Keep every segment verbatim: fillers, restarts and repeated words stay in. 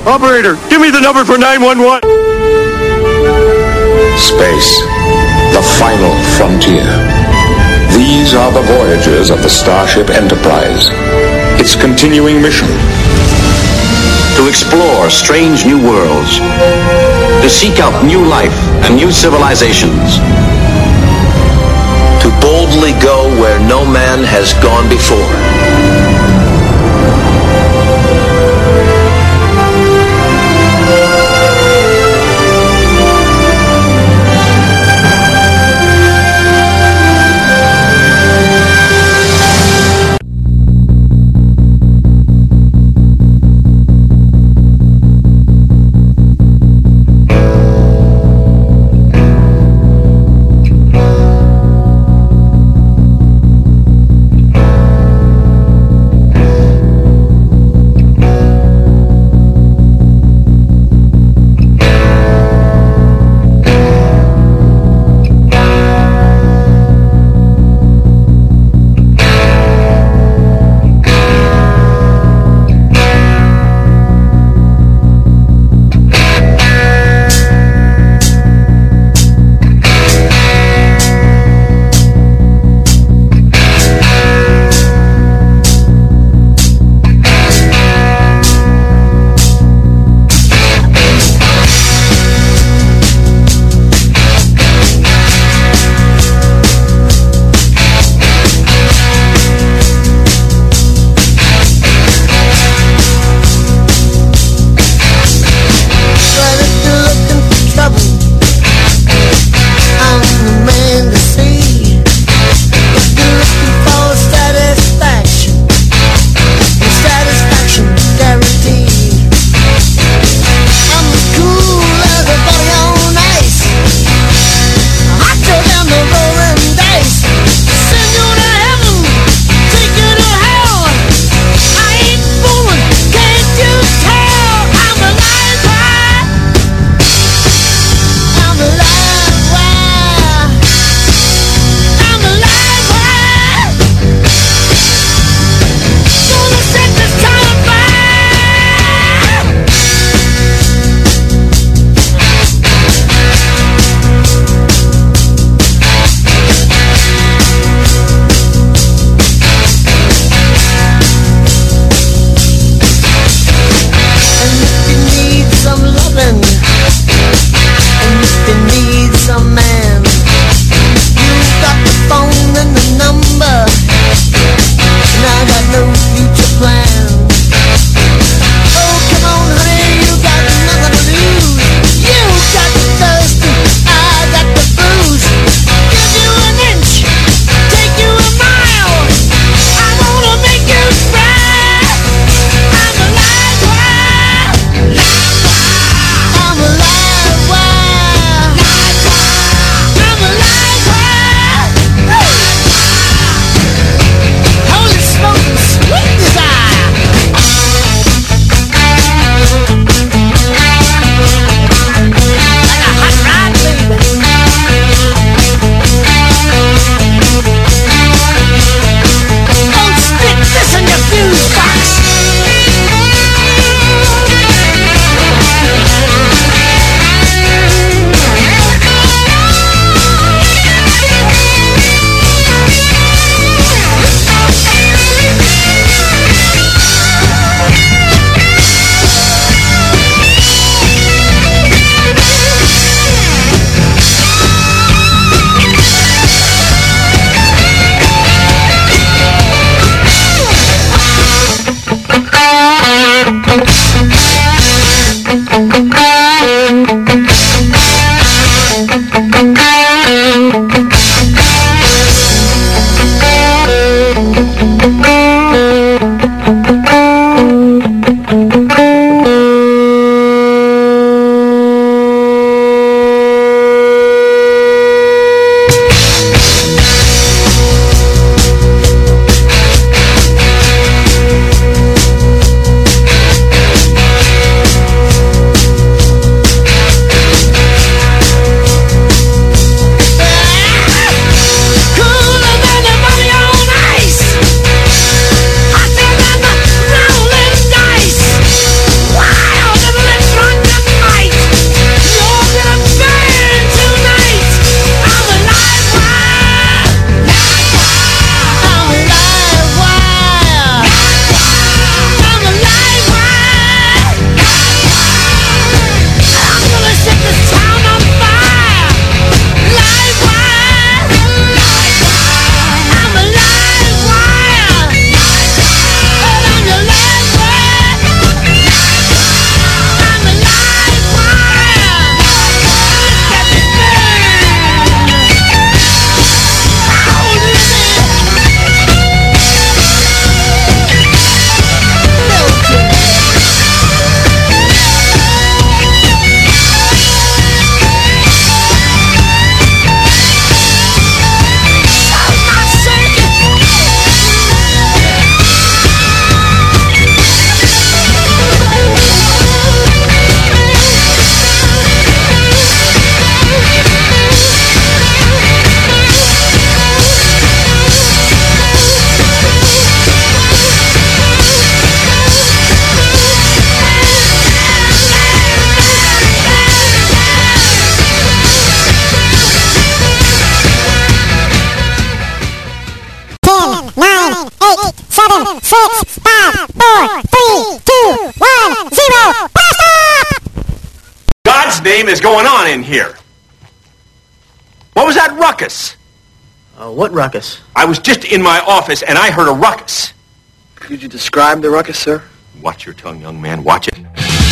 Operator, give me the number for nine one one. Space, the final frontier. These are the voyages of the Starship Enterprise. Its continuing mission: to explore strange new worlds, to seek out new life and new civilizations, to boldly go where no man has gone before. is going on in here? What was that ruckus? Uh, what ruckus? I was just in my office and I heard a ruckus. Could you describe the ruckus, sir? Watch your tongue, young man. Watch it.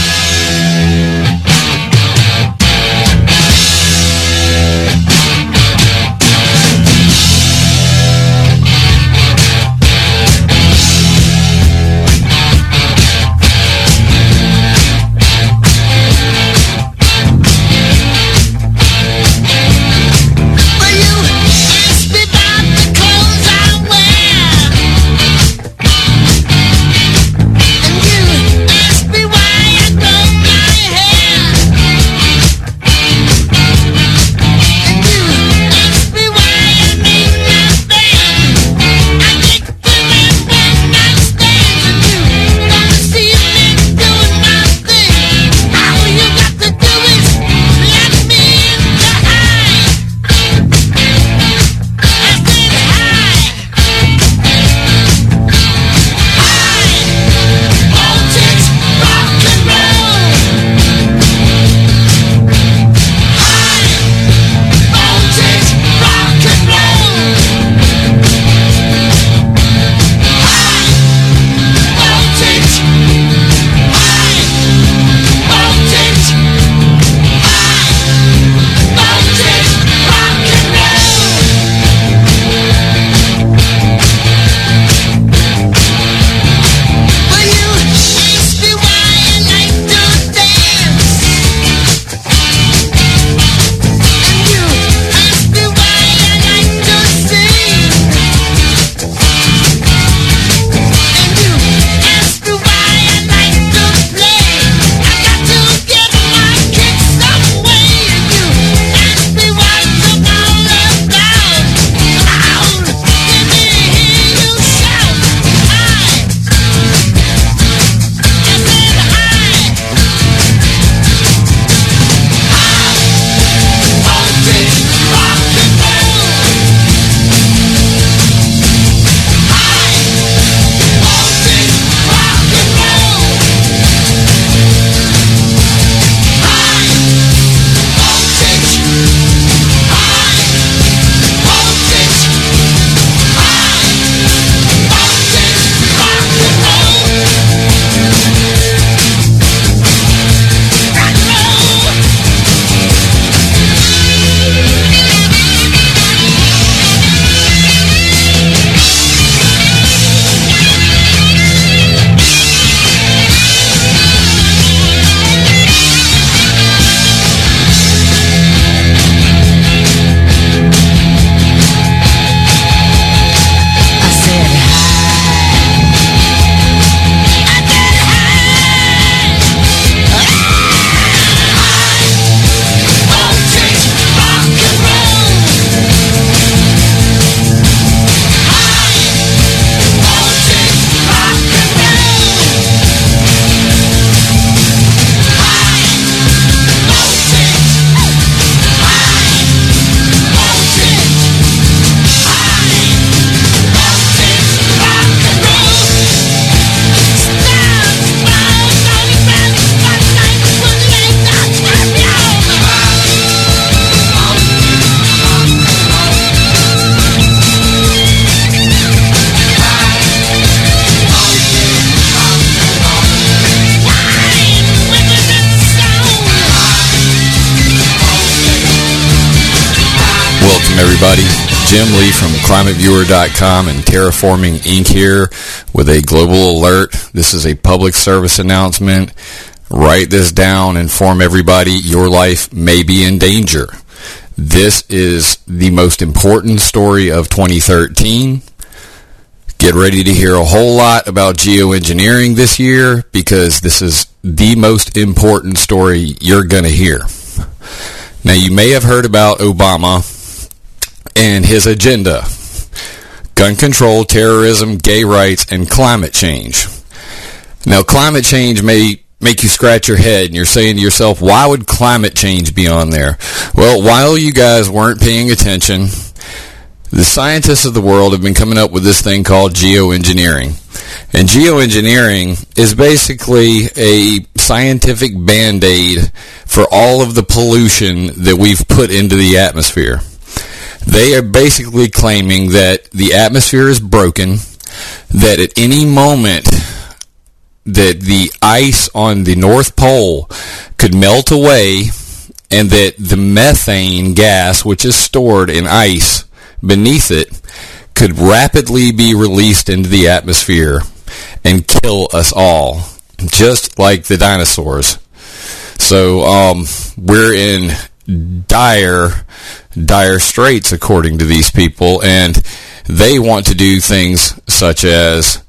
Everybody, Jim Lee from Climate Viewer dot com and Terraforming Incorporated here with a global alert. This is a public service announcement. Write this down, inform everybody your life may be in danger. This is the most important story of twenty thirteen. Get ready to hear a whole lot about geoengineering this year because this is the most important story you're going to hear. Now, you may have heard about Obama and his agenda: gun control, terrorism, gay rights, and climate change. Now, climate change may make you scratch your head, and you're saying to yourself, why would climate change be on there? Well, while you guys weren't paying attention, the scientists of the world have been coming up with this thing called geoengineering. And geoengineering is basically a scientific band-aid for all of the pollution that we've put into the atmosphere. They are basically claiming that the atmosphere is broken, that at any moment that the ice on the North Pole could melt away, and that the methane gas, which is stored in ice beneath it, could rapidly be released into the atmosphere and kill us all, just like the dinosaurs. So um, we're in dire, dire straits, according to these people, and they want to do things such as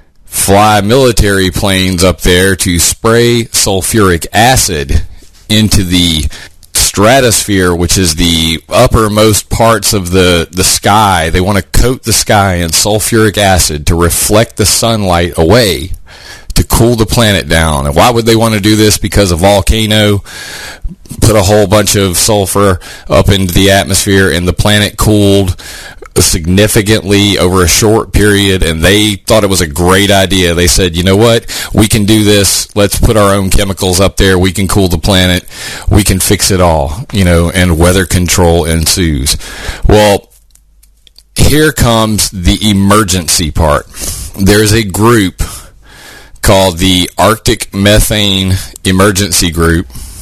fly military planes up there to spray sulfuric acid into the stratosphere, which is the uppermost parts of the, the sky. They want to coat the sky in sulfuric acid to reflect the sunlight away, to cool the planet down. And why would they want to do this? Because a volcano put a whole bunch of sulfur up into the atmosphere and the planet cooled significantly over a short period, and they thought it was a great idea. They said, you know what, we can do this, let's put our own chemicals up there, we can cool the planet, we can fix it all, you know, and weather control ensues. Well, here comes the emergency part. There's a group called the Arctic Methane Emergency Group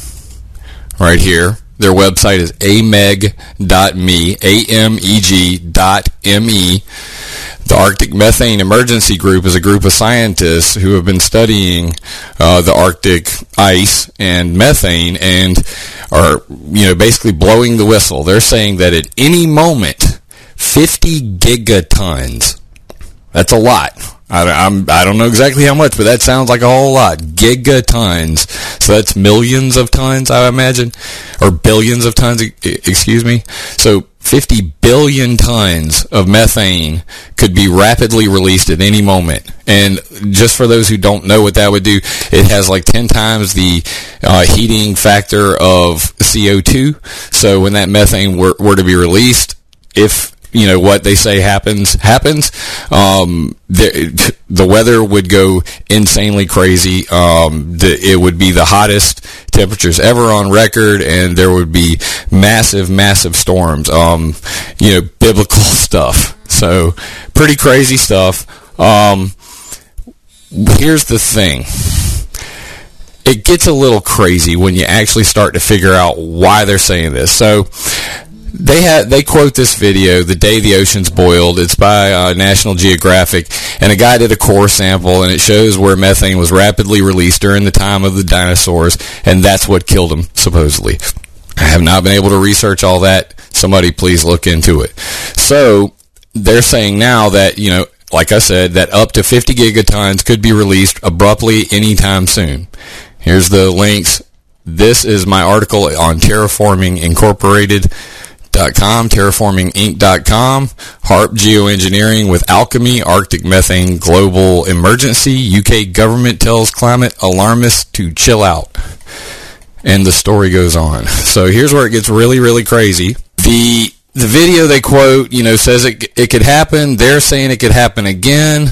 right here. Their website is a m e g dot m e, A M E G dot M E. The Arctic Methane Emergency Group is a group of scientists who have been studying uh, the Arctic ice and methane and are, you know, basically blowing the whistle. They're saying that at any moment, fifty gigatons, that's a lot. I, I'm, I don't know exactly how much, but that sounds like a whole lot. Gigatons. So that's millions of tons, I imagine. Or billions of tons, excuse me. So fifty billion tons of methane could be rapidly released at any moment. And just for those who don't know what that would do, it has like ten times the uh, heating factor of C O two. So when that methane were, were to be released, if you know what they say happens happens um the, the weather would go insanely crazy. Um the, it would be the hottest temperatures ever on record, and there would be massive massive storms, um you know biblical stuff. So pretty crazy stuff. Um here's the thing, it gets a little crazy when you actually start to figure out why they're saying this. So They had they quote this video, "The Day the Oceans Boiled." It's by uh, National Geographic, and a guy did a core sample, and it shows where methane was rapidly released during the time of the dinosaurs, and that's what killed them, supposedly. I have not been able to research all that. Somebody please look into it. So they're saying now that, you know, like I said, that up to fifty gigatons could be released abruptly anytime soon. Here's the links. This is my article on Terraforming Incorporated. .com, terraforming inc dot com, HAARP Geoengineering with Alchemy, Arctic Methane Global Emergency, U K government tells climate alarmists to chill out. And the story goes on. So here's where it gets really, really crazy. The the video they quote, you know, says it it could happen. They're saying it could happen again.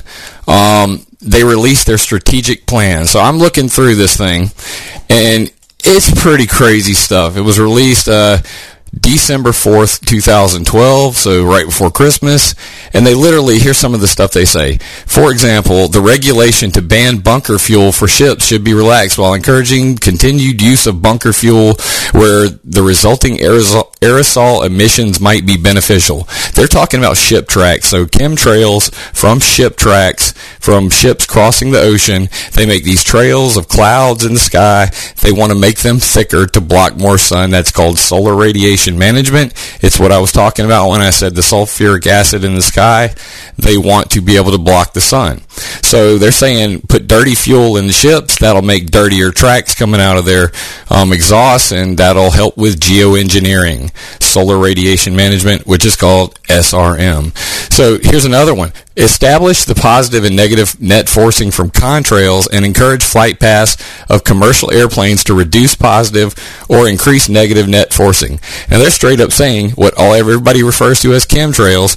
Um, they released their strategic plan. So I'm looking through this thing, and it's pretty crazy stuff. It was released uh December fourth, twenty twelve, so right before Christmas, and they literally, here's some of the stuff they say. For example, the regulation to ban bunker fuel for ships should be relaxed while encouraging continued use of bunker fuel where the resulting aerosol, aerosol emissions might be beneficial. They're talking about ship tracks, so chemtrails from ship tracks, from ships crossing the ocean. They make these trails of clouds in the sky. They want to make them thicker to block more sun. That's called solar radiation management. It's what I was talking about when I said the sulfuric acid in the sky. They want to be able to block the sun. So they're saying put dirty fuel in the ships. That'll make dirtier tracks coming out of their um, exhaust, and that'll help with geoengineering, solar radiation management, which is called S R M. So here's another one. Establish the positive and negative net forcing from contrails and encourage flight paths of commercial airplanes to reduce positive or increase negative net forcing. And they're straight up saying what all everybody refers to as chemtrails,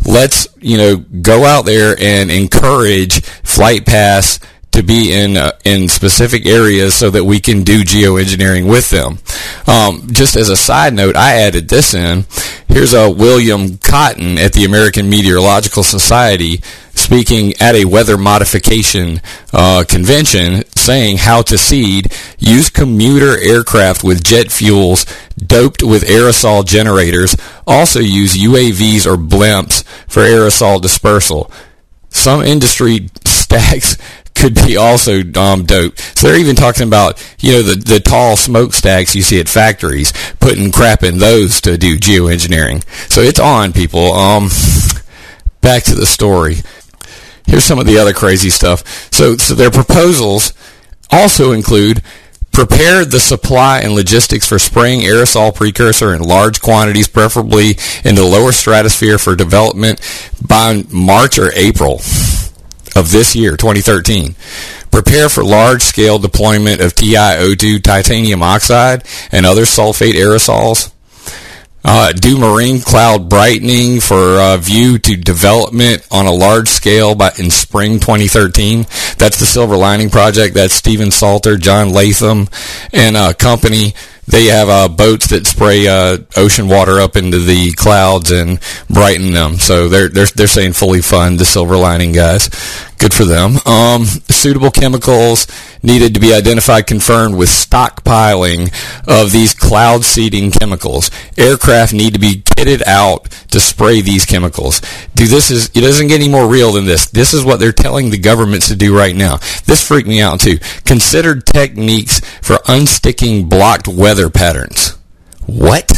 let's, you know, go out there and encourage Flight Pass to be in uh, in specific areas so that we can do geoengineering with them. Um, just as a side note, I added this in. Here's a William Cotton at the American Meteorological Society speaking at a weather modification uh, convention, saying how to seed: use commuter aircraft with jet fuels doped with aerosol generators. Also use U A Vs or blimps for aerosol dispersal. Some industry stacks could be also um, doped. So they're even talking about, you know, the, the tall smokestacks you see at factories, putting crap in those to do geoengineering. So it's on, people. Um, back to the story. Here's some of the other crazy stuff. So, so their proposals also include: prepare the supply and logistics for spraying aerosol precursor in large quantities, preferably in the lower stratosphere, for development by March or April of this year, twenty thirteen. Prepare for large-scale deployment of T i O two, titanium oxide, and other sulfate aerosols. Uh, do marine cloud brightening for uh, view to development on a large scale by in spring twenty thirteen. That's the Silver Lining Project. That's Stephen Salter, John Latham, and a company. They have uh, boats that spray uh, ocean water up into the clouds and brighten them. So they're they're they're saying fully fund the Silver Lining guys. Good for them. Um, suitable chemicals needed to be identified, confirmed with stockpiling of these cloud seeding chemicals. Aircraft need to be kitted out to spray these chemicals. Dude, this is, it doesn't get any more real than this. This is what they're telling the governments to do right now. This freaked me out too. Considered techniques for unsticking blocked weather patterns. What?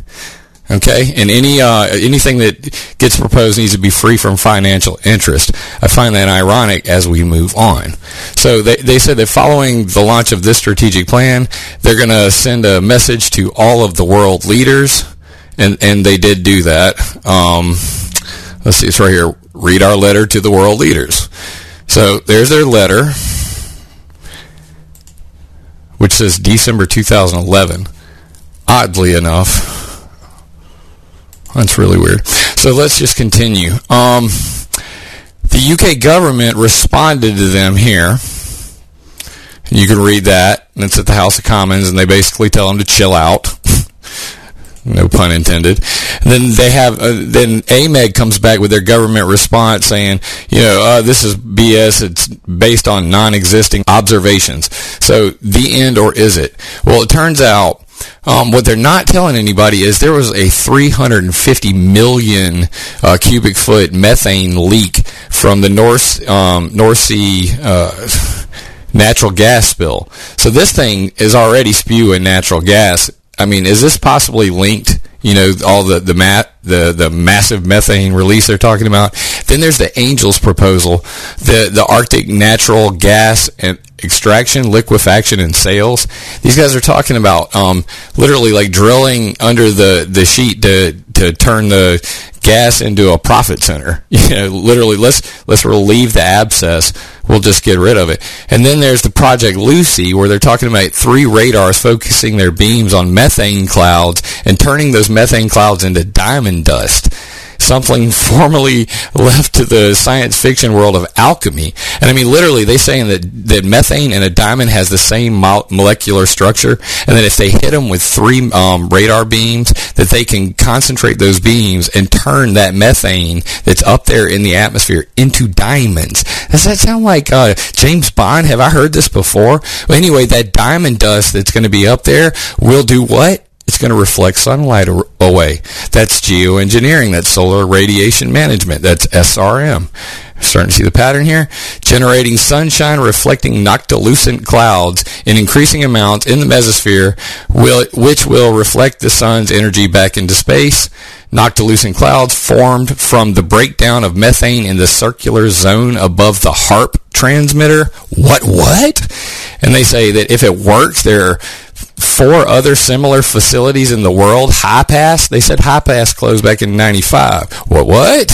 Okay, and any uh, anything that gets proposed needs to be free from financial interest. I find that ironic as we move on. So they, they said that following the launch of this strategic plan, they're going to send a message to all of the world leaders, and, and they did do that. Um, let's see, it's right here. Read our letter to the world leaders. So there's their letter, which says December two thousand eleven. Oddly enough, that's really weird. So let's just continue. Um, the U K government responded to them here. You can read that. And it's at the House of Commons, and they basically tell them to chill out. No pun intended. And then they have, uh, then A M E G comes back with their government response saying, you know, uh, this is B S. It's based on non-existing observations. So the end, or is it? Well, it turns out, Um, what they're not telling anybody is there was a three hundred fifty million uh, cubic foot methane leak from the North um, North Sea uh, natural gas spill. So this thing is already spewing natural gas. I mean, is this possibly linked? You know, all the the mat the the massive methane release they're talking about. Then there's the Angels proposal, the the Arctic natural gas and extraction, liquefaction, and sales. These guys are talking about um, literally like drilling under the, the sheet to to turn the gas into a profit center. You know, literally, let's let's relieve the abscess. We'll just get rid of it. And then there's the Project Lucy, where they're talking about three radars focusing their beams on methane clouds and turning those methane clouds into diamond dust. Something formerly left to the science fiction world of alchemy. And I mean, literally, they're saying that, that methane and a diamond has the same mo- molecular structure, and that if they hit them with three um, radar beams, that they can concentrate those beams and turn that methane that's up there in the atmosphere into diamonds. Does that sound like uh, James Bond? Have I heard this before? Well, anyway, that diamond dust that's going to be up there will do what? It's going to reflect sunlight away. That's geoengineering. That's solar radiation management. That's S R M. Starting to see the pattern here. Generating sunshine, reflecting noctilucent clouds in increasing amounts in the mesosphere, will, which will reflect the sun's energy back into space. Noctilucent clouds formed from the breakdown of methane in the circular zone above the HAARP transmitter. What, what? And they say that if it works, there are four other similar facilities in the world. HiPass, they said HiPass closed back in ninety-five. What, what?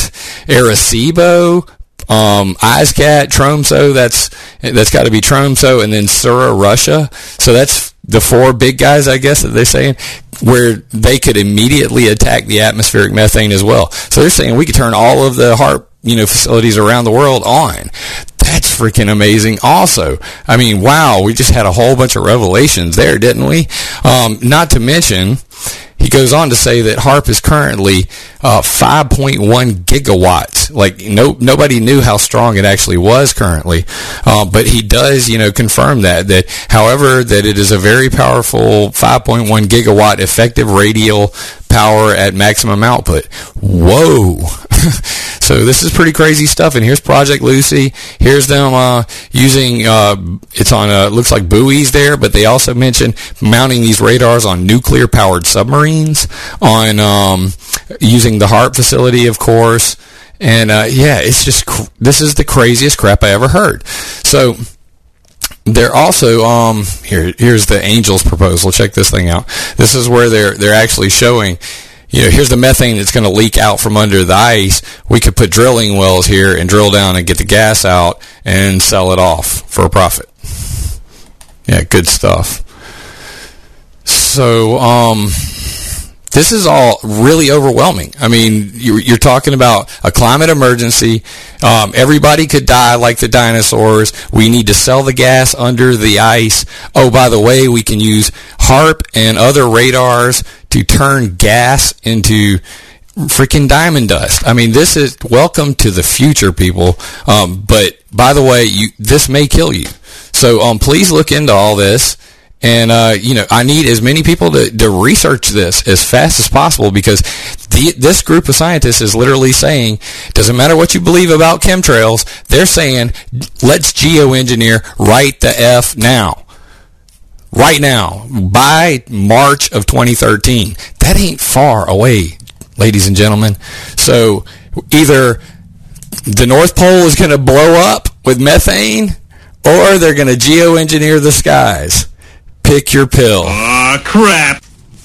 Arecibo, um, ISCAT, Tromso, that's, that's got to be Tromso, and then Sura, Russia. So that's the four big guys, I guess, that they're saying. where they could immediately attack the atmospheric methane as well. So they're saying we could turn all of the HAARP, you know, facilities around the world on. That's freaking amazing also. I mean, wow, we just had a whole bunch of revelations there, didn't we? Um, not to mention, he goes on to say that HAARP is currently uh, five point one gigawatts. Like, no, nobody knew how strong it actually was currently. Uh, but he does, you know, confirm that, that, however, that it is a very powerful five point one gigawatt effective radial power at maximum output. Whoa. So this is pretty crazy stuff. And here's Project Lucy. Here's them uh, using, uh, it's on, uh, looks like buoys there, but they also mentioned mounting these radars on nuclear-powered submarines, on um, using the HAARP facility, of course. And, uh, yeah, it's just, cr- this is the craziest crap I ever heard. So they're also, um, here, here's the Angels proposal. Check this thing out. This is where they're, they're actually showing, you know, here's the methane that's going to leak out from under the ice. We could put drilling wells here and drill down and get the gas out and sell it off for a profit. Yeah, good stuff. So, um, this is all really overwhelming. I mean, you're, you're talking about a climate emergency. Um, everybody could die like the dinosaurs. We need to sell the gas under the ice. Oh, by the way, we can use HAARP and other radars to turn gas into freaking diamond dust. I mean, this is welcome to the future, people. Um, but by the way, you this may kill you. So um, please look into all this. And, uh, you know, I need as many people to, to research this as fast as possible, because the, this group of scientists is literally saying, doesn't matter what you believe about chemtrails, they're saying, let's geoengineer right the F now. Right now. By March of twenty thirteen. That ain't far away, ladies and gentlemen. So either the North Pole is going to blow up with methane, or they're going to geoengineer the skies. Pick your pill. Aw, uh, crap.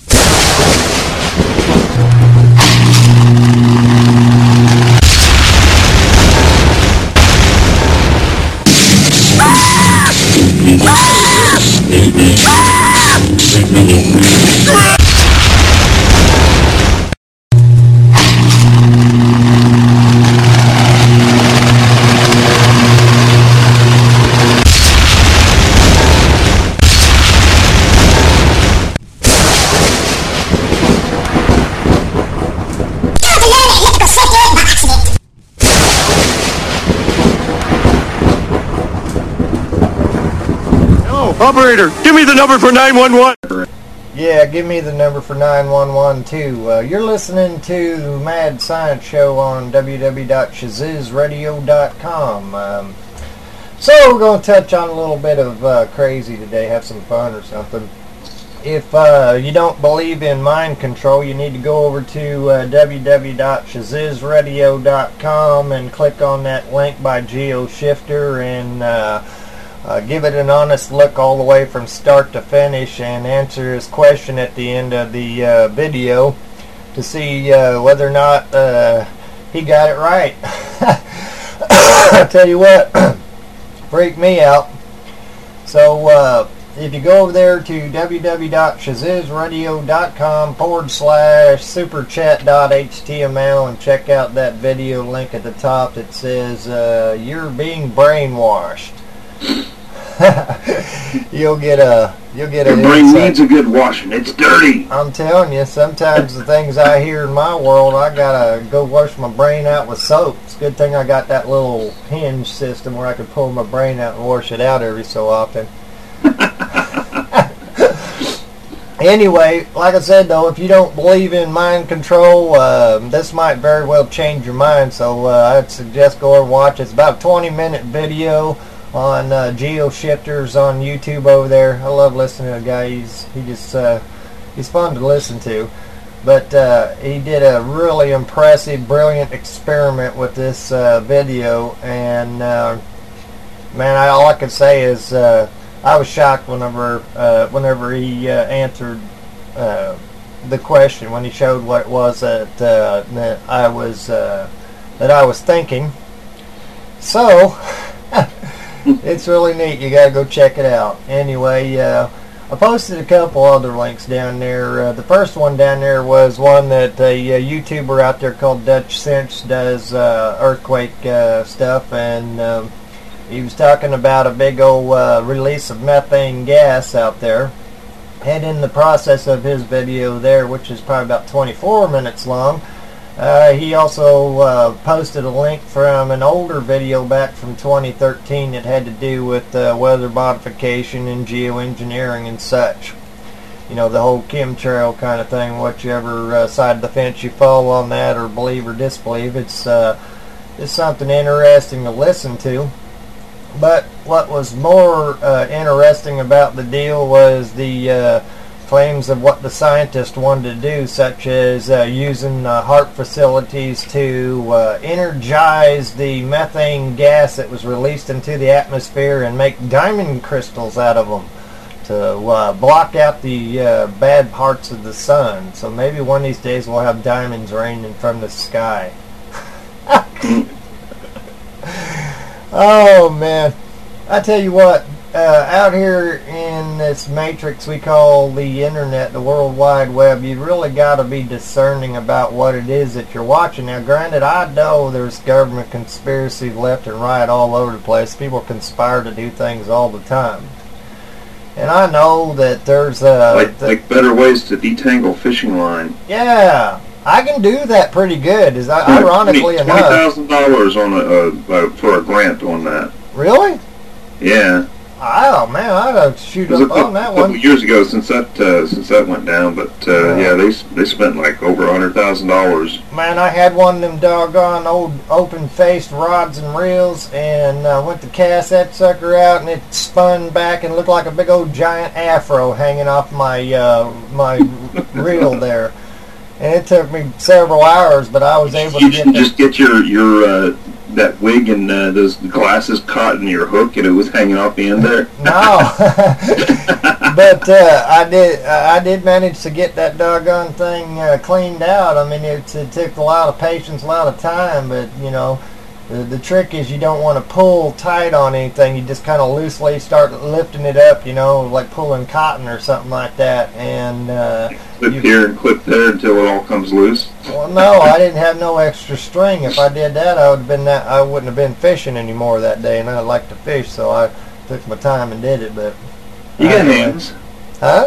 Operator, give me the number for nine one one. Yeah, give me the number for nine one one too. Uh, you're listening to the Mad Science Show on w w w dot shaziz radio dot com. Um, so we're going to touch on a little bit of uh, crazy today, have some fun or something. If uh, you don't believe in mind control, you need to go over to uh, w w w dot shaziz radio dot com and click on that link by GeoShifter and uh, Uh, give it an honest look all the way from start to finish and answer his question at the end of the uh, video to see uh, whether or not uh, he got it right. I tell you what, freaked me out. So uh, if you go over there to w w w dot shaziz radio dot com forward slash superchat dot h t m l and check out that video link at the top that says uh, you're being brainwashed. you'll get a you'll get Your a brain insight. needs a good washing. It's dirty. I'm telling you, sometimes the things I hear in my world, I gotta go wash my brain out with soap. It's a good thing I got that little hinge system where I can pull my brain out and wash it out every so often. Anyway, like I said though, if you don't believe in mind control, uh, this might very well change your mind. So uh, I'd suggest go over and watch. It's about a twenty minute video on uh, GeoShifters on YouTube over there. I love listening to the guy. He's he just uh, he's fun to listen to. But uh, he did a really impressive, brilliant experiment with this uh, video, and uh, man, I, all I can say is uh, I was shocked whenever uh, whenever he uh, answered uh, the question, when he showed what it was that uh, that I was uh, that I was thinking. So. It's really neat. You gotta go check it out. Anyway, uh, I posted a couple other links down there. Uh, the first one down there was one that a, a YouTuber out there called Dutch Cinch does uh, earthquake uh, stuff, and um, he was talking about a big old uh, release of methane gas out there. And in the process of his video there, which is probably about twenty-four minutes long, uh, he also uh, posted a link from an older video back from twenty thirteen that had to do with uh, weather modification and geoengineering and such. You know, the whole chemtrail kind of thing, whichever uh, side of the fence you fall on that or believe or disbelieve. It's, uh, it's something interesting to listen to. But what was more uh, interesting about the deal was the uh, claims of what the scientists wanted to do, such as uh, using uh, HAARP facilities to uh, energize the methane gas that was released into the atmosphere and make diamond crystals out of them to uh, block out the uh, bad parts of the sun. So maybe one of these days we'll have diamonds raining from the sky. Oh, man. I tell you what, uh, out here in this matrix we call the internet, the World Wide Web, you really got to be discerning about what it is that you're watching. Now, granted, I know there's government conspiracy left and right all over the place. People conspire to do things all the time. And I know that there's a... Like, the, like better ways to detangle fishing line. Yeah. I can do that pretty good. Is I, ironically enough, twenty thousand dollars on a uh, for a grant on that. Really? Yeah. Oh man, I gotta shoot It was up a couple, on that couple one. years ago since that uh, since that went down, but uh, yeah, they they spent like over a hundred thousand dollars. Man, I had one of them doggone old open-faced rods and reels, and uh, went to cast that sucker out, and it spun back and looked like a big old giant afro hanging off my uh, my reel there. And it took me several hours, but I was able You to should get just get your your uh, that wig and uh, those glasses caught in your hook, and it was hanging off the end there. No, but uh, I did. Uh, I did manage to get that doggone thing uh, cleaned out. I mean, it, it took a lot of patience, a lot of time, but you know, the, the trick is you don't want to pull tight on anything. You just kind of loosely start lifting it up. You know, like pulling cotton or something like that, and. Uh, Clip you, here and clip there until it all comes loose. Well, no, I didn't have no extra string. If I did that, I would have been that. I wouldn't have been fishing anymore that day, and I like to fish, so I took my time and did it. But you got anyway. hands, huh?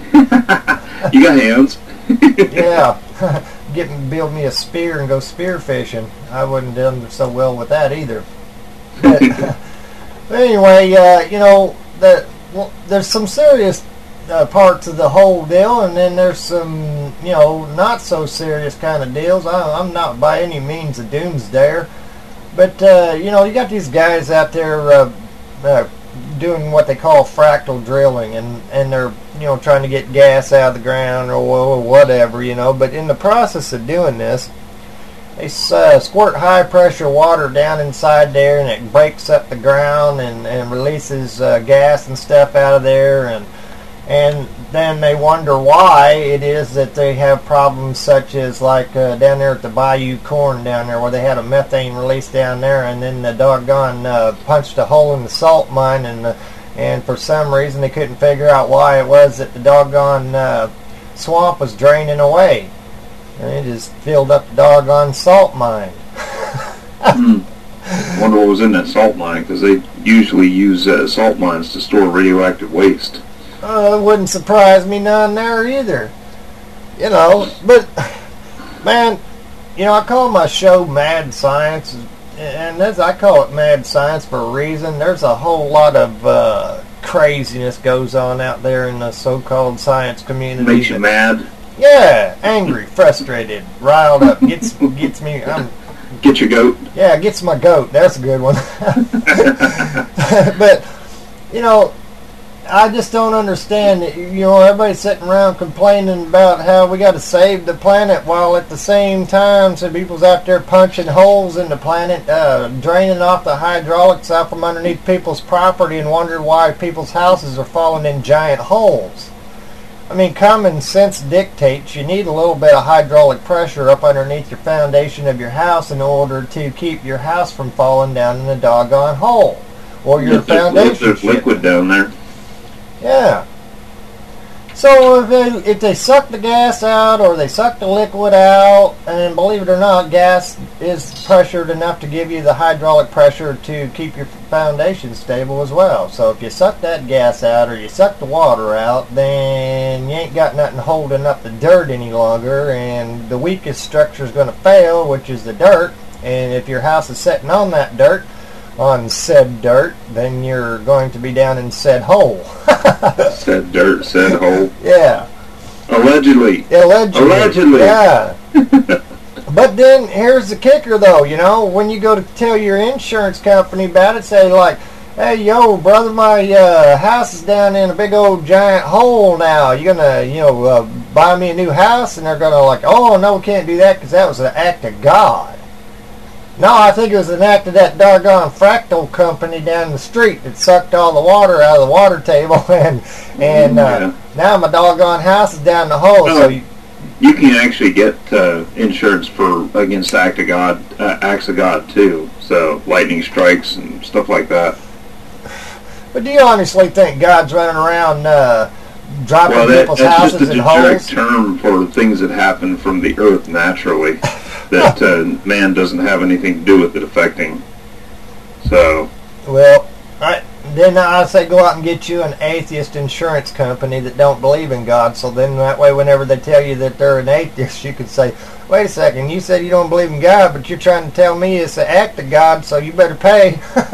You got hands. Yeah, get me, build me a spear and go spear fishing. I wouldn't have done so well with that either. But, but anyway, uh, you know, the, well, there's some serious Uh, parts of the whole deal, and then there's some, you know, not so serious kind of deals. I, I'm not by any means a doomsdayer, but uh, you know, you got these guys out there uh, uh, doing what they call fractal drilling, and and they're, you know, trying to get gas out of the ground or, or whatever, you know. But in the process of doing this, they uh, squirt high pressure water down inside there, and it breaks up the ground and and releases uh, gas and stuff out of there, and And then they wonder why it is that they have problems such as like uh, down there at the Bayou Corn down there, where they had a methane release down there, and then the doggone uh, punched a hole in the salt mine, and uh, and for some reason they couldn't figure out why it was that the doggone uh, swamp was draining away. And it just filled up the doggone salt mine. hmm. Wonder what was in that salt mine, because they usually use uh, salt mines to store radioactive waste. Uh, it wouldn't surprise me none there either. You know, but, man, you know, I call my show Mad Science, and that's, I call it Mad Science for a reason. There's a whole lot of uh, craziness goes on out there in the so-called science community. Makes you mad? Yeah, angry, frustrated, riled up, gets gets me, I'm... Get your goat? Yeah, gets my goat. That's a good one. But, you know, I just don't understand that, you know, everybody's sitting around complaining about how we got to save the planet, while at the same time some people's out there punching holes in the planet, uh, draining off the hydraulics out from underneath people's property, and wondering why people's houses are falling in giant holes. I mean, common sense dictates you need a little bit of hydraulic pressure up underneath your foundation of your house in order to keep your house from falling down in a doggone hole, or your If there's, foundation if there's liquid shifting. down there. Yeah. So if they, if they suck the gas out or they suck the liquid out, and believe it or not, gas is pressured enough to give you the hydraulic pressure to keep your foundation stable as well. So if you suck that gas out or you suck the water out, then you ain't got nothing holding up the dirt any longer, and the weakest structure is going to fail, which is the dirt. And if your house is sitting on that dirt, on said dirt, then you're going to be down in said hole. Said dirt, said hole. Yeah. Allegedly. Allegedly. Allegedly. Yeah. But then here's the kicker, though. You know, when you go to tell your insurance company about it, say like, "Hey, yo, brother, my uh, house is down in a big old giant hole now. You gonna, you know, uh, buy me a new house?" And they're gonna like, "Oh no, we can't do that because that was an act of God." No, I think it was an act of that doggone fractal company down the street that sucked all the water out of the water table, and and uh, Yeah. now my doggone house is down the hole. Well, so you, You can actually get uh, insurance for against act of God, uh, acts of God too. So lightning strikes and stuff like that. but do you honestly think God's running around uh, dropping Well, that, people's that's houses just a in generic holes? term for things that happen from the earth naturally that uh, man doesn't have anything to do with it affecting. So, Well, I, then I say go out and get you an atheist insurance company that don't believe in God. So then that way, whenever they tell you that they're an atheist, you could say, "Wait a second, you said you don't believe in God, but you're trying to tell me it's an act of God, so you better pay."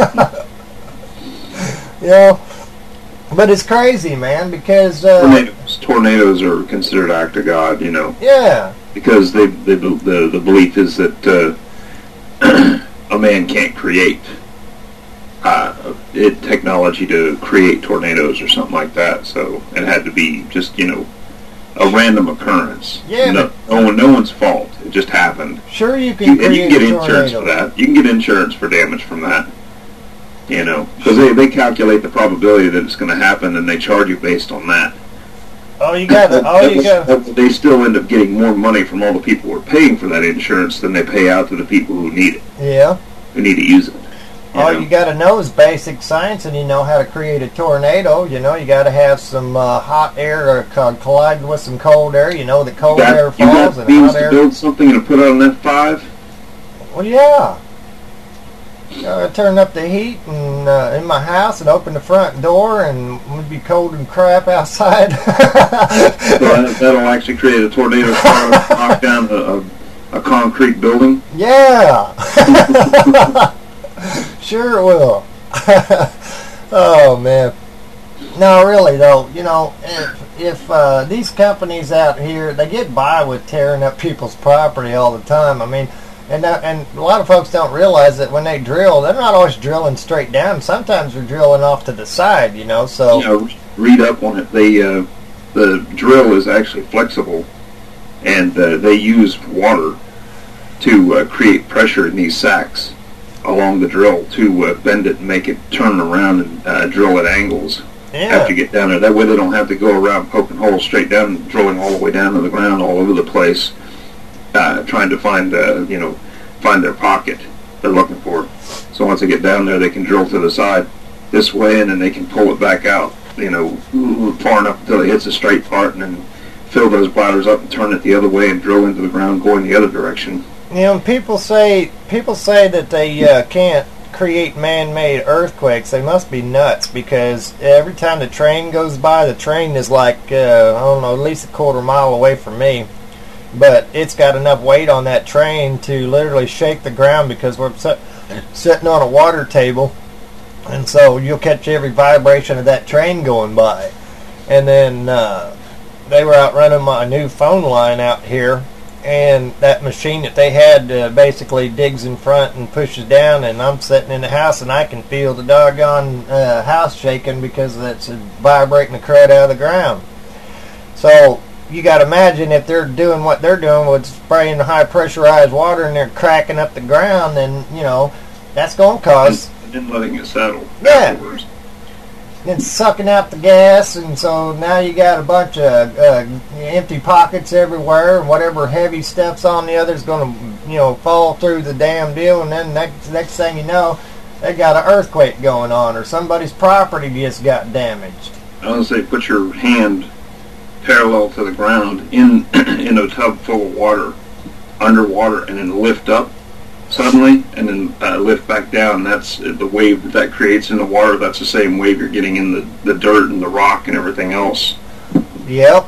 You know, but it's crazy, man, because uh, tornadoes, tornadoes are considered act of God, you know, yeah, because they, they the the belief is that uh, a man can't create uh, it, technology to create tornadoes or something like that. So it had to be just, you know, a random occurrence. Yeah, no, no one, no one's fault. It just happened. sure you can You, and create you can get a insurance tornado. for that. You can get insurance for damage from that. You know, because they, they calculate the probability that it's going to happen, and they charge you based on that. Oh, you got it. Oh, you got. That- They still end up getting more money from all the people who are paying for that insurance than they pay out to the people who need it, Yeah. who need to use it. You All know? you got to know is basic science, and you know how to create a tornado. You know, you got to have some uh, hot air or co- collide with some cold air. You know that cold You got, air you falls got and beams hot to air. build something and put it on F five? Well, yeah. Uh, turn up the heat and uh, in my house and open the front door, and it would be cold and crap outside. So that, that'll actually create a tornado to knock down a, a, a concrete building? Yeah. Sure it will. Oh, man. No, really, though, you know, if, if uh, these companies out here, they get by with tearing up people's property all the time. I mean, and uh, and a lot of folks don't realize that when they drill, they're not always drilling straight down. Sometimes they're drilling off to the side, you know, so... You know, read up on it. They, uh, the drill is actually flexible, and uh, they use water to uh, create pressure in these sacks along the drill to uh, bend it and make it turn around and uh, drill at angles yeah. after you get down there. That way they don't have to go around poking holes straight down and drilling all the way down to the ground all over the place, uh, trying to find, uh, you know, find their pocket they're looking for. So once they get down there, they can drill to the side this way, and then they can pull it back out, you know, far enough until it hits a straight part, and then fill those bladders up and turn it the other way and drill into the ground going the other direction. You know, people say people say that they uh, can't create man-made earthquakes. They must be nuts, because every time the train goes by, the train is like, uh, I don't know, at least a quarter mile away from me. But it's got enough weight on that train to literally shake the ground, because we're sit- sitting on a water table. And so you'll catch every vibration of that train going by. And then uh, they were out running my new phone line out here, and that machine that they had uh, basically digs in front and pushes down, and I'm sitting in the house and I can feel the doggone uh, house shaking because it's vibrating the crud out of the ground. So you got to imagine if they're doing what they're doing with spraying the high pressurized water and they're cracking up the ground, then, you know, that's going to cause... And then letting it settle Yeah. afterwards. It's sucking out the gas, and so now you got a bunch of uh, empty pockets everywhere, and whatever heavy stuff's on the other is going to, you know, fall through the damn deal, and then next next thing you know, they got an earthquake going on, or somebody's property just got damaged. I was going to say, put your hand parallel to the ground in in a tub full of water, underwater, and then lift up suddenly, and then uh, lift back down. That's the wave that that creates in the water. That's the same wave you're getting in the, the dirt and the rock and everything else. Yep.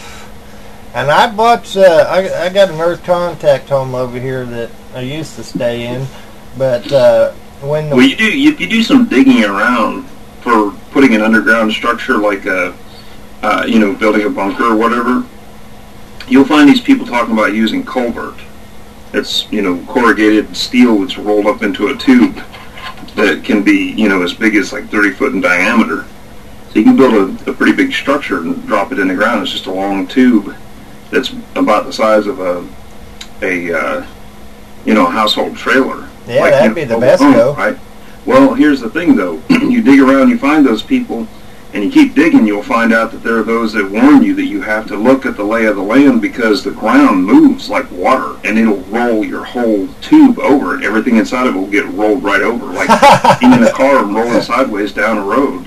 And I bought, uh, I, I got an Earth Contact home over here that I used to stay in, but uh, when the... Well, you do, if you do some digging around for putting an underground structure like a, uh, you know, building a bunker or whatever, you'll find these people talking about using culvert. It's, you know, corrugated steel that's rolled up into a tube that can be, you know, as big as like thirty foot in diameter. So you can build a, a pretty big structure and drop it in the ground. It's just a long tube that's about the size of a, a uh, you know, a household trailer. Yeah, like, that'd you know, be the home, best go. Right? Well, here's the thing, though. You dig around, you find those people, and you keep digging, you'll find out that there are those that warn you that you have to look at the lay of the land because the ground moves like water, and it'll roll your whole tube over, and everything inside of it will get rolled right over, like being in a car and rolling sideways down a road.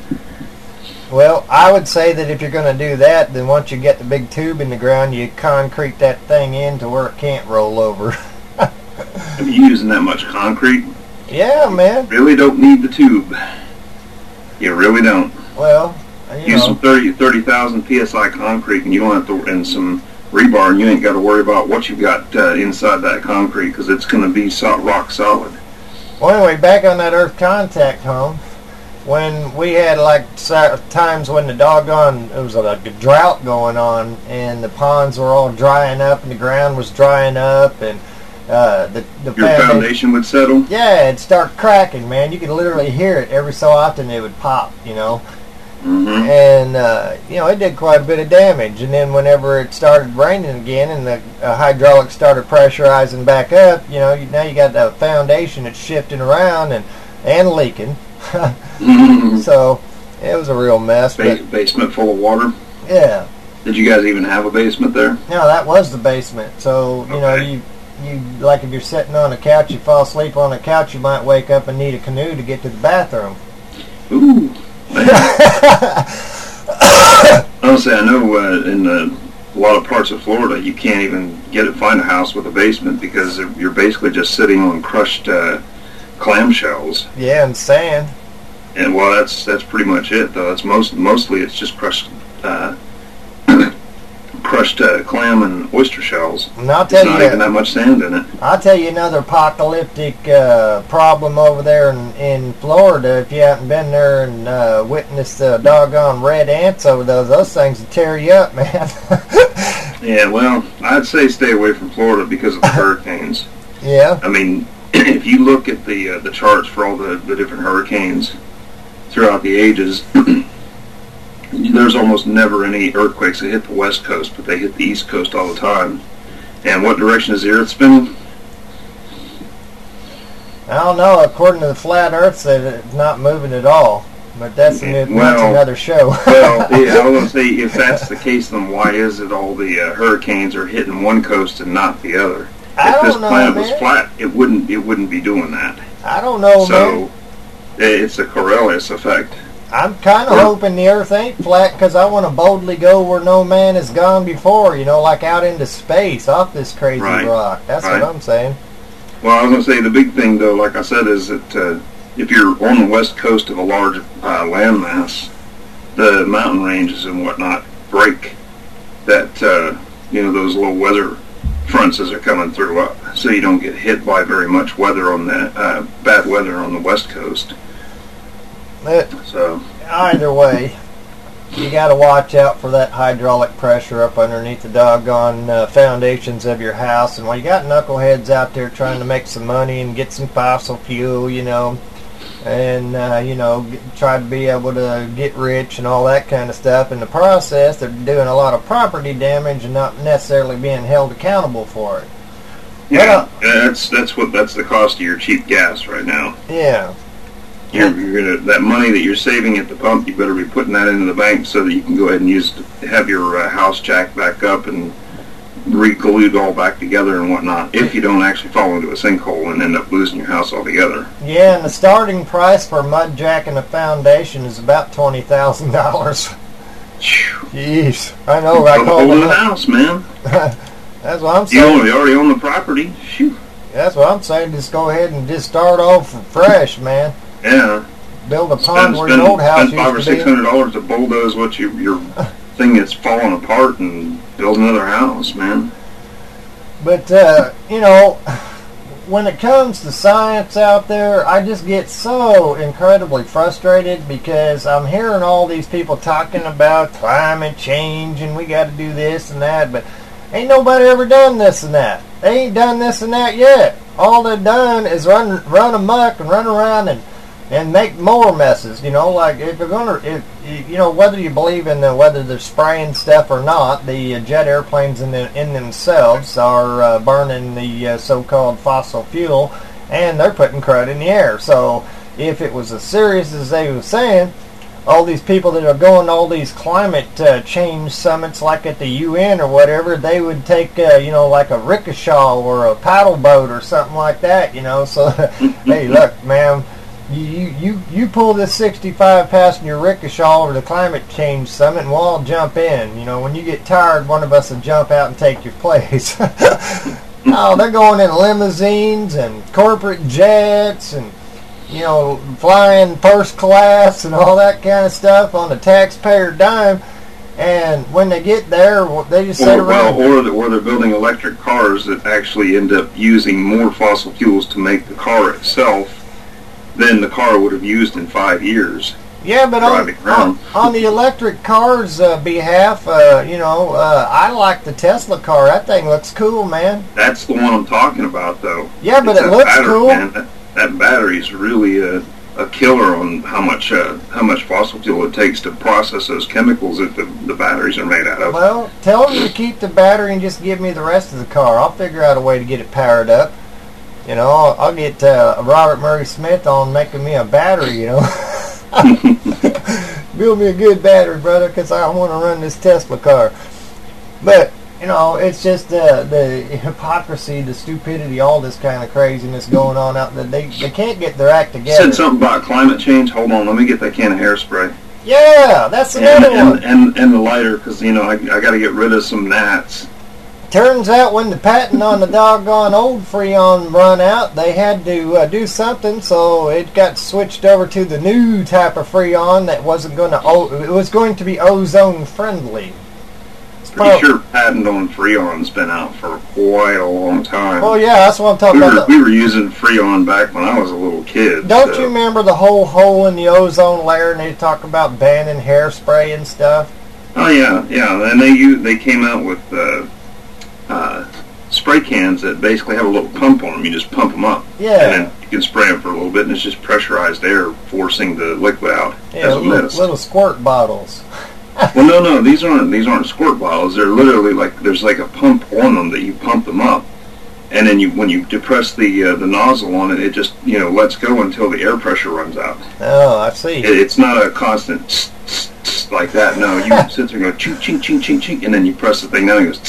Well, I would say that if you're going to do that, then once you get the big tube in the ground, you concrete that thing in to where it can't roll over. Are you using that much concrete? Yeah, man. You really don't need the tube. You really don't. Well, you Use know. some thirty thirty thousand P S I concrete, and you don't have to, and some rebar, and you ain't got to worry about what you got uh, inside that concrete because it's going to be so, rock solid. Well, anyway, back on that Earth Contact home, when we had like times when the doggone, it was like a drought going on, and the ponds were all drying up, and the ground was drying up, and uh, the the Your foundation, foundation would settle. yeah, it'd start cracking, man. You could literally hear it every so often. It would pop, you know. Mm-hmm. And, uh, you know, it did quite a bit of damage. And then whenever it started raining again and the uh, hydraulics started pressurizing back up, you know, you, now you got the foundation that's shifting around and, and leaking. Mm-hmm. So, it was a real mess. Ba- But, basement full of water. yeah. Did you guys even have a basement there? No, that was the basement. So, you know, Okay. you, you like if you're sitting on a couch, you fall asleep on a couch, you might wake up and need a canoe to get to the bathroom. Ooh. Honestly, I know uh, in uh, a lot of parts of Florida, you can't even get it, find a house with a basement because you're basically just sitting on crushed uh, clamshells. Yeah, and sand. And well, that's that's pretty much it, though. It's most mostly it's just crushed uh, crushed uh, clam and oyster shells. And I'll There's tell not you, even that much sand in it. I'll tell you another apocalyptic uh, problem over there in, in Florida. If you haven't been there and uh, witnessed the doggone red ants over those, those things will tear you up, man. Yeah, well, I'd say stay away from Florida because of the hurricanes. Yeah. I mean, if you look at the uh, the charts for all the, the different hurricanes throughout the ages, there's almost never any earthquakes that hit the west coast, but they hit the east coast all the time. And what direction is the earth spinning? I don't know. According to the flat Earth, said it's not moving at all. But that's, Yeah, that's well- another show. Well, yeah, I was going to say, if that's the case, then why is it all the uh, hurricanes are hitting one coast and not the other? I If this don't know, planet was man. flat, it wouldn't it wouldn't be doing that. I don't know, man. So it's a Coriolis effect. I'm kind of Yeah. hoping the Earth ain't flat because I want to boldly go where no man has gone before, you know, like out into space off this crazy Right. rock. That's Right. what I'm saying. Well, I was going to say the big thing, though, like I said, is that uh, if you're on the west coast of a large uh, landmass, the mountain ranges and whatnot break that, uh, you know, those little weather fronts as they're coming through up, so you don't get hit by very much weather on the uh, bad weather on the west coast. But So either way, you got to watch out for that hydraulic pressure up underneath the doggone uh, foundations of your house. And while you got knuckleheads out there trying to make some money and get some fossil fuel, you know, and, uh, you know, get, try to be able to get rich and all that kind of stuff. In the process, they're doing a lot of property damage and not necessarily being held accountable for it. yeah, that's that's what that's the cost of your cheap gas right now. Yeah. You're, you're gonna, that money that you're saving at the pump, you better be putting that into the bank so that you can go ahead and use have your uh, house jacked back up and re-glued all back together and whatnot. If you don't actually fall into a sinkhole and end up losing your house altogether. Yeah, and the starting price for mud jacking a foundation is about twenty thousand dollars. Jeez, I know. I Build a call hole in them the up. house, man. That's what I'm You saying. own, you already own the property. Shoot. That's what I'm saying. Just go ahead and just start off fresh, man. Yeah. Build a Spend, pond where spend, your old house spend five or used to six be. hundred dollars to bulldoze what you, your thing that's falling apart and build another house, man. But, uh, you know, when it comes to science out there, I just get so incredibly frustrated because I'm hearing all these people talking about climate change and we got to do this and that, but ain't nobody ever done this and that. They ain't done this and that yet. All they've done is run run amok and run around and and make more messes. You know, like if you're gonna, if you know, whether you believe in the whether they're spraying stuff or not, the uh, jet airplanes in the, in themselves are uh, burning the uh, so-called fossil fuel, and they're putting crud in the air. So if it was as serious as they were saying, all these people that are going to all these climate uh, change summits like at the U N or whatever, they would take, uh, you know, like a rickshaw or a paddle boat or something like that, you know. So, hey, look, man, you, you, you pull this sixty-five passenger rickshaw over the climate change summit and we'll all jump in. You know, when you get tired, one of us will jump out and take your place. Oh, they're going in limousines and corporate jets and, you know, flying first class and all that kind of stuff on the taxpayer dime. And when they get there, they just sit Or, around. well, or, the, or they're building electric cars that actually end up using more fossil fuels to make the car itself than the car would have used in five years. Yeah, but on, driving around. on, on the electric car's uh, behalf, uh, you know, uh, I like the Tesla car. That thing looks cool, man. That's the one I'm talking about, though. Yeah, but It's it that looks battery, cool. Man. That, that battery is really a, a killer on how much uh, how much fossil fuel it takes to process those chemicals that the, the batteries are made out of. Well, tell them to keep the battery and just give me the rest of the car. I'll figure out a way to get it powered up. You know, I'll, I'll get uh, Robert Murray Smith on making me a battery, you know. Build me a good battery, brother, because I want to run this Tesla car. But, you know, it's just uh, the hypocrisy, the stupidity, all this kind of craziness going on out there. They, they can't get their act together. Said something about climate change. Hold on, let me get that can of hairspray. Yeah, that's And, another and, one. and, and the lighter, because, you know, I, I got to get rid of some gnats. Turns out when the patent on the doggone old Freon run out, they had to uh, do something, so it got switched over to the new type of Freon that wasn't going to, o- it was going to be ozone friendly. It's Pretty prob- sure patent on Freon's been out for quite a long time. Oh yeah, that's what I'm talking we were, about. we were using Freon back when I was a little kid. Don't so. you remember the whole hole in the ozone layer, and they talk about banning hairspray and stuff? Oh yeah, yeah. And they u- they came out with uh, uh, spray cans that basically have a little pump on them. You just pump them up, Yeah. and then you can spray them for a little bit, and it's just pressurized air forcing the liquid out Yeah, as a little, mist. little squirt bottles. Well, no, no, these aren't these aren't squirt bottles. They're literally like there's like a pump on them that you pump them up, and then you when you depress the uh, the nozzle on it, it just you know lets go until the air pressure runs out. Oh, I see. It, it's not a constant tss, tss, tss, like that. No, you sit there and go ching ching ching ching ching, and then you press the thing down and it goes.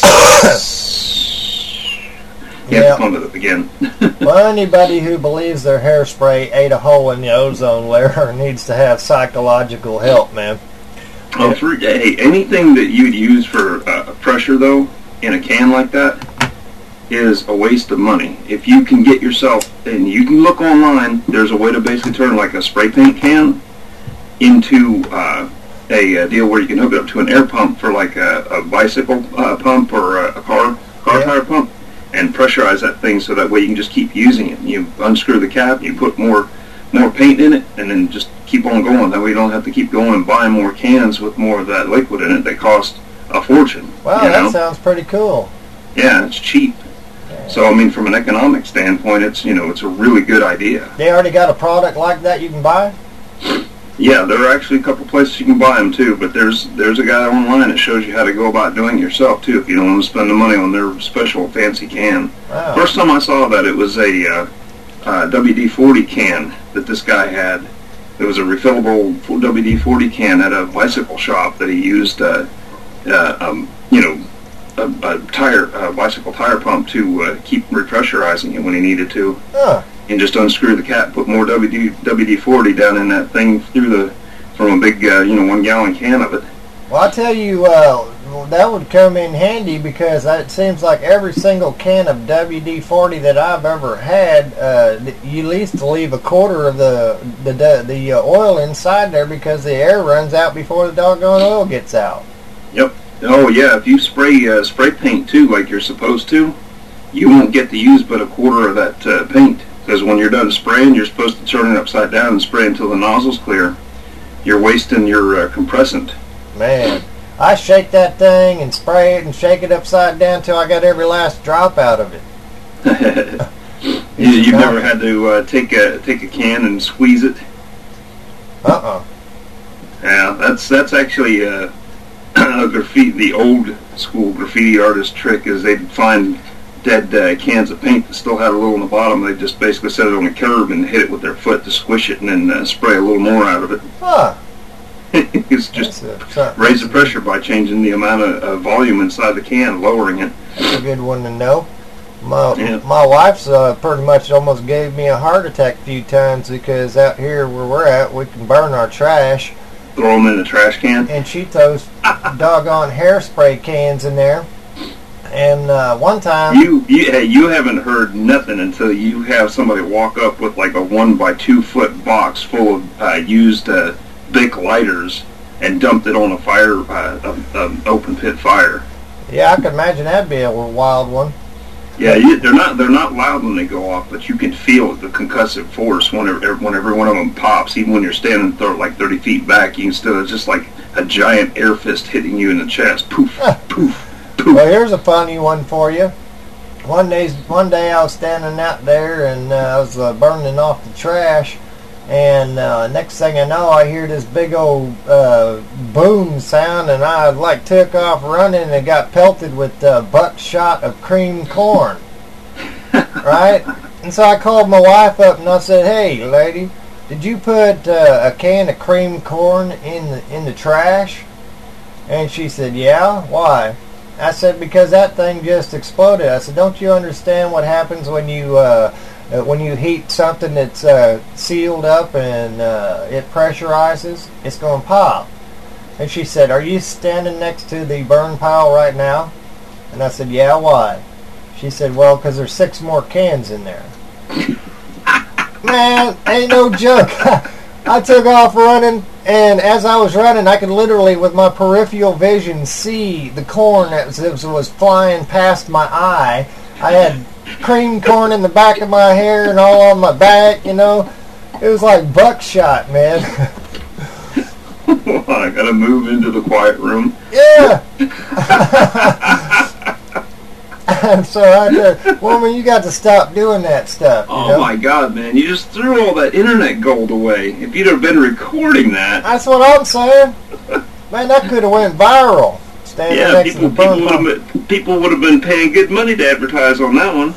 Tss. You have Yeah. to pump it up again. Well, anybody who believes their hairspray ate a hole in the ozone layer needs to have psychological help, man. Oh, for, hey, anything that you'd use for uh, pressure, though, in a can like that, is a waste of money. If you can get yourself, and you can look online, there's a way to basically turn like a spray paint can into uh, a, a deal where you can hook it up to an air pump for like a, a bicycle uh, pump or a, a car car Yeah. tire pump, and pressurize that thing so that way you can just keep using it. You unscrew the cap, you put more more paint in it, and then just keep on going. That way you don't have to keep going and buying more cans with more of that liquid in it that cost a fortune. Wow, you that know? sounds pretty cool. Yeah, it's cheap. So I mean, from an economic standpoint, it's you know it's a really good idea. They already got a product like that you can buy? Yeah, there are actually a couple places you can buy them too, but there's there's a guy online that shows you how to go about doing it yourself too if you don't want to spend the money on their special fancy can. Wow. First time I saw that, it was a uh, uh, W D forty can that this guy had. It was a refillable W D forty can at a bicycle shop that he used, uh, uh, um, you know, a, a tire, a bicycle tire pump to uh, keep repressurizing it when he needed to. Huh. And just unscrew the cap, put more W D forty down in that thing through the, from a big, uh, you know, one gallon can of it. Well, I tell you, uh, that would come in handy because it seems like every single can of W D forty that I've ever had, uh, you at least leave a quarter of the the the uh, oil inside there because the air runs out before the doggone oil gets out. Yep. Oh yeah. If you spray uh, spray paint too, like you're supposed to, you won't get to use but a quarter of that uh, paint because when you're done spraying, you're supposed to turn it upside down and spray until the nozzle's clear. You're wasting your uh, compressant. Man, I shake that thing and spray it and shake it upside down until I got every last drop out of it. you, you've never had to uh, take a take a can and squeeze it? Uh-uh. Yeah, that's that's actually uh, a graffiti. The old school graffiti artist trick is they'd find dead uh, cans of paint that still had a little in the bottom. They just basically set it on a curb and hit it with their foot to squish it, and then uh, spray a little more out of it. Huh. It's just raise the pressure by changing the amount of uh, volume inside the can, lowering it. That's a good one to know. My Yeah. my wife's uh, pretty much almost gave me a heart attack a few times because out here where we're at, we can burn our trash. Throw them in the trash can. And she throws doggone hairspray cans in there. And uh, one time... You, you, hey, you haven't heard nothing until you have somebody walk up with like a one by two foot box full of uh, used uh, Bic lighters and dumped it on a fire, uh, an open pit fire. Yeah, I could imagine that'd be a wild one. Yeah, you, they're not they're not loud when they go off, but you can feel the concussive force whenever when every one of them pops. Even when you're standing th- like thirty feet back, you can still it's just like a giant air fist hitting you in the chest. Poof, poof, poof. Well, here's a funny one for you. One day, one day I was standing out there and uh, I was uh, burning off the trash. And uh, next thing I know, I hear this big old uh, boom sound, and I like took off running and got pelted with uh, buckshot of cream corn. Right? And so I called my wife up and I said, "Hey, lady, did you put uh, a can of cream corn in the in the trash?" And she said, "Yeah. Why?" I said, "Because that thing just exploded." I said, "Don't you understand what happens when you uh, Uh, when you heat something that's uh, sealed up and uh, it pressurizes, it's going to pop?" And she said, "Are you standing next to the burn pile right now?" And I said, "Yeah, why?" She said, "Well, because there's six more cans in there." Man, ain't no joke. I took off running, and as I was running, I could literally, with my peripheral vision, see the corn that was, was flying past my eye. I had cream corn in the back of my hair and all on my back, you know. It was like buckshot, man. Well, I gotta move into the quiet room. Yeah. And so I said, "Woman, you got to stop doing that stuff." You Oh know? my God, man! You just threw all that internet gold away. If you'd have been recording that, That's what I'm saying. Man, that could have went viral. Standing yeah, next people to the people burn would pile. have been, people would have been paying good money to advertise on that one.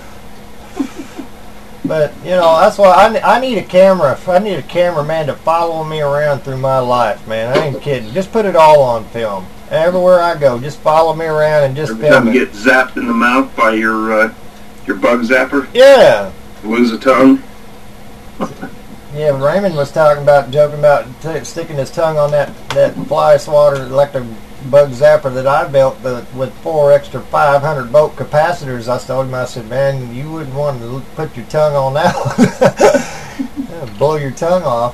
But, you know, that's why I, I need a camera. I need a cameraman to follow me around through my life, man. I ain't kidding. Just put it all on film. Everywhere I go, just follow me around and just Every film time you it. get zapped in the mouth by your uh, your bug zapper, Yeah. lose a tongue. Yeah, Raymond was talking about, joking about t- sticking his tongue on that, that fly swatter electric bug zapper that I built the, with four extra five hundred volt capacitors. I told him, I said, "Man, you wouldn't want to put your tongue on that one." It'll blow your tongue off.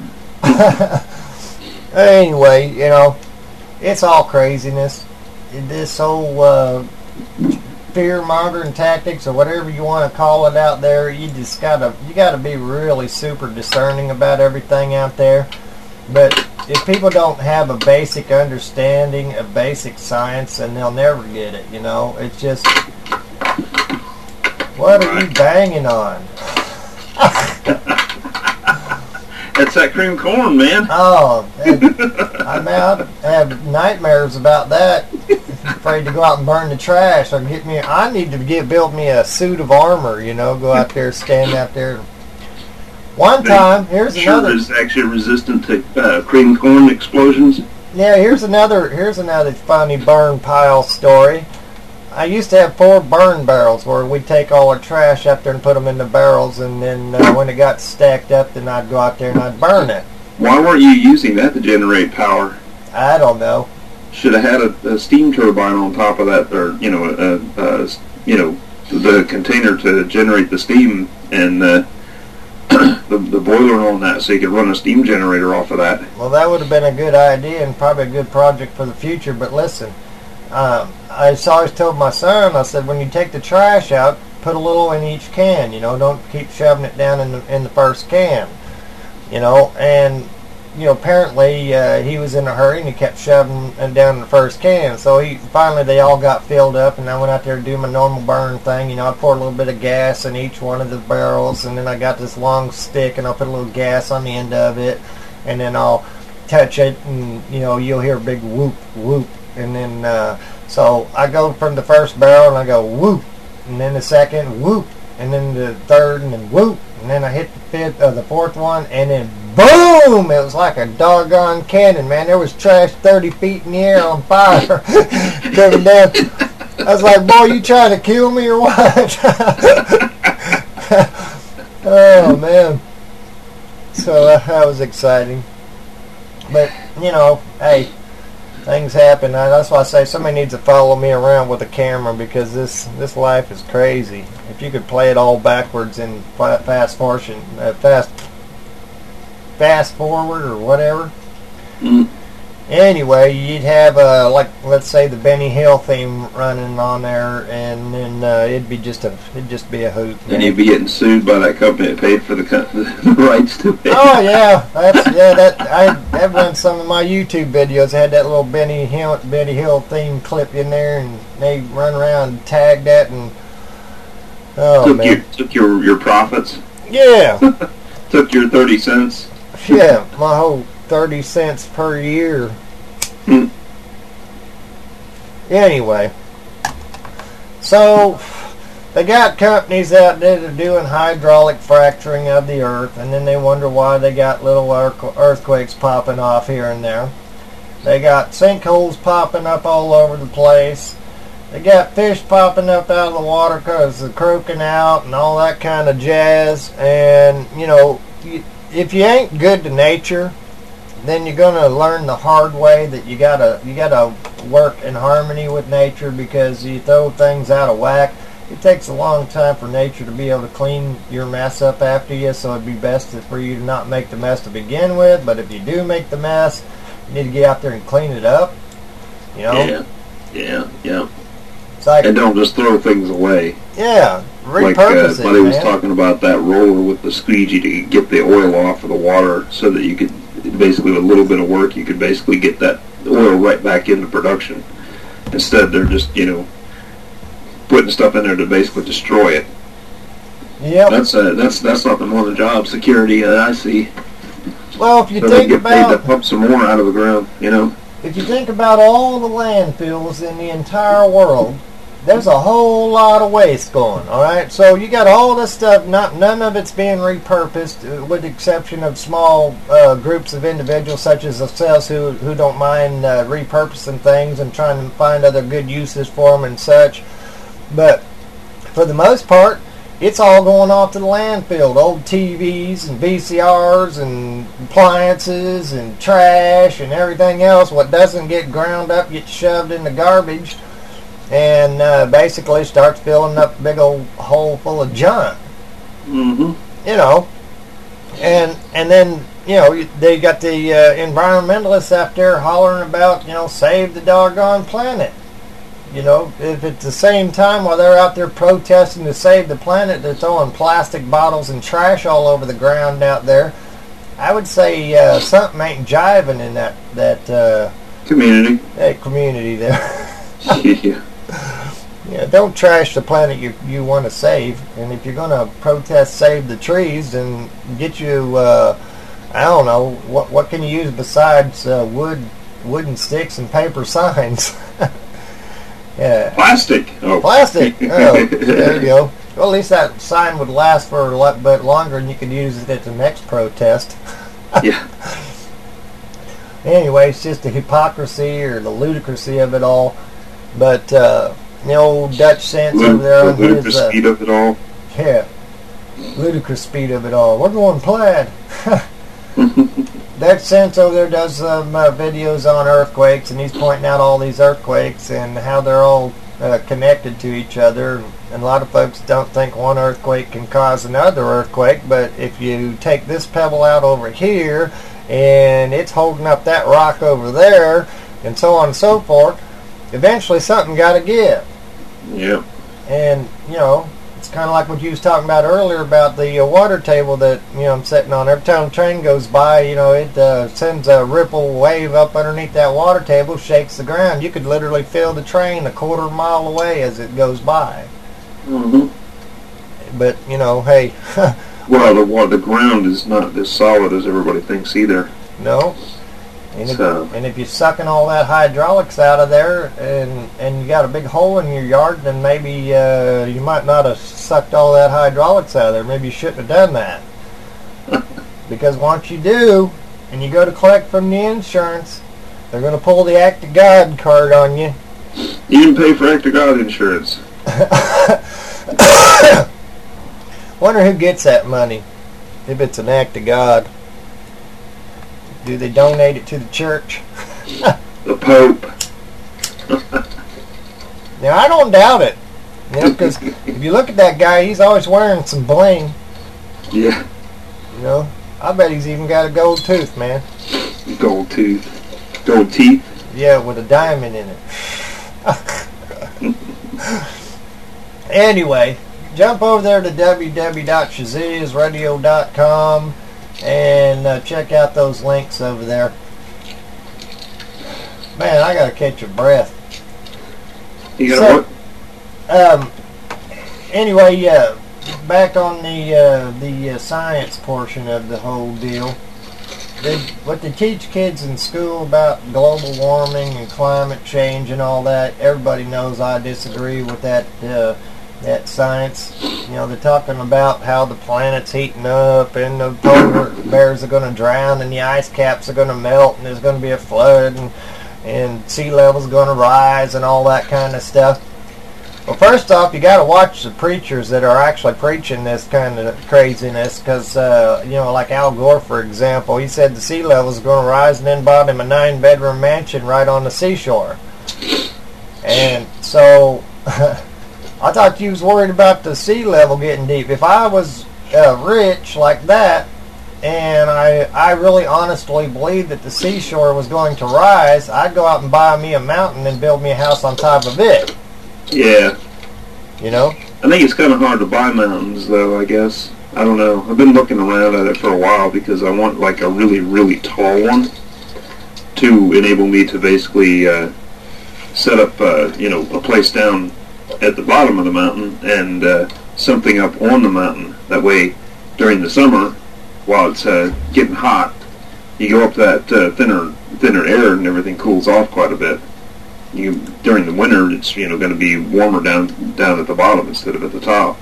Anyway, you know, it's all craziness. This whole uh, fear-mongering tactics, or whatever you want to call it out there, you just gotta you gotta be really super discerning about everything out there. But if people don't have a basic understanding of basic science, then they'll never get it. You know, it's just, what are you banging on? That's that cream corn, man. Oh, I'm out. I have nightmares about that. Afraid to go out and burn the trash. Or get me. I need to get build me a suit of armor. You know, go out there, stand out there. One time, here's sure another. is actually resistant to uh, cream corn explosions. Yeah, here's another. Here's another funny burn pile story. I used to have four burn barrels where we'd take all our trash out there and put them in the barrels, and then uh, when it got stacked up, then I'd go out there and I'd burn it. Why weren't you using that to generate power? I don't know. should have had a, a steam turbine on top of that, or you know, a, a, you know, the container to generate the steam, and uh, the the boiler on that, so you could run a steam generator off of that. Well, that would have been a good idea and probably a good project for the future. But listen, um, I always told my son, I said, when you take the trash out, put a little in each can. You know, don't keep shoving it down in the in the first can. You know, and you know, apparently uh, he was in a hurry and he kept shoving it down in the first can. So he finally they all got filled up, and I went out there to do my normal burn thing. You know, I poured a little bit of gas in each one of the barrels, and then I got this long stick and I'll put a little gas on the end of it, and then I'll touch it, and you know, you'll hear a big whoop whoop, and then uh, so I go from the first barrel and I go whoop, and then the second whoop, and then the third, and then whoop, and then I hit the fifth, uh, the fourth one, and then boom! It was like a doggone cannon, man. There was trash thirty feet in the air on fire coming down. I was like, boy, you trying to kill me or what? Oh, man. So uh, that was exciting. But, you know, hey, things happen. I, that's why I say somebody needs to follow me around with a camera, because this, this life is crazy. If you could play it all backwards in fast fortune, uh, fast fast forward or whatever. Mm. Anyway, you'd have uh, like let's say the Benny Hill theme running on there, and then uh, it'd be just a it'd just be a hoot. Man. And you'd be getting sued by that company that paid for the, co- the rights to it. Oh yeah, that's yeah. That I have run some of my YouTube videos. I had that little Benny Hill Benny Hill theme clip in there, and they run around and tag that, and oh took man, your took your your profits. Yeah, Took your thirty cents. Yeah, my whole thirty cents per year. Hmm. Anyway, so they got companies out there that are doing hydraulic fracturing of the earth, and then they wonder why they got little earthquakes popping off here and there. They got sinkholes popping up all over the place. They got fish popping up out of the water because they're croaking out and all that kind of jazz. And, you know, you, if you ain't good to nature, then you're going to learn the hard way that you gotta you gotta work in harmony with nature, because you throw things out of whack. It takes a long time for nature to be able to clean your mess up after you, so it'd be best for you to not make the mess to begin with. But if you do make the mess, you need to get out there and clean it up. You know? Yeah, yeah, yeah. It's like, and don't just throw things away. Yeah, repurpose like, uh, it, Buddy was man. talking about that roller with the squeegee to get the oil off of the water, so that you could, basically with a little bit of work, you could basically get that oil right back into production. Instead, they're just, you know, putting stuff in there to basically destroy it. Yep. That's uh, that's that's nothing more than job security that I see. Well, if you So they think get paid to about pump some more out of the ground, you know. if you think about all the landfills in the entire world, there's a whole lot of waste going. All right, so you got all this stuff. Not none of it's being repurposed, uh, with the exception of small uh, groups of individuals such as ourselves who who don't mind uh, repurposing things and trying to find other good uses for them and such. But for the most part, it's all going off to the landfill. Old T Vs and V C Rs and appliances and trash and everything else. What doesn't get ground up gets shoved in the garbage, and uh, basically starts filling up a big old hole full of junk. Mm-hmm. You know, and and then you know they got the uh, environmentalists out there hollering about, you know, save the doggone planet. You know, if at the same time while they're out there protesting to save the planet, they're throwing plastic bottles and trash all over the ground out there, I would say uh, something ain't jiving in that that uh, Community. that community there. Yeah. Yeah, don't trash the planet you you want to save. And if you're going to protest save the trees, then get you, uh, I don't know, what what can you use besides uh, wood, wooden sticks and paper signs? Yeah. Plastic. Oh. Plastic. Oh, there you go. Well, at least that sign would last for a lot bit longer, and you could use it at the next protest. Yeah. Anyway, it's just the hypocrisy or the ludicrousy of it all. But uh, the old Dutch sense Lud- over there on the ludicrous his uh, speed of it all. yeah, ludicrous speed of it all. We're going plaid. That Sense over there does some uh, videos on earthquakes, and he's pointing out all these earthquakes and how they're all uh, connected to each other. And a lot of folks don't think one earthquake can cause another earthquake, but if you take this pebble out over here and it's holding up that rock over there, and so on and so forth, eventually something got to give. Yeah. And, you know, it's kind of like what you was talking about earlier about the uh, water table that, you know, I'm sitting on. Every time a train goes by, you know, it uh, sends a ripple wave up underneath that water table, shakes the ground. You could literally feel the train a quarter mile away as it goes by. Mm-hmm. But, you know, hey. Well, the water, the ground is not as solid as everybody thinks either. No. And if, So- and if you're sucking all that hydraulics out of there and, and you got a big hole in your yard, then maybe uh, you might not have sucked all that hydraulics out of there. Maybe you shouldn't have done that. Because once you do, and you go to collect from the insurance, they're going to pull the Act of God card on you. You didn't pay for Act of God insurance. Wonder who gets that money, if it's an Act of God. Do they donate it to the church? The Pope. Now, I don't doubt it. You know, because if you look at that guy, he's always wearing some bling. Yeah. You know, I bet he's even got a gold tooth, man. Gold tooth. Gold teeth. Yeah, with a diamond in it. Anyway, jump over there to w w w dot shazizz radio dot com and uh, check out those links over there. Man, I gotta catch a breath. You got So- what? Um. Anyway, uh, back on the uh, the uh, science portion of the whole deal. Did, what they teach kids in school about global warming and climate change and all that, everybody knows I disagree with that uh, that science. You know, they're talking about how the planet's heating up and the polar bears are going to drown and the ice caps are going to melt and there's going to be a flood and, and sea level's going to rise and all that kind of stuff. Well, first off, you got to watch the preachers that are actually preaching this kind of craziness, because uh, you know, like Al Gore, for example, he said the sea level is going to rise, and then bought him a nine-bedroom mansion right on the seashore. And so, I thought you was worried about the sea level getting deep. If I was uh, rich like that, and I I really honestly believed that the seashore was going to rise, I'd go out and buy me a mountain and build me a house on top of it. Yeah. You know? I think it's kind of hard to buy mountains, though, I guess. I don't know. I've been looking around at it for a while because I want, like, a really, really tall one to enable me to basically uh, set up, uh, you know, a place down at the bottom of the mountain and uh, something up on the mountain. That way, during the summer, while it's uh, getting hot, you go up that uh, thinner, thinner air and everything cools off quite a bit. You, during the winter, it's, you know, going to be warmer down down at the bottom instead of at the top.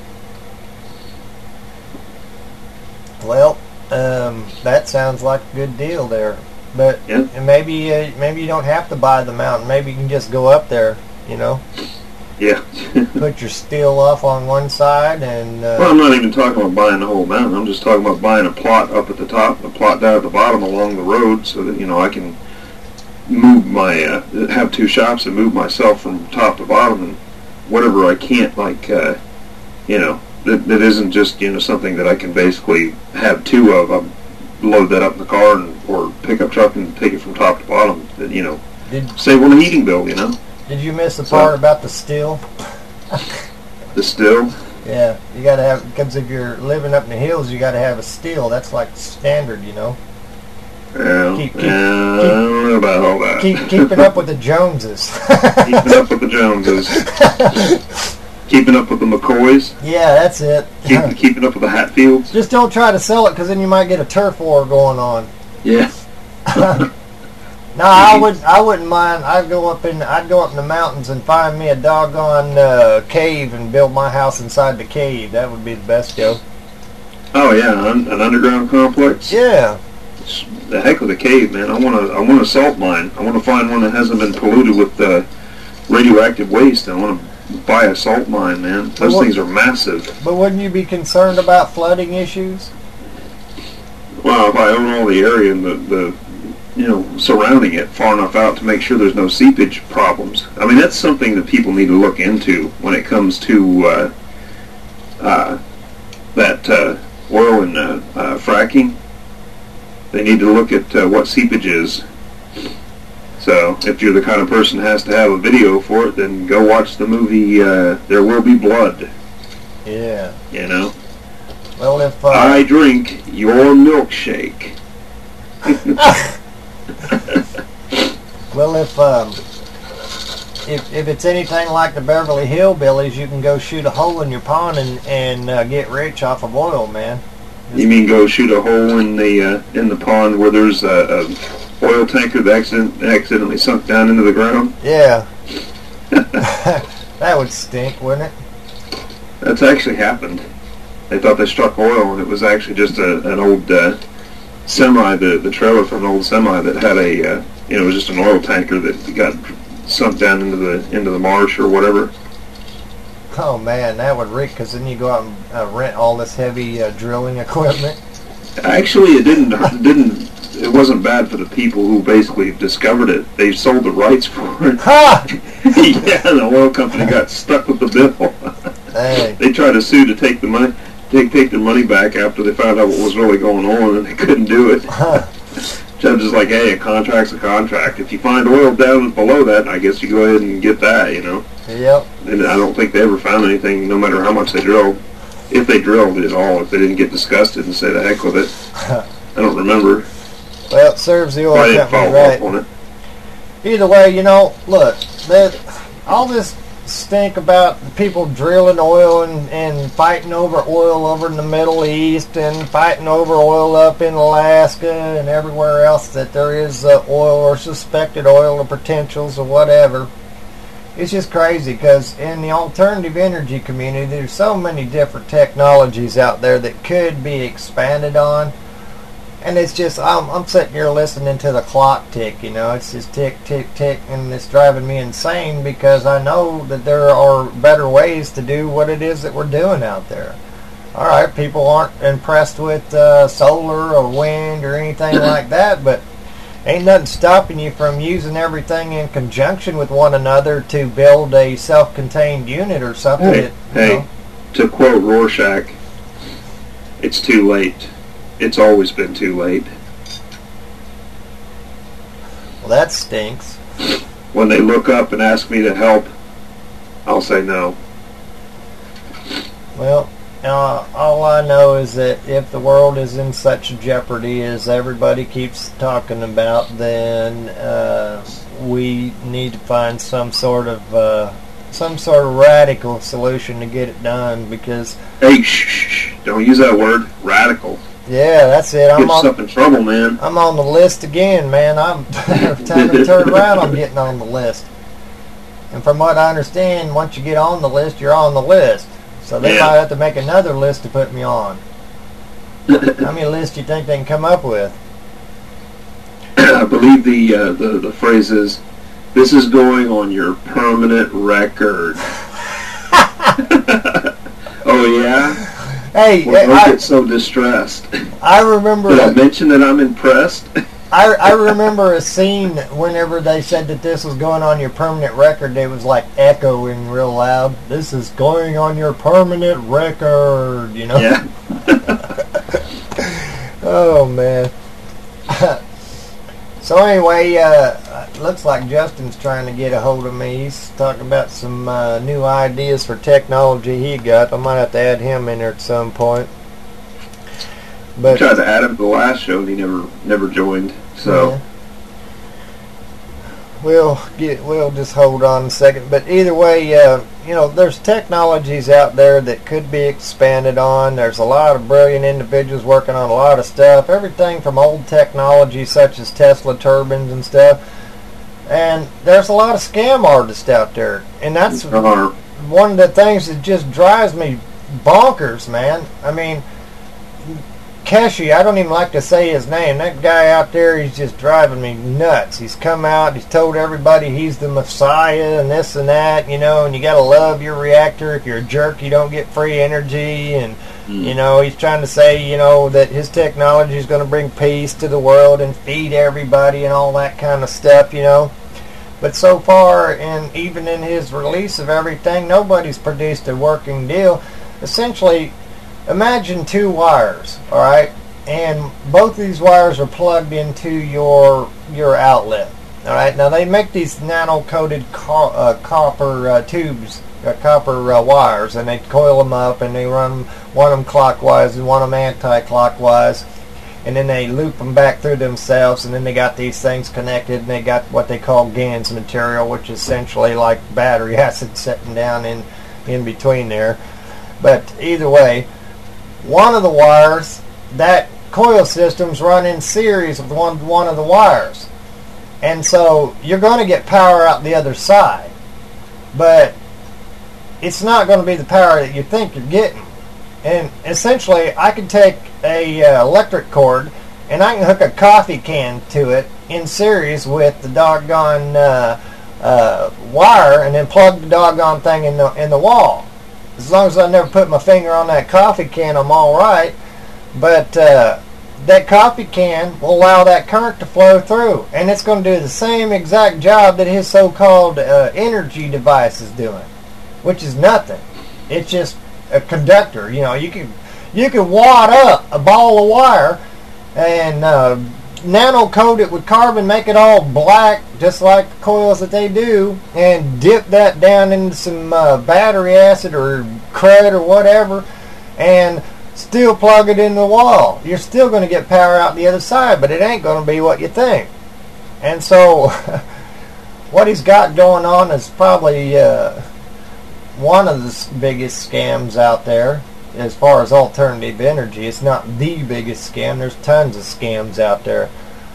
Well, um, that sounds like a good deal there. But Yeah. and maybe uh, maybe you don't have to buy the mountain. Maybe you can just go up there, you know, Yeah. put your steel off on one side and... Uh, Well, I'm not even talking about buying the whole mountain. I'm just talking about buying a plot up at the top and a plot down at the bottom along the road so that, you know, I can move my, uh, have two shops and move myself from top to bottom and whatever I can't, like, uh, you know, that, that isn't just, you know, something that I can basically have two of. I'll load that up in the car and, or pickup truck and take it from top to bottom, that, you know, did, save on the heating bill, you know. did you miss the So- part about the steel? The still. Yeah, you got to have, because if you're living up in the hills, you got to have a steel. That's like standard, you know. Yeah, Keep- keep- yeah, I don't know about all that. Keep keeping up with the Joneses. Keeping up with the Joneses. Keeping up with the McCoys. Yeah, that's it. Keep, keeping up with the Hatfields. Just don't try to sell it, because then you might get a turf war going on. Yeah. No, I would. I wouldn't mind. I'd go up in. I'd go up in the mountains and find me a doggone uh, cave and build my house inside the cave. That would be the best go. Oh yeah, an, an underground complex. Yeah. It's the heck with a cave, man. I want to. I want a salt mine. I want to find one that hasn't been polluted with uh, radioactive waste. I want to buy a salt mine, man. Those Well, things are massive. But wouldn't you be concerned about flooding issues? Well, if I own all the area and the, the you know, surrounding it far enough out to make sure there's no seepage problems. I mean, that's something that people need to look into when it comes to uh, uh, that uh, oil and uh, uh, fracking. They need to look at uh, what seepage is. So, if you're the kind of person that has to have a video for it, then go watch the movie uh, There Will Be Blood. Yeah. You know? Well, if... Uh, I drink your milkshake. Well, if um, if if it's anything like the Beverly Hillbillies, you can go shoot a hole in your pond and and uh, get rich off of oil, man. You mean go shoot a hole in the uh, in the pond where there's a, a oil tanker that accident, accidentally sunk down into the ground? Yeah. That would stink, wouldn't it? That's actually happened. They thought they struck oil, and it was actually just a, an old uh, semi, the the trailer from an old semi that had a, uh, you know, it was just an oil tanker that got sunk down into the into the marsh or whatever. Oh man, that would reek, because then you go out and uh, rent all this heavy uh, drilling equipment. Actually, it didn't it didn't. It wasn't bad for the people who basically discovered it. They sold the rights for it. Ha! Yeah, the oil company got stuck with the bill. Hey. They tried to sue to take the money. Take take their money back after they found out what was really going on, and they couldn't do it. Huh. Judge is like, hey, a contract's a contract. If you find oil down below that, I guess you go ahead and get that, you know. Yep. And I don't think they ever found anything, no matter how much they drilled. If they drilled at all, if they didn't get disgusted and say the heck with it. I don't remember. Well, it serves the I oil didn't company follow right. up on it. Either way, you know, look, that all this stink about people drilling oil and, and fighting over oil over in the Middle East and fighting over oil up in Alaska and everywhere else that there is uh, oil or suspected oil or potentials or whatever. It's just crazy, because in the alternative energy community, there's so many different technologies out there that could be expanded on. And it's just, I'm, I'm sitting here listening to the clock tick, you know, it's just tick, tick, tick, and it's driving me insane, because I know that there are better ways to do what it is that we're doing out there. Alright, people aren't impressed with uh, solar or wind or anything like that, but ain't nothing stopping you from using everything in conjunction with one another to build a self-contained unit or something. Hey, that, hey, know. To quote Rorschach, it's too late. It's always been too late. Well, that stinks. When they look up and ask me to help, I'll say no. Well, uh, all I know is that if the world is in such jeopardy as everybody keeps talking about, then uh, we need to find some sort of uh, some sort of radical solution to get it done. Because Hey, shh, shh, shh. Don't use that word, radical. yeah, that's it. I'm Gets on. us up in trouble, man. I'm on the list again, man. I'm every time I turn around, I'm getting on the list. And from what I understand, once you get on the list, you're on the list. So they Yeah. might have to make another list to put me on. How many lists do you think they can come up with? I believe the, uh, the the phrase is, "This is going on your permanent record." Oh yeah. Hey, Well, don't I, get so distressed. I remember. Did I mention that I'm impressed? I, I remember a scene whenever they said that this was going on your permanent record. It was like echoing real loud. This is going on your permanent record. You know. Yeah. Oh man. So anyway, uh, looks like Justin's trying to get a hold of me. He's talking about some uh, new ideas for technology he got. I might have to add him in there at some point. I But tried to add him to the last show and he never never joined. So yeah. We'll get. We'll just hold on a second. But either way, uh, you know, there's technologies out there that could be expanded on. There's a lot of brilliant individuals working on a lot of stuff. Everything from old technology such as Tesla turbines and stuff. And there's a lot of scam artists out there, and that's uh, one of the things that just drives me bonkers, man. I mean, Keshi, I don't even like to say his name. That guy out there, he's just driving me nuts. He's come out, he's told everybody he's the Messiah and this and that, you know, and you got to love your reactor. If you're a jerk, you don't get free energy, and Mm. You know, he's trying to say, you know, that his technology is going to bring peace to the world and feed everybody and all that kind of stuff, you know. But so far, and even in his release of everything, nobody's produced a working deal. Essentially, imagine two wires, all right? And both of these wires are plugged into your your outlet. All right. Now they make these nano-coated co uh, copper uh, tubes, uh, copper uh, wires, and they coil them up and they run one of them clockwise and one of them anti-clockwise, and then they loop them back through themselves, and then they got these things connected, and they got what they call GaNs material, which is essentially like battery acid sitting down in in between there. But either way, one of the wires, that coil system's run in series with one one of the wires, and so you're going to get power out the other side, but it's not going to be the power that you think you're getting. And essentially, I can take a uh, electric cord and I can hook a coffee can to it in series with the doggone uh, uh, wire, and then plug the doggone thing in the in the wall. As long as I never put my finger on that coffee can, I'm all right. But uh, that coffee can will allow that current to flow through, and it's going to do the same exact job that his so-called uh, energy device is doing, which is nothing. It's just a conductor. You know, you can you can wad up a ball of wire and uh, nano coat it with carbon, make it all black, just like the coils that they do, and dip that down into some uh, battery acid or crud or whatever, and still plug it in the wall. You're still going to get power out the other side, but it ain't going to be what you think. And so what he's got going on is probably uh, one of the biggest scams out there as far as alternative energy. It's not the biggest scam. There's tons of scams out there.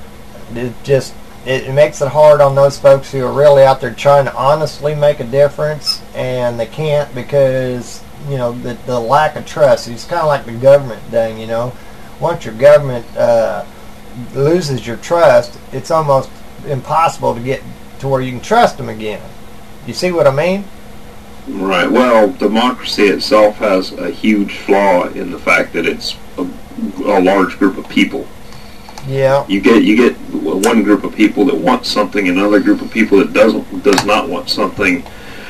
It just it makes it hard on those folks who are really out there trying to honestly make a difference, and they can't because, you know, the, the lack of trust. It's kind of like the government thing, you know. Once your government uh, loses your trust, it's almost impossible to get to where you can trust them again. You see what I mean? Right. Well, democracy itself has a huge flaw in the fact that it's a, a large group of people. Yeah. You get you get one group of people that want something, another group of people that doesn't does not want something.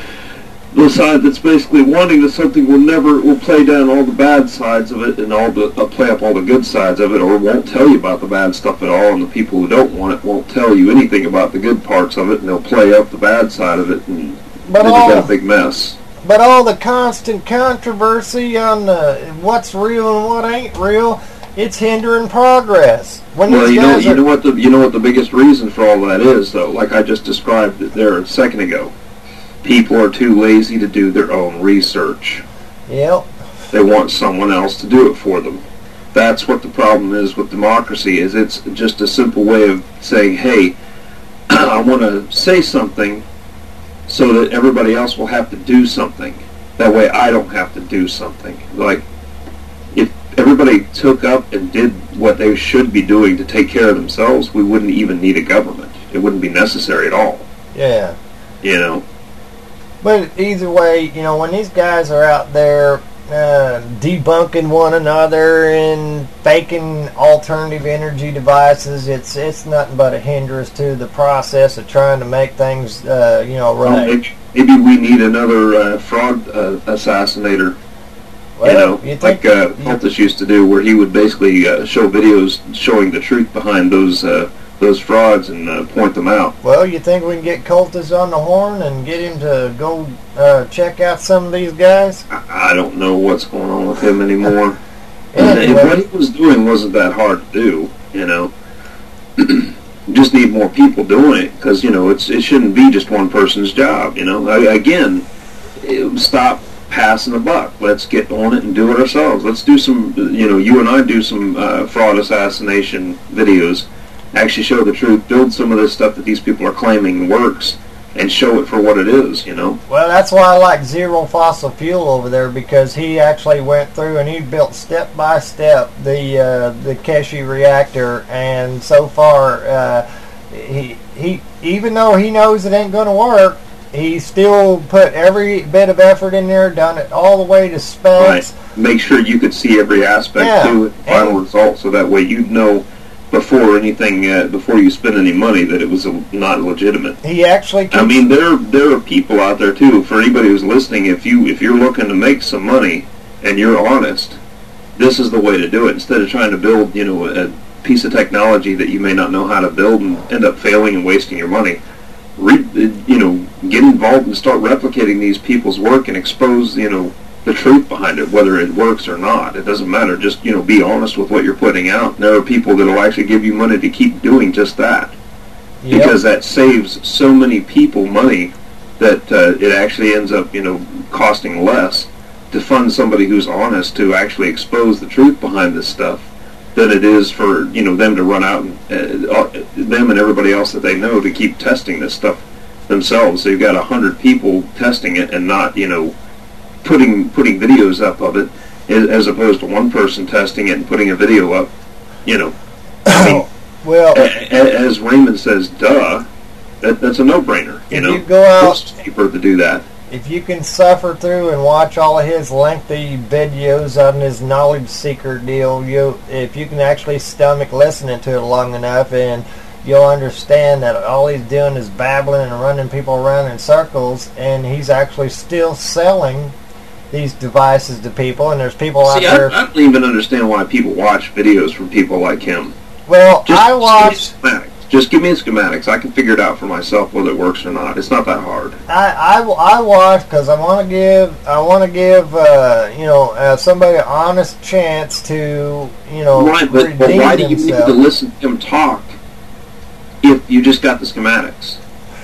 The side that's basically wanting the something will never will play down all the bad sides of it and all the uh, play up all the good sides of it, or won't tell you about the bad stuff at all. And the people who don't want it won't tell you anything about the good parts of it, and they'll play up the bad side of it, and but then all, you got a big mess. But all the constant controversy on uh, what's real and what ain't real, it's hindering progress. When well, these you know, guys you are, know what the you know what the biggest reason for all that is, though. Like I just described it there a second ago. People are too lazy to do their own research. Yep. They want someone else to do it for them. That's what the problem is with democracy, is it's just a simple way of saying, hey, I want to say something so that everybody else will have to do something. That way I don't have to do something. Like, if everybody took up and did what they should be doing to take care of themselves, we wouldn't even need a government. It wouldn't be necessary at all. Yeah. You know? But either way, you know, when these guys are out there uh, debunking one another and faking alternative energy devices, it's it's nothing but a hindrance to the process of trying to make things, uh, you know, right. Well, maybe, maybe we need another uh, fraud uh, assassinator. Well, you know, you think, like uh, Cultus used to do, where he would basically uh, show videos showing the truth behind those uh, those frauds and uh, point them out. Well, you think we can get Cultus on the horn and get him to go uh, check out some of these guys? I, I don't know what's going on with him anymore. Anyway. And what he was doing wasn't that hard to do, you know. You just need more people doing it, because, you know, it's it shouldn't be just one person's job, you know. I, again, it, stop passing the buck. Let's get on it and do it ourselves. Let's do some, you know, you and I do some uh, fraud assassination videos, actually show the truth, build some of this stuff that these people are claiming works, and show it for what it is, you know. Well, that's why I like Zero Fossil Fuel over there, because he actually went through and he built step by step the uh, the Keshe reactor, and so far uh, he he even though he knows it ain't going to work, he still put every bit of effort in there, done it all the way to specs. Right. Make sure you could see every aspect Yeah. to it, final And- result, so that way you'd know before anything, uh, before you spend any money, that it was a, not legitimate. He actually keeps, I mean, there there are people out there too. For anybody who's listening, if you if you're looking to make some money and you're honest, this is the way to do it. Instead of trying to build, you know, a piece of technology that you may not know how to build and end up failing and wasting your money, re, you know, get involved and start replicating these people's work and expose, you know, the truth behind it, whether it works or not. It doesn't matter. Just, you know, be honest with what you're putting out. And there are people that will actually give you money to keep doing just that. Yep. Because that saves so many people money that uh, it actually ends up, you know, costing less to fund somebody who's honest to actually expose the truth behind this stuff than it is for, you know, them to run out and uh, them and everybody else that they know to keep testing this stuff themselves. So you've got a hundred people testing it and not, you know, putting putting videos up of it, as opposed to one person testing it and putting a video up. You know, I mean, well, a- a- as Raymond says, duh, that, that's a no-brainer. You If know, you go out- most people to do that. if you can suffer through and watch all of his lengthy videos on his knowledge seeker deal, you if you can actually stomach listening to it long enough, and you'll understand that all he's doing is babbling and running people around in circles, and he's actually still selling these devices to people, and there's people out See, I, there. I don't even understand why people watch videos from people like him. well, Just I give me watched. schematics. Just give me schematics. I can figure it out for myself whether it works or not. It's not that hard. I, I, I watch because I want to give I want to give uh, you know uh, somebody an honest chance to you know Right, but, but redeem why do you need themselves. to listen to him talk if you just got the schematics?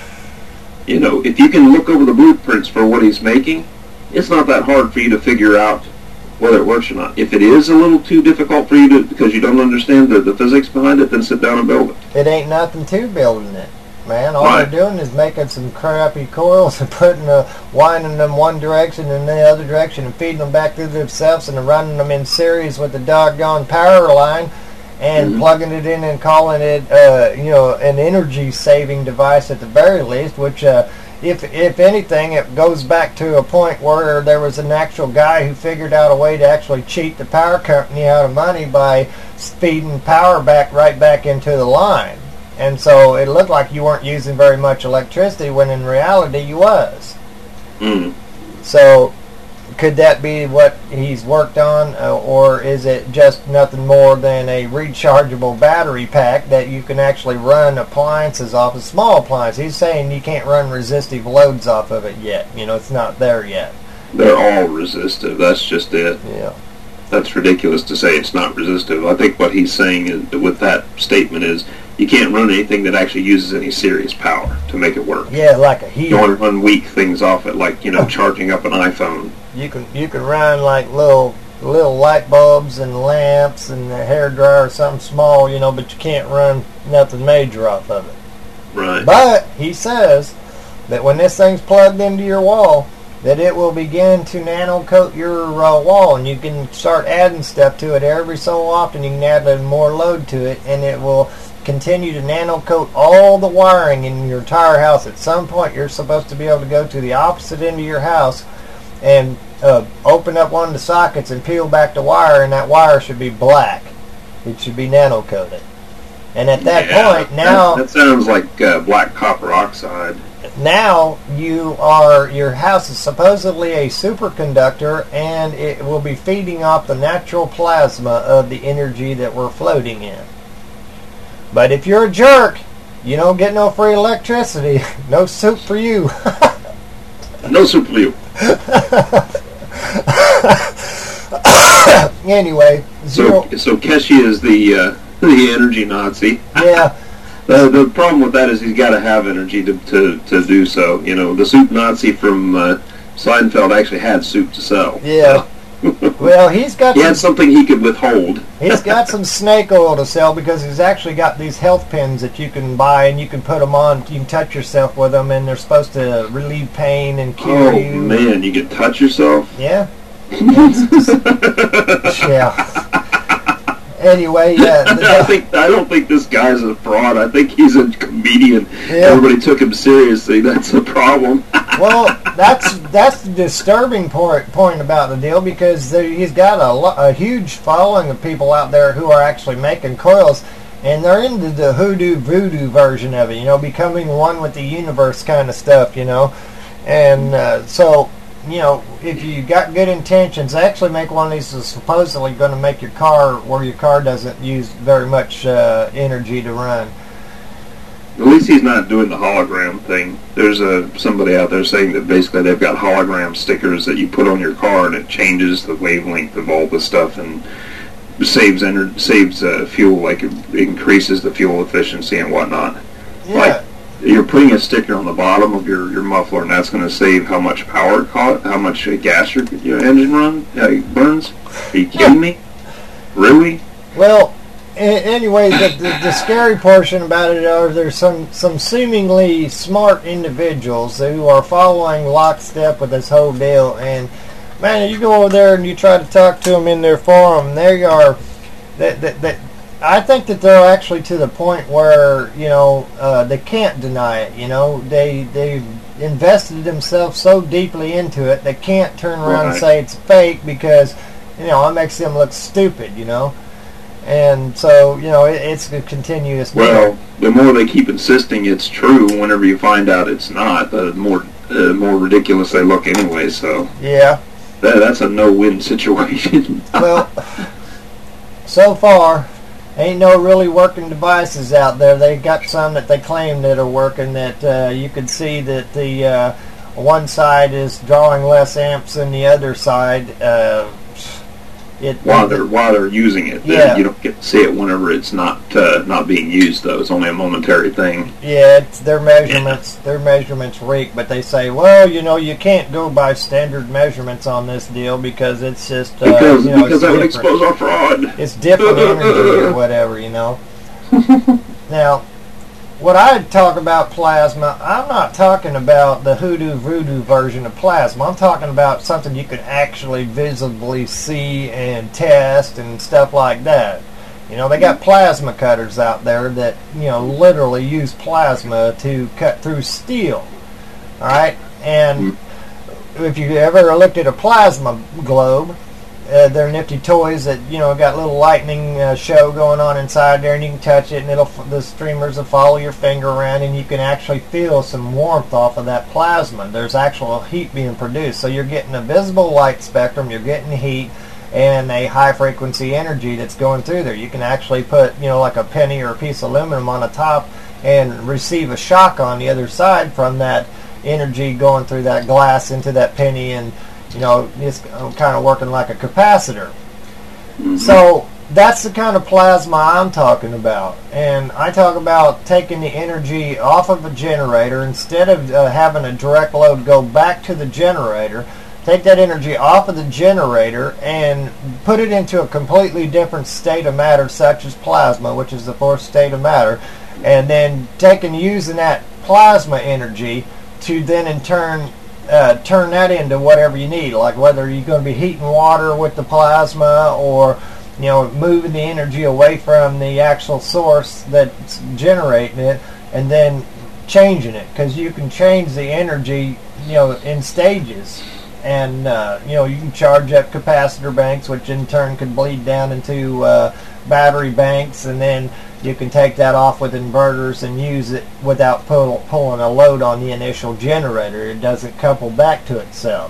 You know, if you can look over the blueprints for what he's making, it's not that hard for you to figure out whether it works or not. If it is a little too difficult for you to, because you don't understand the, the physics behind it, then sit down and build it. It ain't nothing to building it, man. All Right. they're doing is making some crappy coils and putting a winding them one direction and the other direction and feeding them back through themselves and running them in series with the doggone power line and Mhm. plugging it in and calling it, uh, you know, an energy saving device at the very least. Which, uh, if if anything, it goes back to a point where there was an actual guy who figured out a way to actually cheat the power company out of money by feeding power back right back into the line. And so it looked like you weren't using very much electricity when in reality you was. Mm. So could that be what he's worked on, uh, or is it just nothing more than a rechargeable battery pack that you can actually run appliances off, a small appliance? He's saying you can't run resistive loads off of it yet. You know, it's not there yet. They're all resistive. That's just it. Yeah. That's ridiculous to say it's not resistive. I think what he's saying is, with that statement is you can't run anything that actually uses any serious power to make it work. Yeah, like a You want heater. to run weak things off it, like, you know, charging up an iPhone. You can you can run like little little light bulbs and lamps and a hair dryer or something small, you know, but you can't run nothing major off of it. Right. But he says that when this thing's plugged into your wall, that it will begin to nano coat your uh, wall, and you can start adding stuff to it every so often. You can add a more load to it, and it will continue to nano coat all the wiring in your entire house. At some point, you're supposed to be able to go to the opposite end of your house and uh, open up one of the sockets and peel back the wire, and that wire should be black. It should be nano coated. And at that Yeah, point, now That, that sounds like uh, black copper oxide. now you are your house is supposedly a superconductor, and it will be feeding off the natural plasma of the energy that we're floating in. But if you're a jerk, you don't get no free electricity. No soup for you. No soup for you. Anyway, zero. So, so Keshi is the uh, the energy Nazi. Yeah, The, the problem with that is he's got to have energy to, to, to do so. You know, the soup Nazi from uh, Seinfeld actually had soup to sell. yeah. Well, he's got He some had something he could withhold. He's got some snake oil to sell, because he's actually got these health pins that you can buy, and you can put them on. You can touch yourself with them, and they're supposed to relieve pain and cure Oh you. man, you can touch yourself. Yeah. Yeah. Anyway, yeah. I The, think I don't think this guy's a fraud. I think he's a comedian. Yeah. Everybody took him seriously. That's the problem. Well, that's that's the disturbing point point about the deal, because there, he's got a, lo- a huge following of people out there who are actually making coils, and they're into the hoodoo voodoo version of it, you know, becoming one with the universe kind of stuff, you know. And uh, so, you know, if you got good intentions, actually make one of these that's supposedly going to make your car where your car doesn't use very much uh, energy to run. At least he's not doing the hologram thing. There's a somebody out there saying that basically they've got hologram stickers that you put on your car and it changes the wavelength of all the stuff and saves ener- saves uh, fuel, like it increases the fuel efficiency and whatnot. Yeah. Like you're putting a sticker on the bottom of your, your muffler, and that's going to save how much power it costs, how much uh, gas your, your engine run uh, burns. Are you kidding me? Really? Well, anyway, the, the, the scary portion about it are there's some, some seemingly smart individuals who are following lockstep with this whole deal. And, man, you go over there and you try to talk to them in their forum, they are... That, that, that, I think that they're actually to the point where, you know, uh, they can't deny it, you know. They, they've invested themselves so deeply into it, they can't turn around Right. and say it's fake because, you know, it makes them look stupid, you know. And so, you know, it, it's a continuous deal. Well, the more they keep insisting it's true, whenever you find out it's not, the more uh, more ridiculous they look anyway. So Yeah. that, that's a no-win situation. Well, so far, ain't no really working devices out there. They got some that they claim that are working that uh, you could see that the uh, one side is drawing less amps than the other side. Uh, it, while they're while they're using it, They- Yeah. you don't get to see it whenever it's not uh, not being used. Though it's only a momentary thing. Yeah, it's their measurements. Their measurements reek, but they say, well, you know, you can't go by standard measurements on this deal because it's just uh, Because you know, because it's that would different. expose our fraud. It's different energy or whatever, you know. Now, what I talk about plasma, I'm not talking about the hoodoo voodoo version of plasma. I'm talking about something you can actually visibly see and test and stuff like that. You know, they got plasma cutters out there that, you know, literally use plasma to cut through steel. All right? And if you ever looked at a plasma globe, Uh, they're nifty toys that, you know, got a little lightning uh, show going on inside there, and you can touch it, and it'll the streamers will follow your finger around, and you can actually feel some warmth off of that plasma. There's actual heat being produced, so you're getting a visible light spectrum, you're getting heat, and a high frequency energy that's going through there. You can actually put, you know, like a penny or a piece of aluminum on the top and receive a shock on the other side from that energy going through that glass into that penny, and you know, it's kind of working like a capacitor. Mm-hmm. So that's the kind of plasma I'm talking about. And I talk about taking the energy off of a generator. Instead of uh, having a direct load go back to the generator, take that energy off of the generator and put it into a completely different state of matter, such as plasma, which is the fourth state of matter, and then taking using that plasma energy to then in turn Uh, turn that into whatever you need, like whether you're going to be heating water with the plasma or, you know, moving the energy away from the actual source that's generating it and then changing it, because you can change the energy, you know, in stages. And, uh, you know, you can charge up capacitor banks, which in turn could bleed down into uh, battery banks, and then you can take that off with inverters and use it without pull, pulling a load on the initial generator. It doesn't couple back to itself.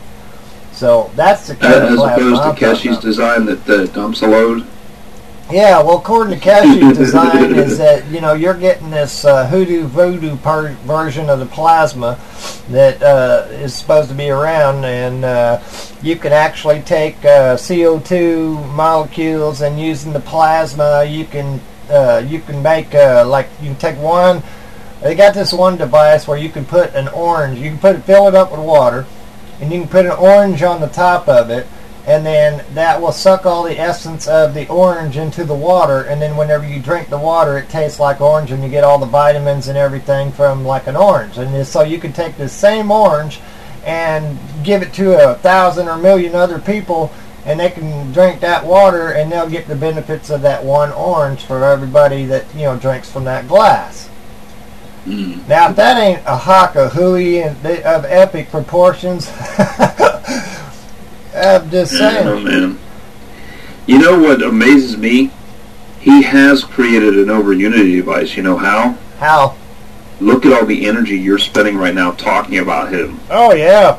So that's the kind Uh, of as plasma opposed to I'm talking Keshi's about. design that uh, dumps a load. Yeah, well, according to Keshi's design is that, you know, you're getting this uh, hoodoo voodoo per- version of the plasma that uh, is supposed to be around, and uh, you can actually take uh, C O two molecules, and using the plasma you can uh, you can make uh, like you can take one. They got this one device where you can put an orange. You can put it, fill it up with water, and you can put an orange on the top of it. And then that will suck all the essence of the orange into the water, and then whenever you drink the water, it tastes like orange, and you get all the vitamins and everything from like an orange. And so you can take the same orange and give it to a thousand or million other people, and they can drink that water, and they'll get the benefits of that one orange for everybody that, you know, drinks from that glass. Mm. Now, if that ain't a Haka-Hui of epic proportions, I'm just saying. Oh, man. You know what amazes me? He has created an over-unity device. You know how? How? Look at all the energy you're spending right now talking about him. Oh, yeah.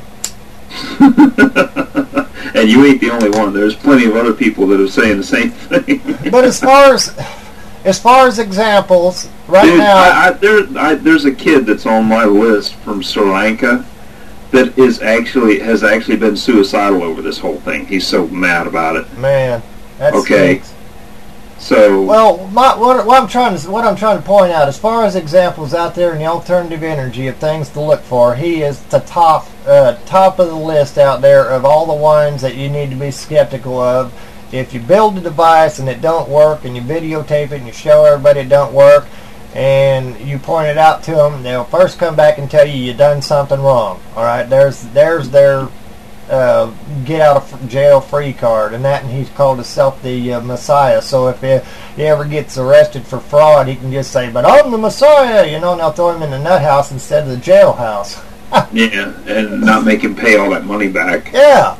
And you ain't the only one. There's plenty of other people that are saying the same thing. But as far as as far as examples, right Dude, now, I, I, there, I, there's a kid that's on my list from Sri Lanka that is actually has actually been suicidal over this whole thing. He's so mad about it. man, that's Okay. So Well, my, what, what I'm trying to what I'm trying to point out, as far as examples out there in the alternative energy of things to look for, he is the top uh, top of the list out there of all the ones that you need to be skeptical of. If you build a device and it don't work, and you videotape it and you show everybody it don't work, and you point it out to them, they'll first come back and tell you you done something wrong. All right, there's there's their uh, get out of jail free card, and that, and he's called himself the uh, Messiah. So if he, he ever gets arrested for fraud, he can just say, "But I'm the Messiah," you know, and they'll throw him in the nut house instead of the jailhouse. yeah, and not make him pay all that money back. Yeah.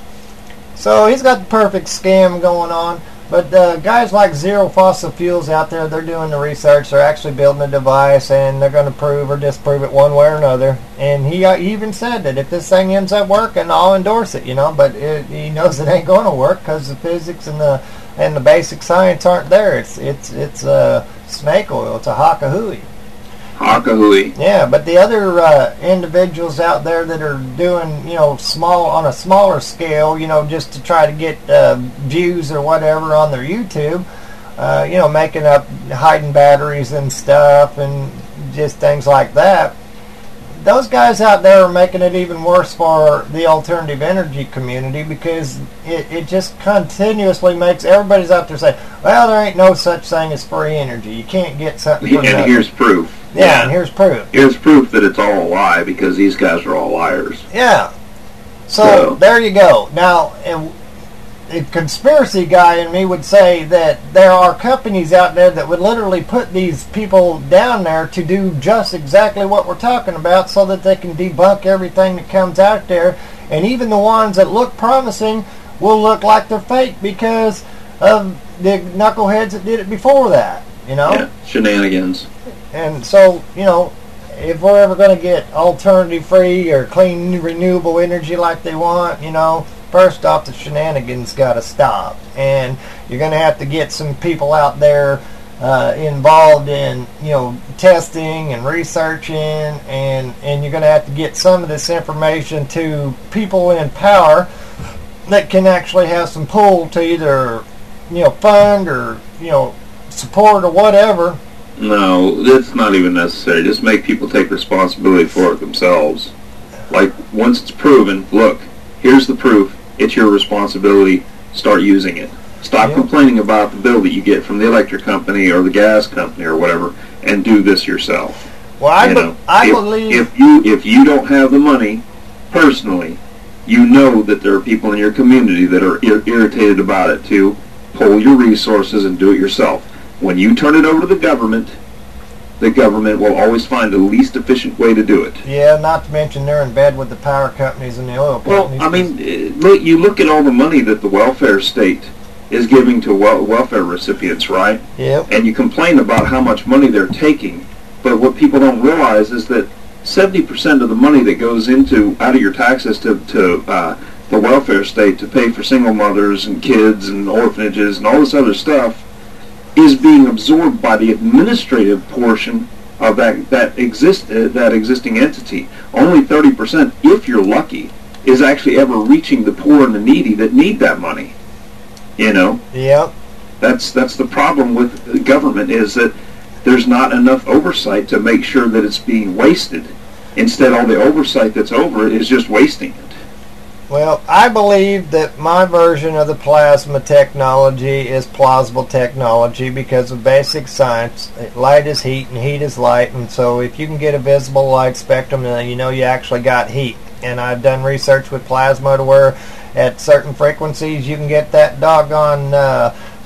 So he's got the perfect scam going on. But uh, guys like Zero Fossil Fuels out there, they're doing the research. They're actually building a device, and they're going to prove or disprove it one way or another. And he, uh, he even said that if this thing ends up working, I'll endorse it, you know. But it, he knows it ain't going to work because the physics and the and the basic science aren't there. It's it's it's uh, snake oil. It's a Haka-Hui. Haka-Hui. Yeah, but the other uh, individuals out there that are doing, you know, small on a smaller scale, you know, just to try to get uh, views or whatever on their YouTube, uh, you know, making up, hiding batteries and stuff and just things like that. Those guys out there are making it even worse for the alternative energy community because it, it just continuously makes everybody's out there say, well, there ain't no such thing as free energy. You can't get something for And nothing. here's proof. Yeah, Yeah. and here's proof. Here's proof that it's all a lie because these guys are all liars. Yeah. So, So- there you go. Now, and the conspiracy guy in me would say that there are companies out there that would literally put these people down there to do just exactly what we're talking about so that they can debunk everything that comes out there. And even the ones that look promising will look like they're fake because of the knuckleheads that did it before that, you know? Yeah, shenanigans. And so, you know, if we're ever going to get alternative free or clean renewable energy like they want, you know, first off, the shenanigans got to stop. And you're going to have to get some people out there uh, involved in, you know, testing and researching. And, and you're going to have to get some of this information to people in power that can actually have some pull to either, you know, fund or, you know, support or whatever. No, that's not even necessary. Just make people take responsibility for it themselves. Like, once it's proven, look, here's the proof. It's your responsibility. Start using it. Stop Yeah. complaining about the bill that you get from the electric company or the gas company or whatever, and do this yourself. Well, I, You be- know, I if, believe... if you if you don't have the money, personally, you know that there are people in your community that are ir- irritated about it too. Pull your resources and do it yourself. When you turn it over to the government, the government will always find the least efficient way to do it. Yeah, not to mention they're in bed with the power companies and the oil Well, companies. I mean, eh, look, you look at all the money that the welfare state is giving to wel- welfare recipients, right? Yep. And you complain about how much money they're taking, but what people don't realize is that seventy percent of the money that goes into out of your taxes to, to uh, the welfare state to pay for single mothers and kids and orphanages and all this other stuff is being absorbed by the administrative portion of that that exist uh, that existing entity. Only thirty percent, if you're lucky, is actually ever reaching the poor and the needy that need that money. You know, Yep. that's that's the problem with the government, is that there's not enough oversight to make sure that it's being wasted. Instead, all the oversight that's over it is just wasting it. Well, I believe that my version of the plasma technology is plausible technology because of basic science. Light is heat and heat is light, and so if you can get a visible light spectrum, then you know you actually got heat. And I've done research with plasma to where at certain frequencies you can get that doggone uh,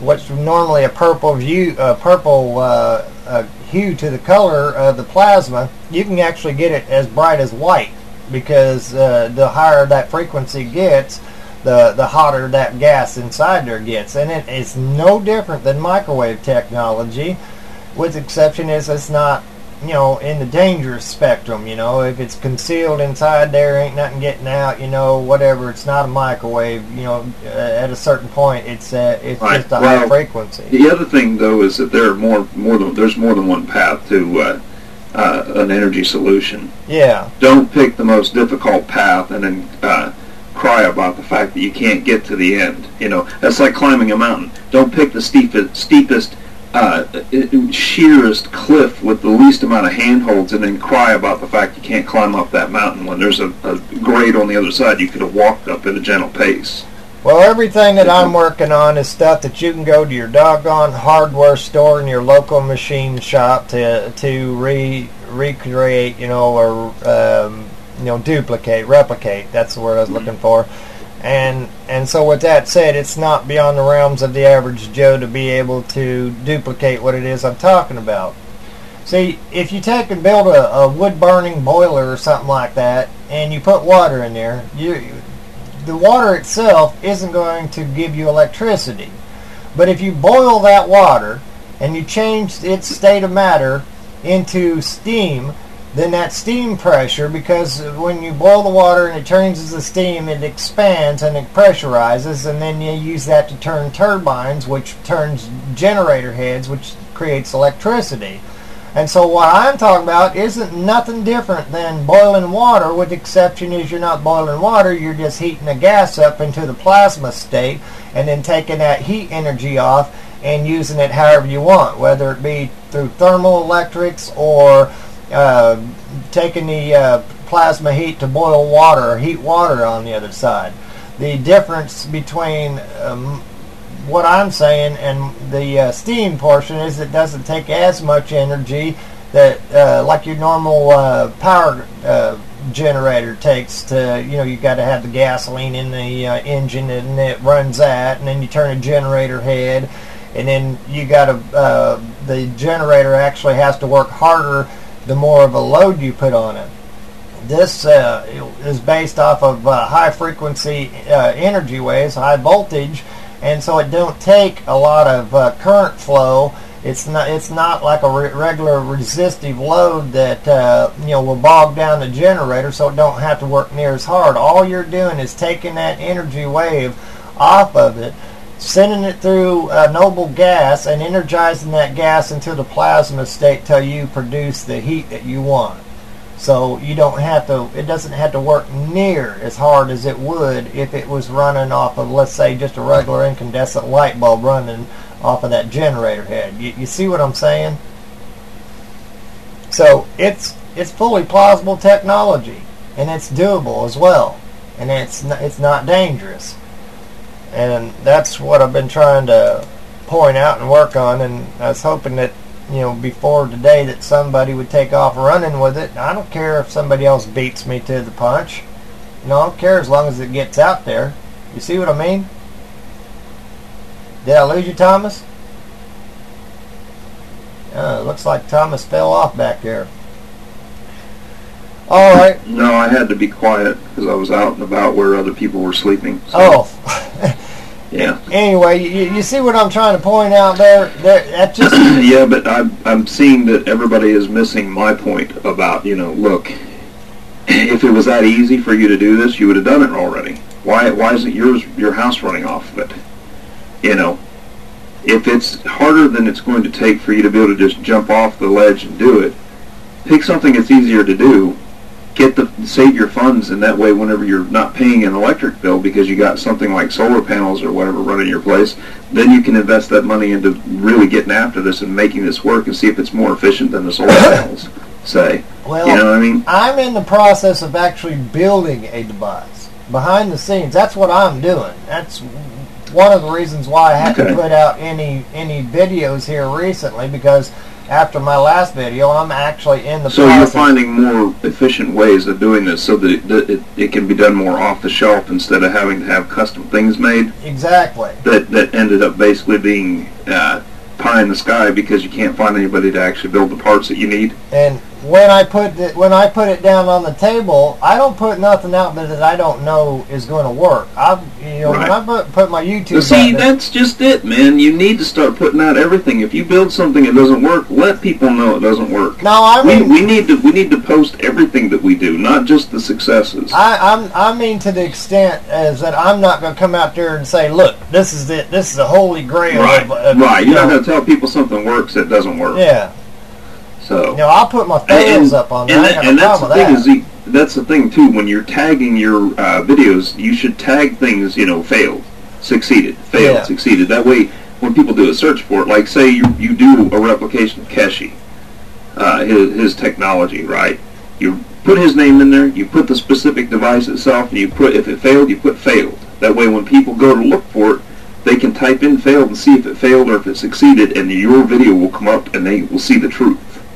what's normally a purple hue, uh, purple uh, uh, hue to the color of the plasma, you can actually get it as bright as white, because uh, the higher that frequency gets, the the hotter that gas inside there gets. And it is no different than microwave technology, with the exception is it's not, you know, in the dangerous spectrum. You know, if it's concealed inside there, ain't nothing getting out, you know, whatever, it's not a microwave. You know, uh, at a certain point, it's uh, it's Right. just a Well, high frequency. The other thing, though, is that there are more, more than there's more than one path to uh, uh, an energy solution. Yeah. Don't pick the most difficult path and then uh, cry about the fact that you can't get to the end. You know, that's like climbing a mountain. Don't pick the steepest, steepest, uh, sheerest cliff with the least amount of handholds and then cry about the fact you can't climb up that mountain when there's a, a grade on the other side you could have walked up at a gentle pace. Well, everything that I'm working on is stuff that you can go to your doggone hardware store in your local machine shop to to re recreate, you know, or um, you know, duplicate, replicate. That's the word I was looking for. And and so with that said, it's not beyond the realms of the average Joe to be able to duplicate what it is I'm talking about. See, if you take and build a, a wood-burning boiler or something like that, and you put water in there, you the water itself isn't going to give you electricity. But if you boil that water and you change its state of matter into steam, then that steam pressure, because when you boil the water and it turns into steam, it expands and it pressurizes, and then you use that to turn turbines, which turns generator heads, which creates electricity. And so what I'm talking about isn't nothing different than boiling water, with the exception is you're not boiling water, you're just heating the gas up into the plasma state and then taking that heat energy off and using it however you want, whether it be through thermal electrics or uh, taking the uh, plasma heat to boil water or heat water on the other side. The difference between um, what I'm saying and the uh, steam portion is it doesn't take as much energy that uh, like your normal uh, power uh, generator takes to, you know, you got to have the gasoline in the uh, engine and it runs that, and then you turn a generator head, and then you got to uh, the generator actually has to work harder the more of a load you put on it. This uh, is based off of uh, high frequency uh, energy waves, high voltage, and so it don't take a lot of uh, current flow. It's not it's not like a re regular resistive load that uh, you know will bog down the generator, so it don't have to work near as hard. All you're doing is taking that energy wave off of it, sending it through a noble gas, and energizing that gas into the plasma state till you produce the heat that you want. So you don't have to, it doesn't have to work near as hard as it would if it was running off of, let's say, just a regular incandescent light bulb running off of that generator head. You, you see what I'm saying? So it's it's fully plausible technology, and it's doable as well, and it's not, it's not dangerous. And that's what I've been trying to point out and work on, and I was hoping that, you know, before today that somebody would take off running with it. I don't care if somebody else beats me to the punch. You know, I don't care as long as it gets out there. You see what I mean? Did I lose you, Thomas? Uh, looks like Thomas fell off back there. All right. No, I had to be quiet because I was out and about where other people were sleeping. So. Oh. Yeah. Anyway, you, you see what I'm trying to point out there? there that just yeah, but I'm, I'm seeing that everybody is missing my point about, you know, look, if it was that easy for you to do this, you would have done it already. Why why isn't yours your house running off of it? You know, if it's harder than it's going to take for you to be able to just jump off the ledge and do it, pick something that's easier to do. Get the save your funds, and that way whenever you're not paying an electric bill because you got something like solar panels or whatever running your place, then you can invest that money into really getting after this and making this work and see if it's more efficient than the solar panels say. Well, you know what I mean? I'm in the process of actually building a device behind the scenes. That's what I'm doing. That's one of the reasons why I haven't Okay. put out any any videos here recently, because after my last video, I'm actually in the So process. you're finding more efficient ways of doing this so that it, that it, it can be done more off the shelf instead of having to have custom things made? Exactly. That that ended up basically being uh, pie in the sky because you can't find anybody to actually build the parts that you need. And when I put it, when I put it down on the table, I don't put nothing out there that I don't know is going to work. I, you know, Right. when I put, put my YouTube. But see, out there, that's just it, man. You need to start putting out everything. If you build something that doesn't work, let people know it doesn't work. no, I We, mean, we need to we need to post everything that we do, not just the successes. I, I'm, I mean to the extent as that I'm not going to come out there and say, look, this is it. This is a holy grail. Right, Of, of, right. you You're not know, going to tell people something works that doesn't work. Yeah. So. You know, I'll put my fails up on there. And, I that, ain't got and no that's the problem thing with is the, that's the thing too. When you're tagging your uh, videos, you should tag things. You know, failed, succeeded, failed, Yeah. succeeded. That way, when people do a search for it, like say you you do a replication of Keshi, uh, his his technology, right? You put his name in there. You put the specific device itself, and you put if it failed, you put failed. That way, when people go to look for it, they can type in failed and see if it failed or if it succeeded, and your video will come up and they will see the truth.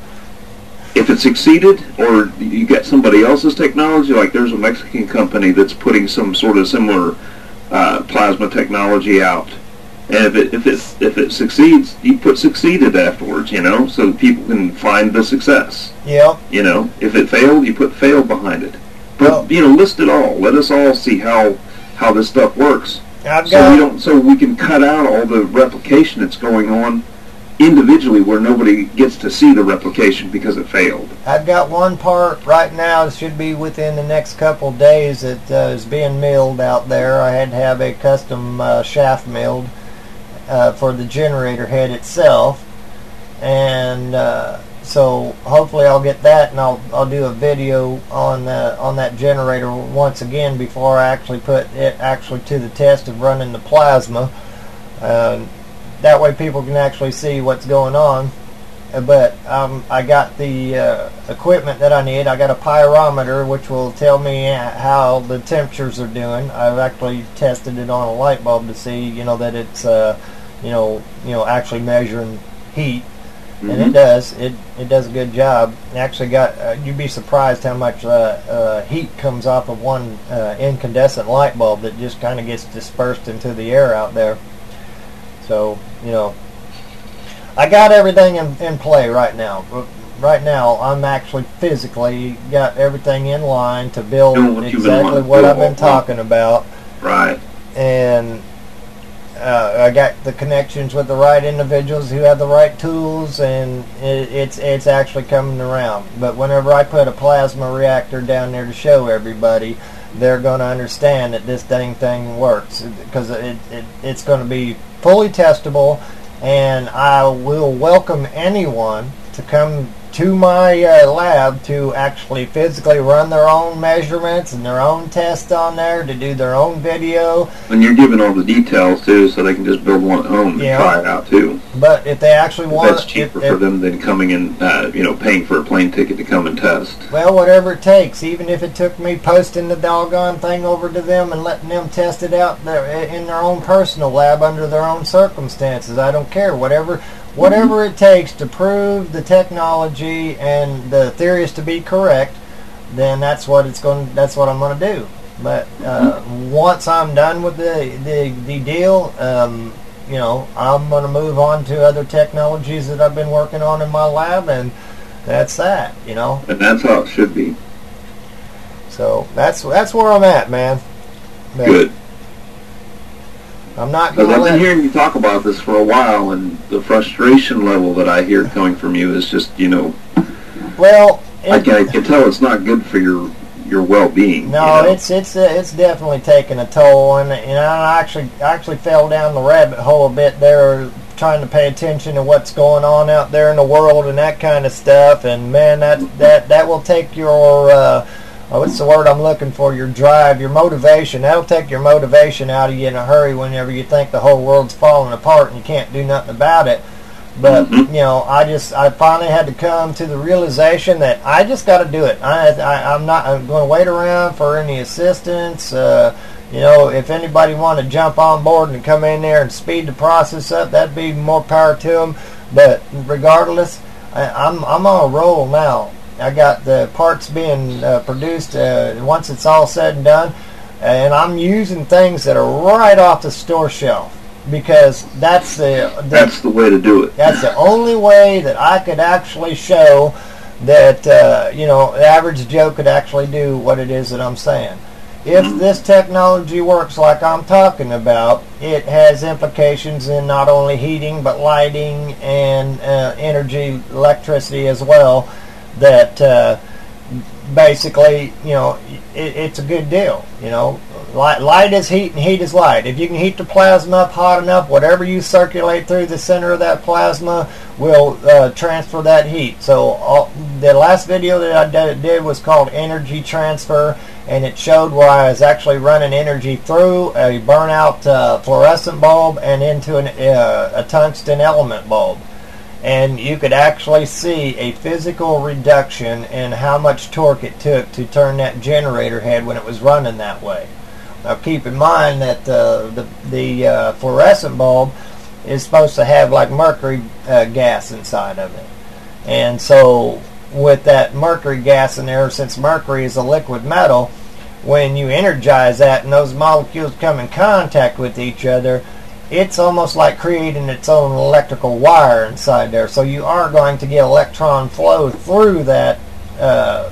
If it succeeded, or you get somebody else's technology, like there's a Mexican company that's putting some sort of similar uh, plasma technology out, and if it if it if it succeeds, you put succeeded afterwards, you know, so that people can find the success. that. Yep. You know, if it failed, you put failed behind it. But Well- you know, list it all. Let us all see how how this stuff works. I've So we got. don't, so we can cut out all the replication that's going on individually, where nobody gets to see the replication because it failed. I've got one part right now. It should be within the next couple days. That uh, is being milled out there. I had to have a custom uh, shaft milled uh, for the generator head itself, and uh, so hopefully I'll get that, and I'll I'll do a video on uh, on that generator once again before I actually put it actually to the test of running the plasma. Uh, that way people can actually see what's going on. Uh, But um, I got the uh, equipment that I need. I got a pyrometer, which will tell me uh, how the temperatures are doing. I've actually tested it on a light bulb to see, you know, that it's, uh, you know, you know, actually measuring heat, and it does. It it does a good job. It actually got. Uh, you'd be surprised how much uh, uh, heat comes off of one uh, incandescent light bulb that just kind of gets dispersed into the air out there. So, you know, I got everything in, in play right now. Right now, I'm actually physically got everything in line to build Doing what you've been exactly wanting what to I've do been all talking about. Right. And uh, I got the connections with the right individuals who have the right tools, and it, it's it's actually coming around. But whenever I put a plasma reactor down there to show everybody, they're going to understand that this dang thing works, because it, it it's going to be fully testable, and I will welcome anyone to come to my uh, lab to actually physically run their own measurements and their own tests on there, to do their own video. And you're giving all the details too, so they can just build one at home and Yeah. try it out too. But if they actually want, That's cheaper if, if, for them than coming and uh, you know paying for a plane ticket to come and test. well, whatever it takes, even if it took me posting the doggone thing over to them and letting them test it out there in their own personal lab under their own circumstances, I don't care. Whatever, whatever it takes to prove the technology and the theories to be correct, then that's what it's going. That's what I'm going to do. But uh, once I'm done with the the, the deal, um, you know, I'm going to move on to other technologies that I've been working on in my lab, and that's that. You know. And that's how it should be. So that's that's where I'm at, man. But Good. I'm not Because going I've to been let. hearing you talk about this for a while, and the frustration level that I hear coming from you is just, you know, Well, I it, can, I can tell it's not good for your your well-being. no, you know? it's it's uh, it's definitely taking a toll, and and I actually I actually fell down the rabbit hole a bit there, trying to pay attention to what's going on out there in the world and that kind of stuff. And man, that that that will take your uh, oh, what's the word I'm looking for? Your drive, your motivation. That'll take your motivation out of you in a hurry whenever you think the whole world's falling apart and you can't do nothing about it. But Mhm. you know, I just I finally had to come to the realization that I just got to do it. I, I I'm not I'm going to wait around for any assistance. Uh, you know, if anybody want to jump on board and come in there and speed the process up, that'd be more power to them. But regardless, I, I'm I'm on a roll now. I got the parts being uh, produced uh, once it's all said and done, and I'm using things that are right off the store shelf because that's the, the That's the way to do it. That's the only way that I could actually show that uh, you know the average Joe could actually do what it is that I'm saying. If this technology works like I'm talking about, it has implications in not only heating but lighting and uh, energy, electricity as well. That uh, basically, you know, it, it's a good deal. You know, light, light is heat and heat is light. If you can heat the plasma up hot enough, whatever you circulate through the center of that plasma will uh, transfer that heat. So all, the last video that I did, did was called Energy Transfer, and it showed where I was actually running energy through a burnout uh, fluorescent bulb and into an, uh, a tungsten element bulb. And you could actually see a physical reduction in how much torque it took to turn that generator head when it was running that way. Now keep in mind that uh, the, the uh, fluorescent bulb is supposed to have like mercury uh, gas inside of it. And so with that mercury gas in there, since mercury is a liquid metal, when you energize that and those molecules come in contact with each other, it's almost like creating its own electrical wire inside there. So you are going to get electron flow through that uh,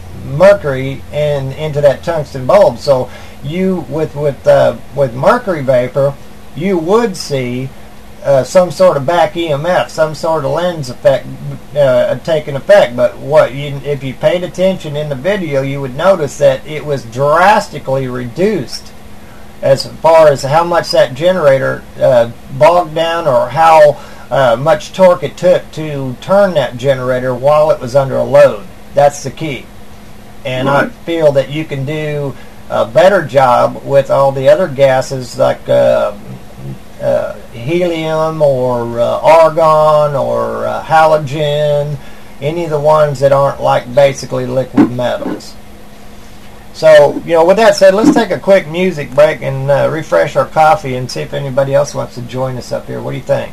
mercury and into that tungsten bulb. So you, with with uh, with mercury vapor, you would see uh, some sort of back E M F, some sort of lens effect uh, taking effect. But what you, if you paid attention in the video, you would notice that it was drastically reduced as far as how much that generator uh, bogged down or how uh, much torque it took to turn that generator while it was under a load. That's the key. And right. I feel that you can do a better job with all the other gases like uh, uh, helium or uh, argon or uh, halogen, any of the ones that aren't like basically liquid metals. So, you know, with that said, let's take a quick music break and uh, refresh our coffee and see if anybody else wants to join us up here. What do you think?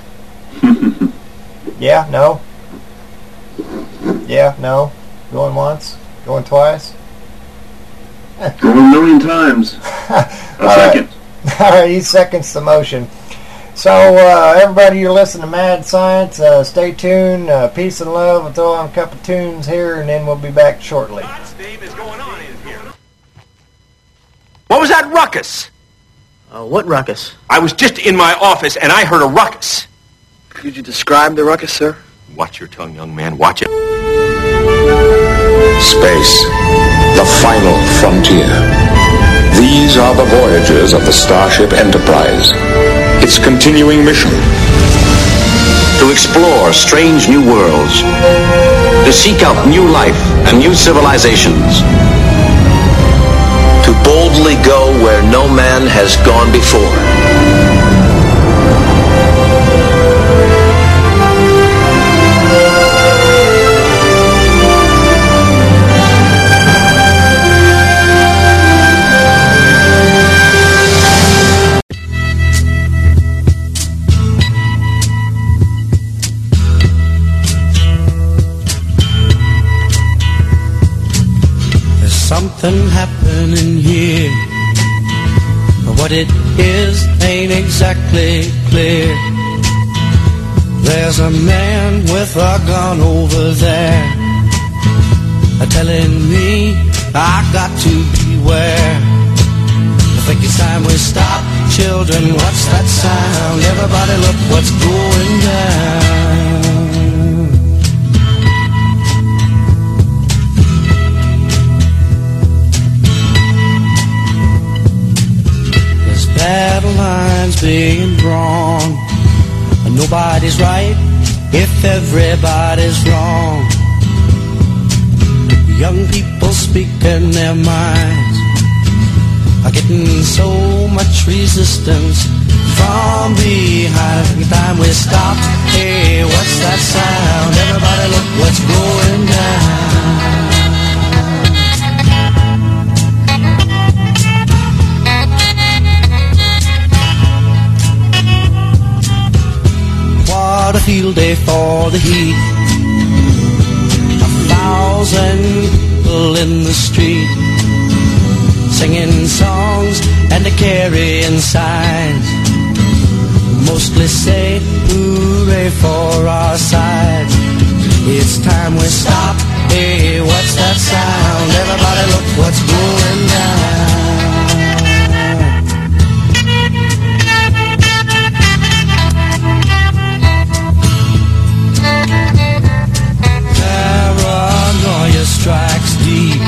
Yeah? No? Yeah? No? Going once? Going twice? Going a million times. A second. Right. All right, he seconds the motion. So, uh, everybody, you're listening to Mad Science. Uh, stay tuned. Uh, peace and love. We'll throw on a couple tunes here, and then we'll be back shortly. What is going on in here? What was that ruckus? Uh, what ruckus? I was just in my office, and I heard a ruckus. Could you describe the ruckus, sir? Watch your tongue, young man. Watch it. Space, the final frontier. These are the voyages of the Starship Enterprise. Its continuing mission: to explore strange new worlds, to seek out new life and new civilizations, to boldly go where no man has gone before. Something happening here, but what it is ain't exactly clear. There's a man with a gun over there, telling me I got to beware. I think it's time we stop, children. What's that sound? Everybody, look what's going down. Battle lines being drawn, and nobody's right if everybody's wrong. Young people speaking their minds are getting so much resistance from behind. Every time we stop, hey, what's that sound? Everybody look what's going down. out a field day for the heat. A thousand people in the street, singing songs and a carrying signs, mostly say hooray for our side. It's time we stop. Hey, what's that sound? Everybody look what's going down. Paranoia strikes deep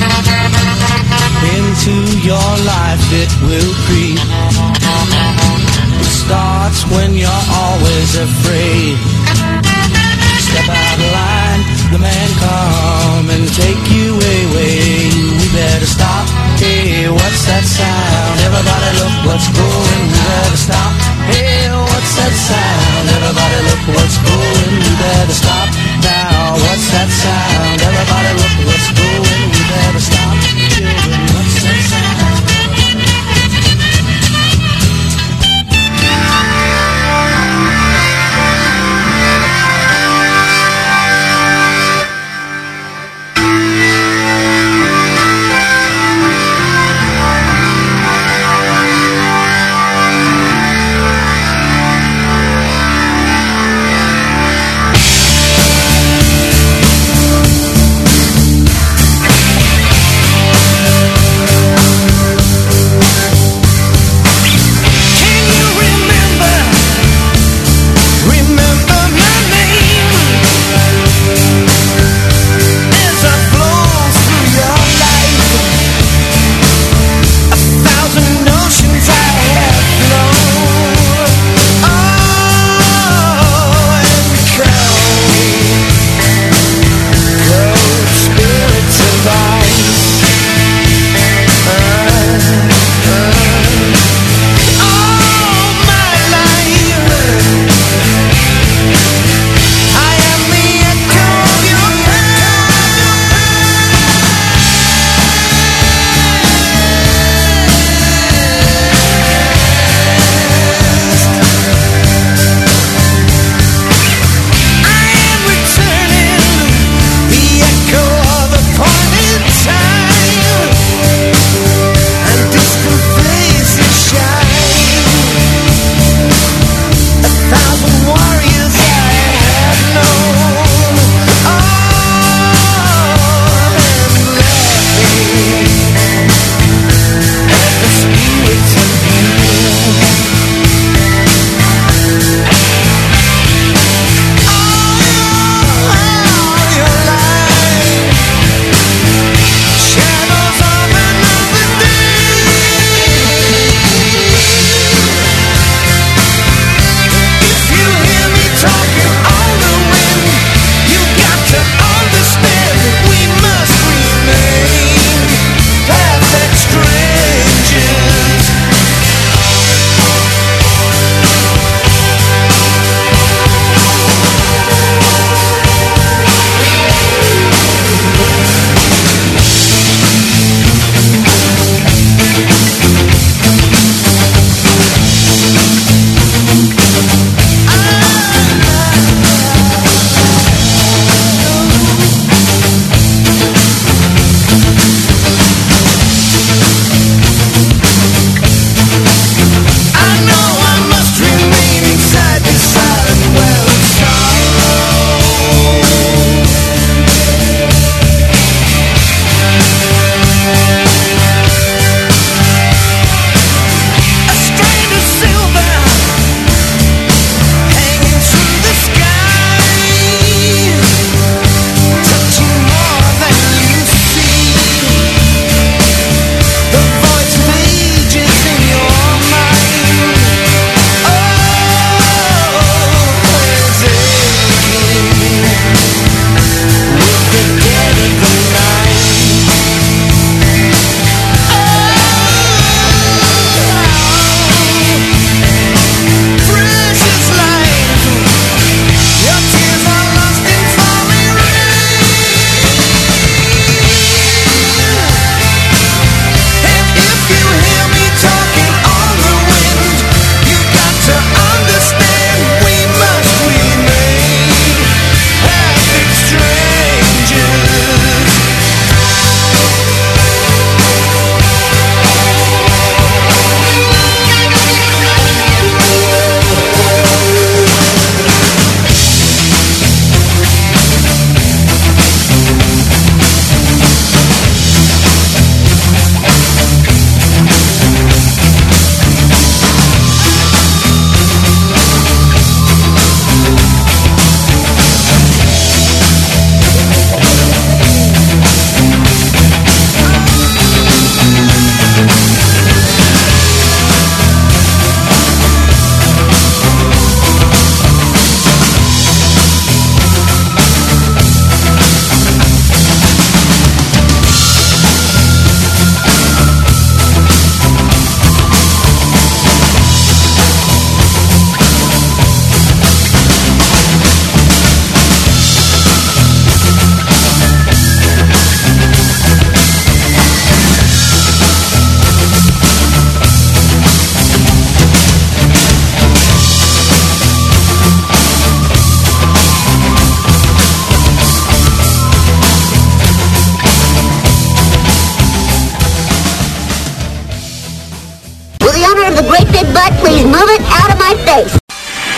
into your life, it will creep. It starts when you're always afraid. Step out of line, the man come and take you away. We better stop. Hey, what's that sound? Everybody look what's going. We better stop. Hey, what's that sound? Everybody look what's going. We better stop now. What's that sound? Everybody look what's going. We better stop. Children, what's that sound?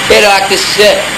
Hey, Doc, this is it.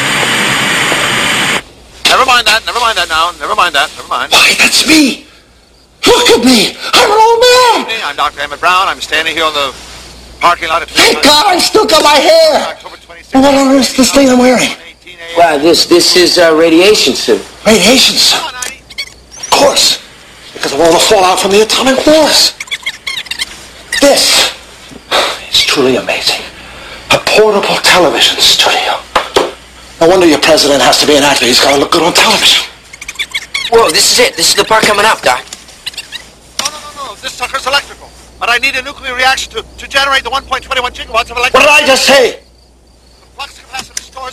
Never mind that. Never mind that now. Never mind that. Never mind. Why, that's me. Look at me. I'm an old man. I'm Doctor Emmett Brown. I'm standing here on the parking lot of... Thank God I still got my hair. And what on earth is this thing I'm wearing? Wow, this this is a uh, radiation suit. Radiation suit? Of course. Because of all the fallout from the atomic wars. This is truly amazing. A portable television studio. No wonder your president has to be an actor. He's got to look good on television. Whoa, this is it. This is the part coming up, Doc. No, no, no, no. This sucker's electrical. But I need a nuclear reaction to, to generate the one point two one gigawatts of electricity. What did I just say? The flux capacitor stores...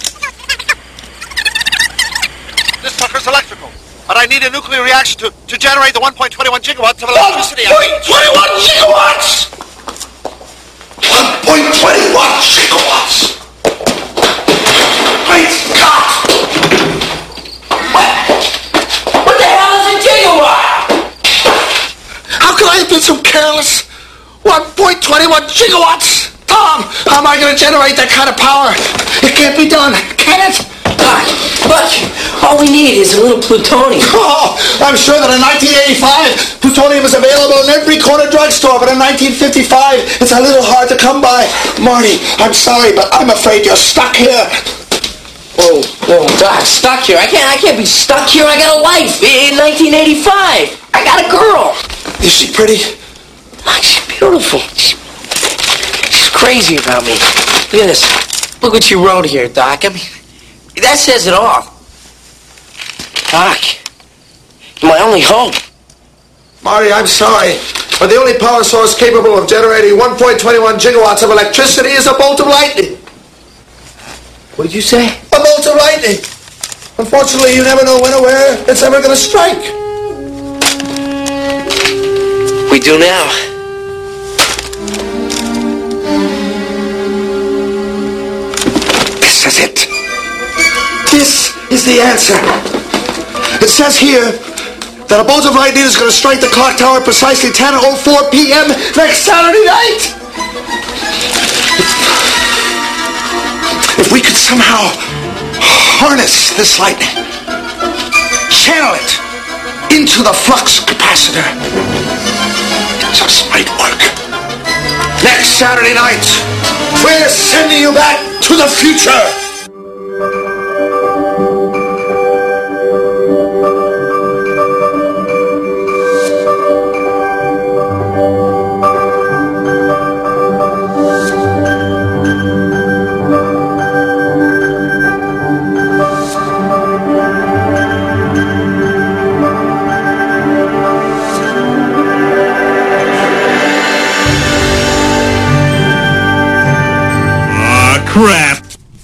This sucker's electrical. But I need a nuclear reaction to, to generate the one point two one gigawatts of electricity. one point two one gigawatts! one point two one gigawatts! Great Scott! What? What the hell is a gigawatt? How could I have been so careless? one point two one gigawatts! Tom, how am I going to generate that kind of power? It can't be done, can it? Doc, look, all we need is a little plutonium. Oh, I'm sure that in nineteen eighty-five, plutonium is available in every corner drugstore, but in nineteen fifty-five, it's a little hard to come by. Marty, I'm sorry, but I'm afraid you're stuck here. Whoa, whoa, Doc, stuck here? I can't, I can't be stuck here. I got a life in nineteen eighty-five. I got a girl. Is she pretty? Oh, she's beautiful. She's, she's crazy about me. Look at this. Look what you wrote here, Doc. I mean, that says it all. Doc, you're my only hope. Marty, I'm sorry, but the only power source capable of generating one point two one gigawatts of electricity is a bolt of lightning. What did you say? A bolt of lightning. Unfortunately, you never know when or where it's ever going to strike. We do now. This is it. This is the answer. It says here that a bolt of lightning is going to strike the clock tower at precisely ten oh four p.m. next Saturday night. If we could somehow harness this lightning, channel it into the flux capacitor, just might work. Next Saturday night, we're sending you back to the future. Crap.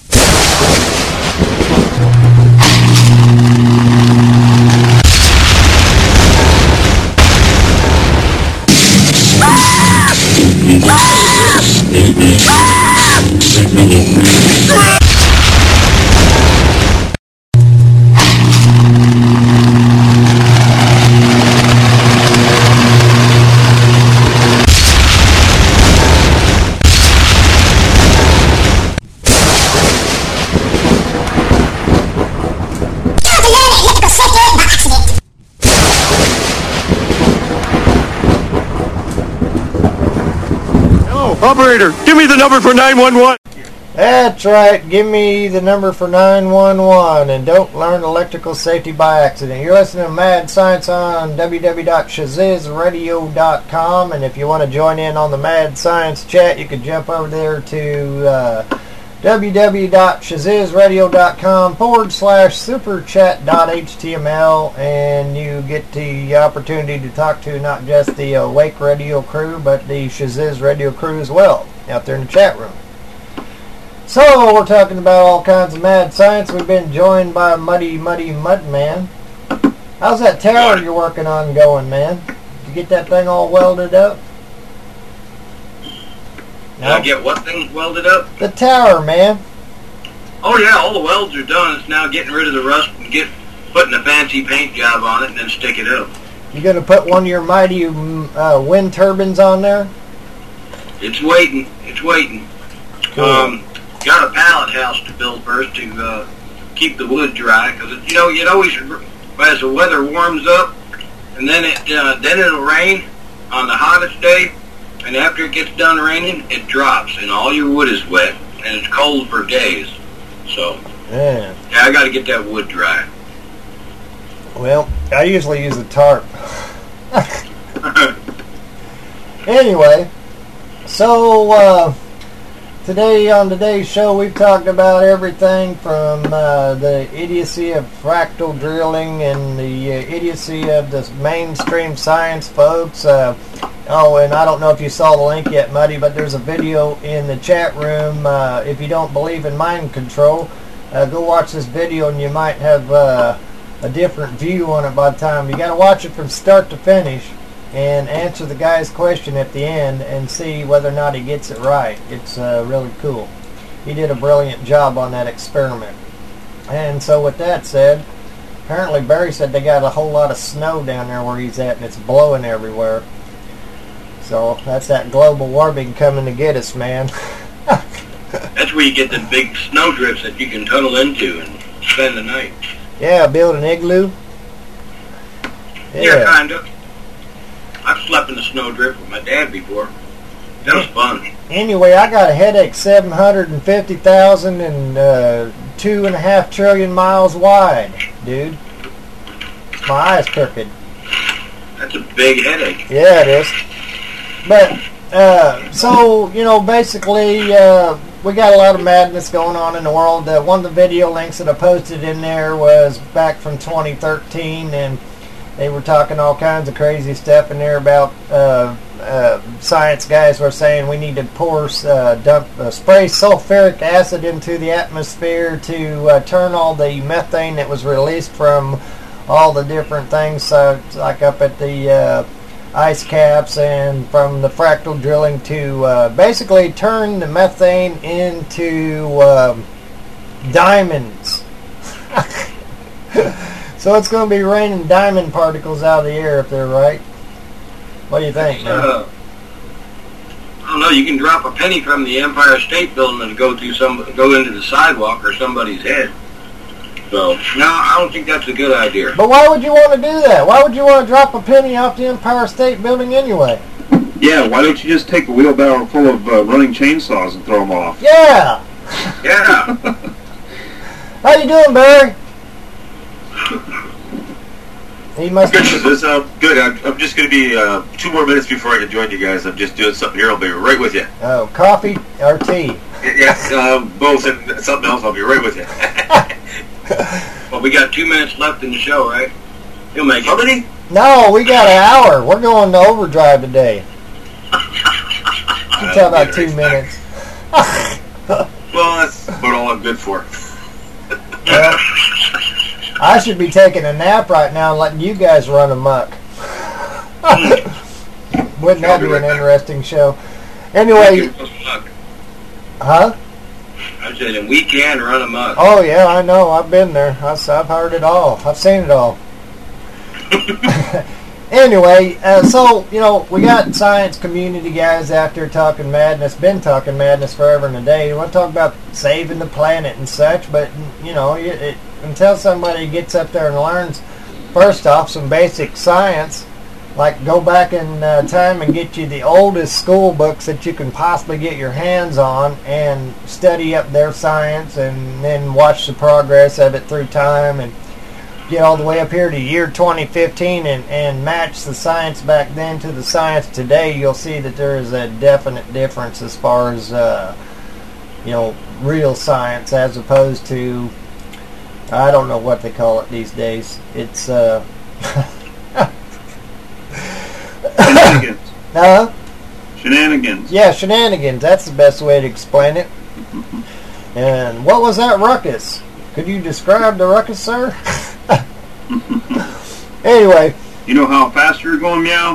Operator, give me the number for nine one one. That's right. Give me the number for nine one one, and don't learn electrical safety by accident. You're listening to Mad Science on w w w dot shaziz radio dot com, and if you want to join in on the Mad Science chat, you can jump over there to uh, w w w dot shaziz radio dot com forward slash superchat dot h t m l, and you get the opportunity to talk to not just the uh, Wake Radio crew, but the Shaziz Radio crew as well, out there in the chat room. So, we're talking about all kinds of mad science. We've been joined by Muddy Muddy Mudman. How's that tower you're working on going, man? Did you get that thing all welded up? Did I get what thing welded up? The tower, man. Oh yeah, all the welds are done. It's now getting rid of the rust and get putting a fancy paint job on it and then stick it up. You gonna put one of your mighty uh, wind turbines on there? It's waiting. It's waiting. Cool. Um, got a pallet house to build first to uh, keep the wood dry, because you know it always, as the weather warms up, and then it uh, then it'll rain on the hottest day, and after it gets done raining, it drops, and all your wood is wet, and it's cold for days. So yeah, yeah I got to get that wood dry. Well, I usually use a tarp. Anyway, so uh, today on today's show we've talked about everything from uh, the idiocy of fractal drilling and the uh, idiocy of the mainstream science folks. Uh, oh, and I don't know if you saw the link yet, Muddy, but there's a video in the chat room. Uh, if you don't believe in mind control, uh, go watch this video and you might have uh, a different view on it by the time. You got to watch it from start to finish and answer the guy's question at the end and see whether or not he gets it right. It's uh, really cool. He did a brilliant job on that experiment. And so with that said, apparently Barry said they got a whole lot of snow down there where he's at and it's blowing everywhere. So that's that global warming coming to get us, man. That's where you get the big snow drifts that you can tunnel into and spend the night. Yeah, build an igloo. Yeah, yeah kind of. I've slept in a snowdrift with my dad before. That was fun. Anyway, I got a headache seven hundred fifty thousand and uh, two and a half trillion miles wide, dude. My eyes crooked. That's a big headache. Yeah, it is. But, uh, so, you know, basically, uh, we got a lot of madness going on in the world. Uh, one of the video links that I posted in there was back from twenty thirteen, and they were talking all kinds of crazy stuff in there about uh, uh, science guys were saying we need to pour, uh, dump, uh, spray sulfuric acid into the atmosphere to uh, turn all the methane that was released from all the different things, uh, like up at the uh, ice caps and from the fractal drilling to uh, basically turn the methane into um, diamonds. So it's going to be raining diamond particles out of the air if they're right. What do you think, man? Uh, I don't know. You can drop a penny from the Empire State Building and go through some, go into the sidewalk or somebody's head. So no, I don't think that's a good idea. But why would you want to do that? Why would you want to drop a penny off the Empire State Building anyway? Yeah, why don't you just take a wheelbarrow full of uh, running chainsaws and throw them off? Yeah. Yeah. How you doing, Barry? He must good. This, uh, good. I'm, I'm just going to be uh, two more minutes before I can join you guys. I'm just doing something here. I'll be right with you. Oh, coffee or tea? Yeah, uh, both and something else. I'll be right with you. Well, we got two minutes left in the show, right? You'll make it. How many? No, we got an hour. We're going to overdrive today. You talk about two minutes. Well, that's what all I'm good for. Well, I should be taking a nap right now and letting you guys run amok. Wouldn't that be an interesting show? Anyway. Huh? I said, we can run amok. Oh, yeah, I know. I've been there. I've, I've heard it all. I've seen it all. Anyway, uh, so, you know, we got science community guys out there talking madness, been talking madness forever and a day. We want to talk about saving the planet and such, but, you know, it, it, until somebody gets up there and learns, first off, some basic science, like go back in uh, time and get you the oldest school books that you can possibly get your hands on and study up their science and then watch the progress of it through time and get all the way up here to year twenty fifteen and, and match the science back then to the science today. You'll see that there is a definite difference as far as, uh, you know, real science as opposed to, I don't know what they call it these days. It's, uh... Shenanigans. Huh? Shenanigans. Yeah, shenanigans. That's the best way to explain it. And what was that ruckus? Could you describe the ruckus, sir? Anyway. You know how fast you're going, meow?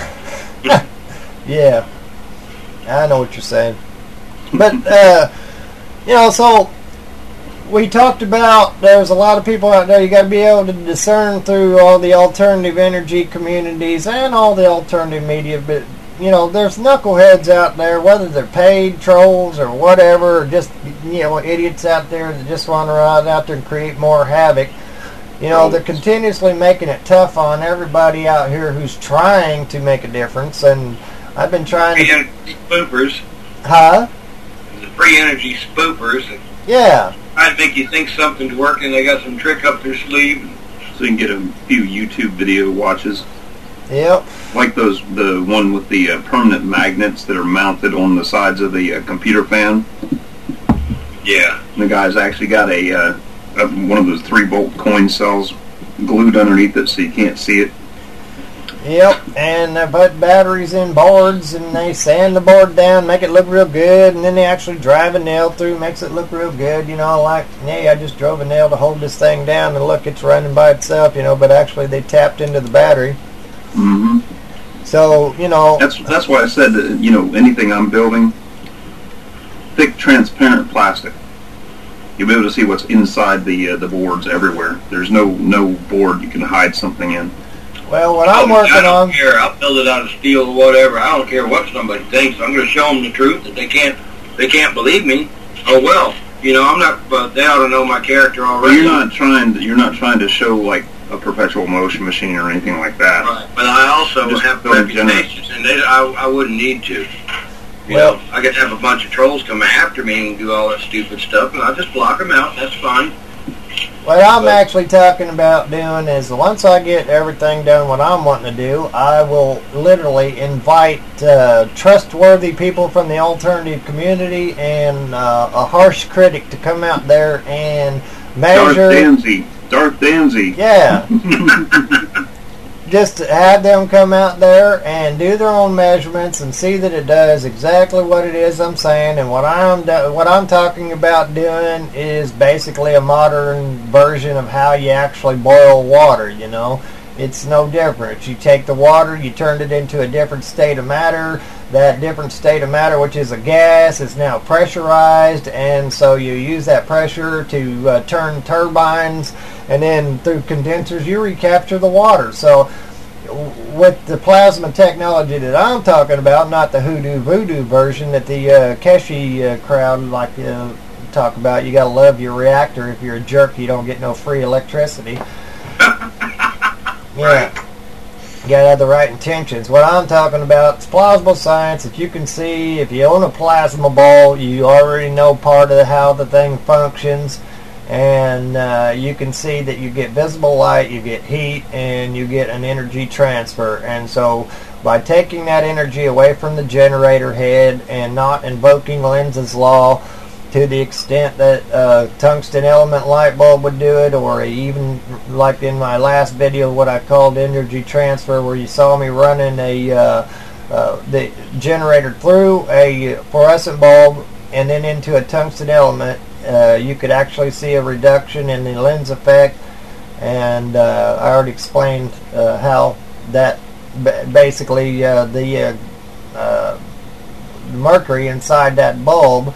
Yeah. I know what you're saying. But, uh, you know, so we talked about there's a lot of people out there. You got to be able to discern through all the alternative energy communities and all the alternative media, but you know, there's knuckleheads out there, whether they're paid trolls or whatever, or just, you know, idiots out there that just want to ride out there and create more havoc. You know, they're continuously making it tough on everybody out here who's trying to make a difference, and I've been trying free to... energy spoofers. Huh? The free energy spoofers. Yeah. I think you think something's working, they got some trick up their sleeve. So you can get a few YouTube video watches. Yep. Like those, the one with the uh, permanent magnets that are mounted on the sides of the uh, computer fan. Yeah. And the guy's actually got a, uh, a one of those three volt coin cells glued underneath it so you can't see it. Yep, and they put batteries in boards, and they sand the board down, make it look real good, and then they actually drive a nail through, makes it look real good, you know, like, hey, I just drove a nail to hold this thing down, and look, it's running by itself, you know, but actually they tapped into the battery. Mm-hmm. So, you know... That's that's why I said that, you know, anything I'm building, thick, transparent plastic. You'll be able to see what's inside the uh, the boards everywhere. There's no, no board you can hide something in. Well, what I'm working I don't on... care. I'll build it out of steel or whatever. I don't care what somebody thinks. I'm going to show them the truth. That they can't, they can't believe me. Oh well, you know, I'm not. But they ought to know my character already. Well, you're not trying. To, you're not trying to show like a perpetual motion machine or anything like that. Right. But I also Just have build reputations, and they, I, I wouldn't need to. You Well- know, I could have a bunch of trolls come after me and do all that stupid stuff, and I'll just block them out. That's fine. What I'm actually talking about doing is once I get everything done what I'm wanting to do, I will literally invite uh, trustworthy people from the alternative community and uh, a harsh critic to come out there and measure... Darth Danzy. Darth Danzy. Yeah. Just to have them come out there and do their own measurements and see that it does exactly what it is I'm saying. And what I'm do- what I'm talking about doing is basically a modern version of how you actually boil water, you know. It's no different. You take the water, you turn it into a different state of matter. That different state of matter, which is a gas, is now pressurized, and so you use that pressure to uh, turn turbines, and then through condensers you recapture the water. So with the plasma technology that I'm talking about, not the hoodoo voodoo version that the uh, Keshi uh, crowd like to uh, talk about, you gotta love your reactor. If you're a jerk, you don't get no free electricity. Yeah. You gotta have the right intentions. What I'm talking about is plausible science. If you can see, if you own a plasma ball, you already know part of how the thing functions, and uh, you can see that you get visible light, you get heat, and you get an energy transfer. And so by taking that energy away from the generator head and not invoking Lenz's law to the extent that uh, tungsten element light bulb would do it, or even like in my last video what I called energy transfer, where you saw me running a uh, uh, the generator through a fluorescent bulb and then into a tungsten element, uh, you could actually see a reduction in the lens effect. And uh, I already explained uh, how that b- basically uh, the uh, uh, mercury inside that bulb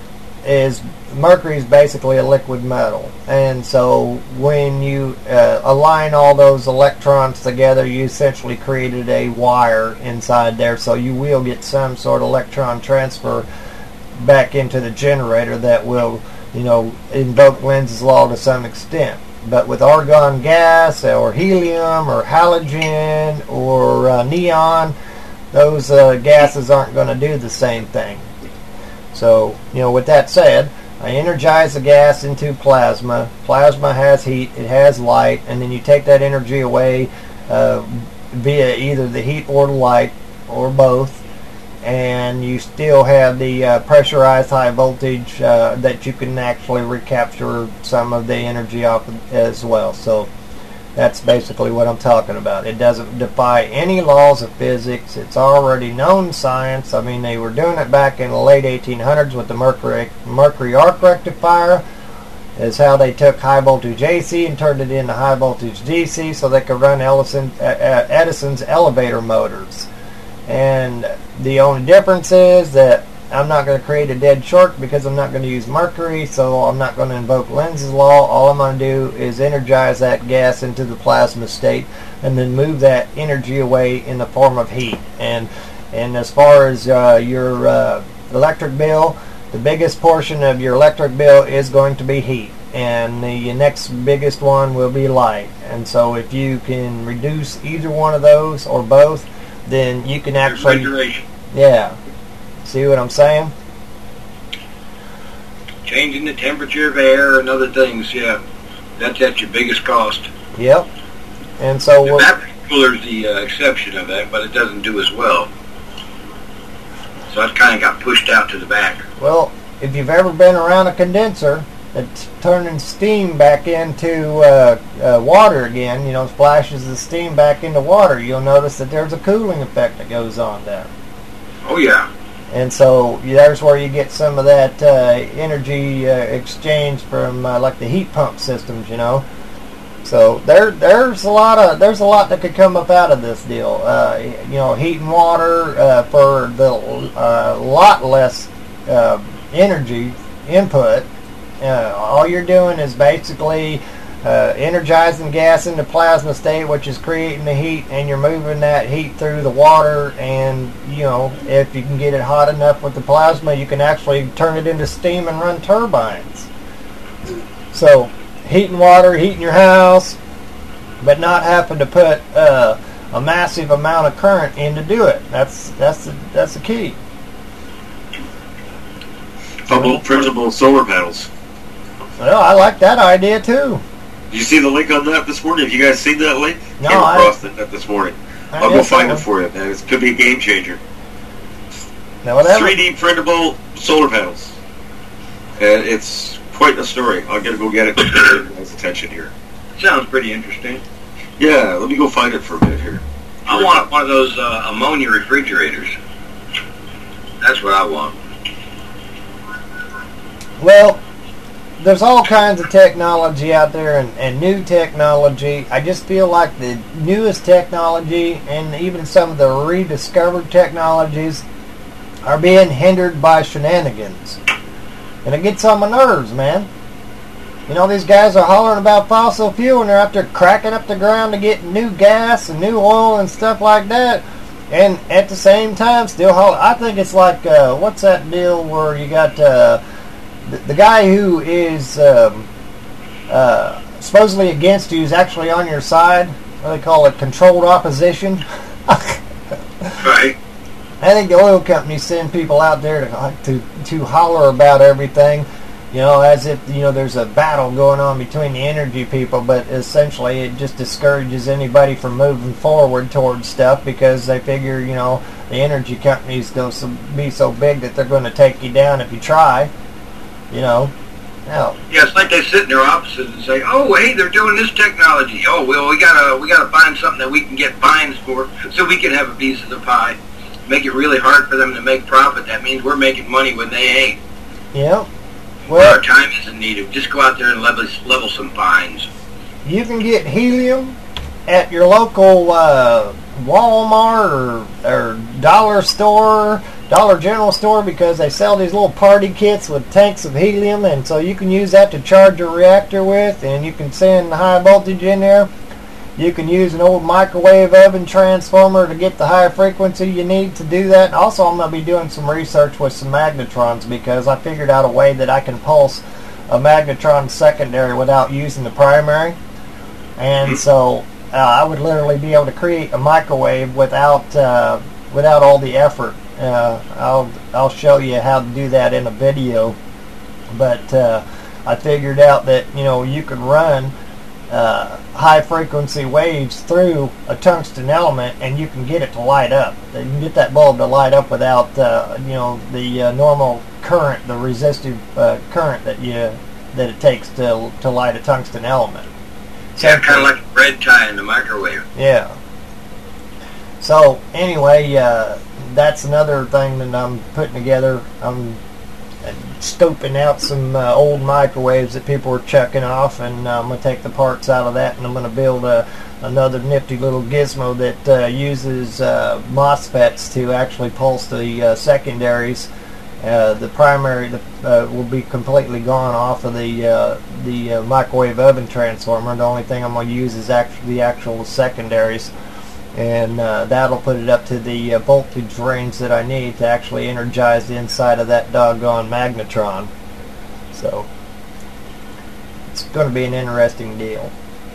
is mercury is basically a liquid metal, and so when you uh, align all those electrons together, you essentially created a wire inside there, so you will get some sort of electron transfer back into the generator that will, you know, invoke Lenz's law to some extent. But with argon gas or helium or halogen or uh, neon, those uh, gases aren't going to do the same thing. So, you know, with that said, I energize the gas into plasma. Plasma has heat, it has light, and then you take that energy away uh, via either the heat or the light, or both, and you still have the uh, pressurized high voltage uh, that you can actually recapture some of the energy off of as well. So that's basically what I'm talking about. It doesn't defy any laws of physics. It's already known science. I mean, they were doing it back in the late eighteen hundreds with the mercury mercury arc rectifier. Is how they took high voltage A C and turned it into high voltage D C so they could run Edison, uh, Edison's elevator motors. And the only difference is that I'm not going to create a dead short because I'm not going to use mercury, so I'm not going to invoke Lenz's law. All I'm going to do is energize that gas into the plasma state and then move that energy away in the form of heat. And And as far as uh, your uh, electric bill, the biggest portion of your electric bill is going to be heat, and the next biggest one will be light. And so if you can reduce either one of those or both, then you can actually, refrigeration. Yeah. See what I'm saying? Changing the temperature of air and other things, yeah. That's at your biggest cost. Yep. And so the we're, battery cooler is the uh, exception of that, but it doesn't do as well. So it kind of got pushed out to the back. Well, if you've ever been around a condenser that's turning steam back into uh, uh, water again, you know, splashes the steam back into water, you'll notice that there's a cooling effect that goes on there. Oh, yeah. And so yeah, there's where you get some of that uh, energy uh, exchange from uh, like the heat pump systems, you know. So there, there's a lot of there's a lot that could come up out of this deal. Uh, you know, heat and water uh, for the uh, lot less uh, energy input. Uh, all you're doing is basically uh, energizing gas into plasma state, which is creating the heat, and you're moving that heat through the water. And you know, if you can get it hot enough with the plasma, you can actually turn it into steam and run turbines. So heating water, heating your house, but not having to put uh, a massive amount of current in to do it. That's that's the, that's the key. Bubble printable solar panels. Well, I like that idea too. Did you see the link on that this morning? Have you guys seen that link? No, Came I- across it that this morning. I I'll go guess find so. it for you, man. It could be a game changer. Now, whatever. three D printable solar panels. And it's quite a story. I'm going to go get it and get your guys' attention here. Sounds pretty interesting. Yeah, let me go find it for a minute here. I want one of those uh, ammonia refrigerators. That's what I want. Well, there's all kinds of technology out there, and, and new technology. I just feel like the newest technology and even some of the rediscovered technologies are being hindered by shenanigans. And it gets on my nerves, man. You know, these guys are hollering about fossil fuel, and they're out there cracking up the ground to get new gas and new oil and stuff like that. And at the same time, still holler. I think it's like, uh, what's that deal where you got... Uh, The, the guy who is um, uh, supposedly against you is actually on your side. What do they call it? Controlled opposition. Right. I think the oil companies send people out there to, to to holler about everything, you know, as if, you know, there's a battle going on between the energy people, but essentially it just discourages anybody from moving forward towards stuff because they figure, you know, the energy companies going to be so big that they're going to take you down if you try. You know, now. Yeah, it's like they sit in their offices and say, "Oh, hey, they're doing this technology. Oh, well, we gotta we gotta find something that we can get fines for, so we can have a piece of the pie. Make it really hard for them to make profit. That means we're making money when they ain't. Yeah. Well, Well, our time isn't needed. Just go out there and level level some fines. you can get helium at your local uh, Walmart or, or dollar store, Dollar General store, because they sell these little party kits with tanks of helium, and so you can use that to charge your reactor with, and you can send high voltage in there. You can use an old microwave oven transformer to get the high frequency you need to do that. Also, I'm going to be doing some research with some magnetrons because I figured out a way that I can pulse a magnetron secondary without using the primary. And so uh, I would literally be able to create a microwave without uh, without all the effort. Uh, I'll I'll show you how to do that in a video. But uh, I figured out that, you know, you could run uh, high frequency waves through a tungsten element, and you can get it to light up. You can get that bulb to light up without uh, you know, the uh, normal current, the resistive uh, current that you that it takes to to light a tungsten element. Yeah, kind of like a bread tie in the microwave. Yeah. So anyway, uh, that's another thing that I'm putting together. I'm scoping out some uh, old microwaves that people were chucking off, and uh, I'm going to take the parts out of that, and I'm going to build a, another nifty little gizmo that uh, uses uh, MOSFETs to actually pulse the uh, secondaries. Uh, the primary the, uh, will be completely gone off of the uh, the uh, microwave oven transformer. The only thing I'm going to use is actually the actual secondaries. and uh, that'll put it up to the uh, voltage range that I need to actually energize the inside of that doggone magnetron. So it's going to be an interesting deal.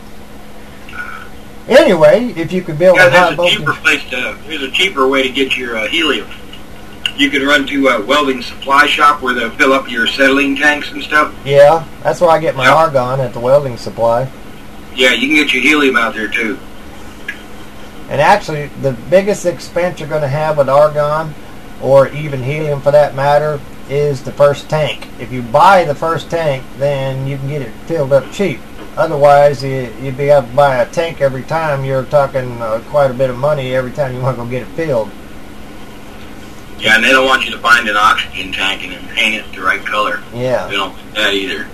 Anyway, if you could build yeah, a high there's a voltage... cheaper place to, there's a cheaper way to get your uh, helium. You can run to a welding supply shop where they'll fill up your acetylene tanks and stuff. Yeah, that's where I get my Yep. argon, at the welding supply. Yeah, you can get your helium out there too. And actually, the biggest expense you're going to have with argon, or even helium for that matter, is the first tank. If you buy the first tank, then you can get it filled up cheap. Otherwise, you, you'd be able to buy a tank every time. You're talking uh, quite a bit of money every time you want to go get it filled. Yeah, and they don't want you to find an oxygen tank and then paint it the right color. Yeah. They don't do that either.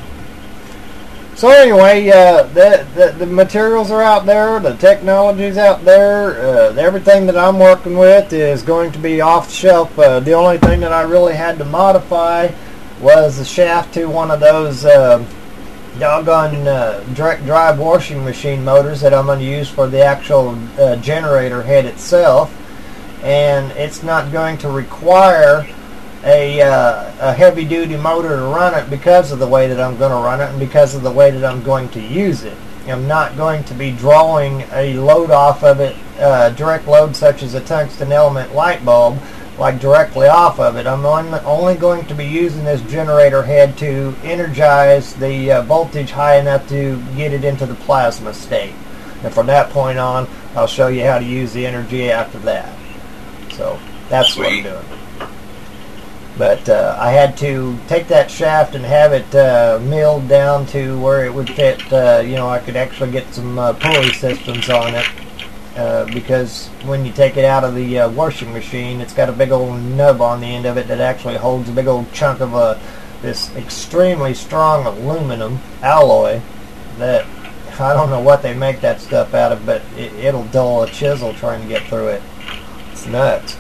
So anyway, uh, the, the the materials are out there, the technology's out there. Uh, everything that I'm working with is going to be off the shelf. Uh, the only thing that I really had to modify was the shaft to one of those uh, doggone uh, direct drive washing machine motors that I'm going to use for the actual uh, generator head itself. And it's not going to require a, uh, a heavy-duty motor to run it because of the way that I'm going to run it and because of the way that I'm going to use it. I'm not going to be drawing a load off of it, uh, direct load such as a tungsten element light bulb, like directly off of it. I'm on, only going to be using this generator head to energize the uh, voltage high enough to get it into the plasma state. And from that point on, I'll show you how to use the energy after that. So that's Sweet. what I'm doing. But uh, I had to take that shaft and have it uh, milled down to where it would fit. Uh, you know, I could actually get some uh, pulley systems on it. Uh, because when you take it out of the uh, washing machine, it's got a big old nub on the end of it that actually holds a big old chunk of uh, this extremely strong aluminum alloy that I don't know what they make that stuff out of, but it, it'll dull a chisel trying to get through it. It's nuts.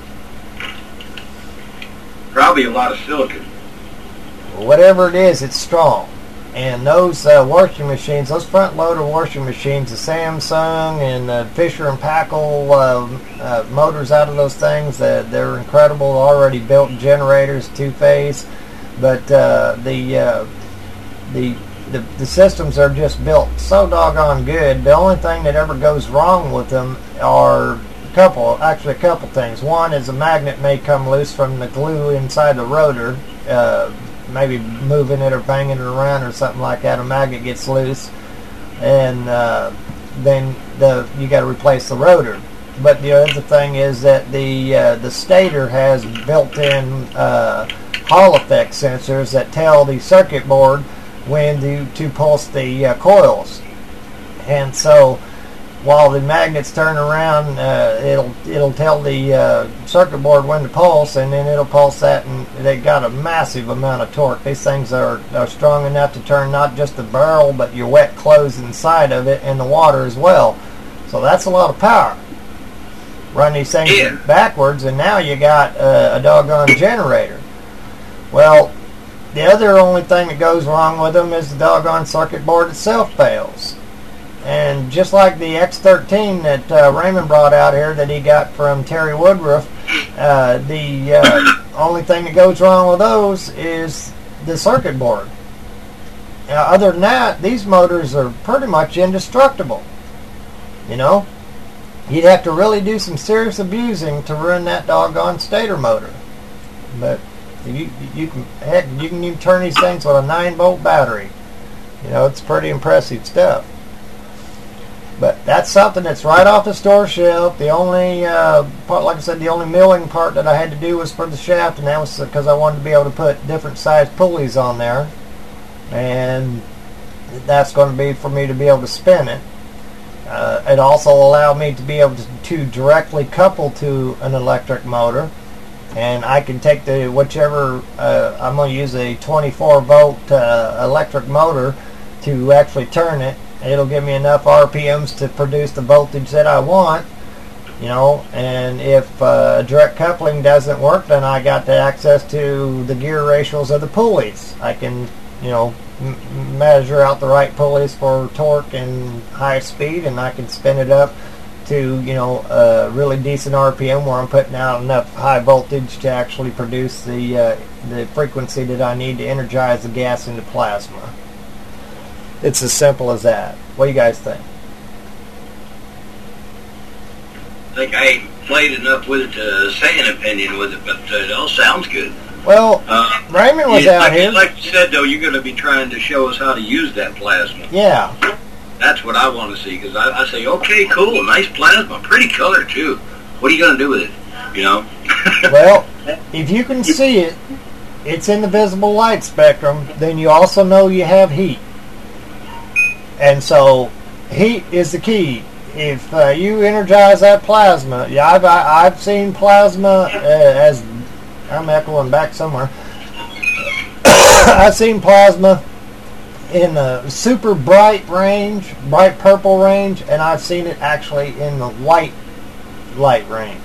Probably a lot of silicon. Whatever it is, it's strong. And those uh, washing machines, those front loader washing machines, the Samsung and the Fisher and Paykel uh, uh, motors out of those things, uh, they're incredible, already built generators, two-phase. But uh, the, uh, the the the systems are just built so doggone good. The only thing that ever goes wrong with them are a couple, actually a couple things. One is a magnet may come loose from the glue inside the rotor. Uh, maybe moving it or banging it around or something like that, a magnet gets loose, and uh, then the you got to replace the rotor. But the other thing is that the uh, the stator has built-in uh, Hall effect sensors that tell the circuit board when to, to pulse the uh, coils, and so while the magnets turn around, uh, it'll it'll tell the uh, circuit board when to pulse, and then it'll pulse that, and they got a massive amount of torque. These things are, are strong enough to turn not just the barrel, but your wet clothes inside of it, and the water as well. So that's a lot of power. Run these things Yeah. backwards, and now you got uh, a doggone generator. Well, the other only thing that goes wrong with them is the doggone circuit board itself fails. And just like the X thirteen that uh, Raymond brought out here that he got from Terry Woodruff, uh, the uh, only thing that goes wrong with those is the circuit board. Now, other than that, these motors are pretty much indestructible. You know, you'd have to really do some serious abusing to ruin that doggone stator motor. But you you can heck, you can even turn these things with a nine volt battery. You know, it's pretty impressive stuff. But that's something that's right off the store shelf. The only uh, part, like I said, the only milling part that I had to do was for the shaft, and that was because I wanted to be able to put different size pulleys on there, and that's going to be for me to be able to spin it. Uh, it also allowed me to be able to, to directly couple to an electric motor, and I can take the whichever. Uh, I'm going to use a twenty-four volt uh, electric motor to actually turn it. It'll give me enough R P Ms to produce the voltage that I want, you know, and if uh, direct coupling doesn't work, then I got the access to the gear ratios of the pulleys. I can, you know, m- measure out the right pulleys for torque and high speed, and I can spin it up to, you know, a really decent R P M where I'm putting out enough high voltage to actually produce the uh, the frequency that I need to energize the gas into plasma. It's as simple as that. What do you guys think? I think I ain't played enough with it to say an opinion with it, but uh, it all sounds good. Well, uh, Raymond was yeah, out like, here. Like you said, though, you're going to be trying to show us how to use that plasma. Yeah. That's what I want to see, because I, I say, okay, cool, nice plasma, pretty color, too. What are you going to do with it, you know? Well, if you can see it, it's in the visible light spectrum, then you also know you have heat. And so, heat is the key. If uh, you energize that plasma, yeah, I've, I, I've seen plasma uh, as, I'm echoing back somewhere, I've seen plasma in a super bright range, bright purple range, and I've seen it actually in the white light range.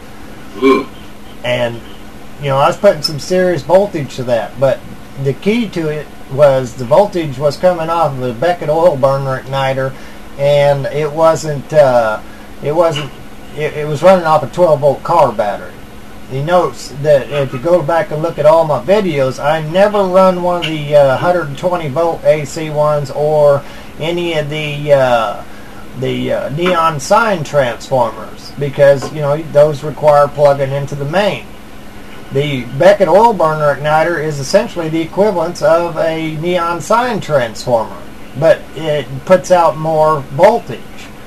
Ooh. And, you know, I was putting some serious voltage to that, but the key to it was the voltage was coming off of a Beckett oil burner igniter, and it wasn't, uh, it wasn't, it, it was running off a twelve volt car battery. You notice that if you go back and look at all my videos, I never run one of the uh, one hundred twenty volt A C ones or any of the uh, the uh, neon sign transformers, because, you know, those require plugging into the main. The Beckett oil burner igniter is essentially the equivalent of a neon sign transformer, but it puts out more voltage.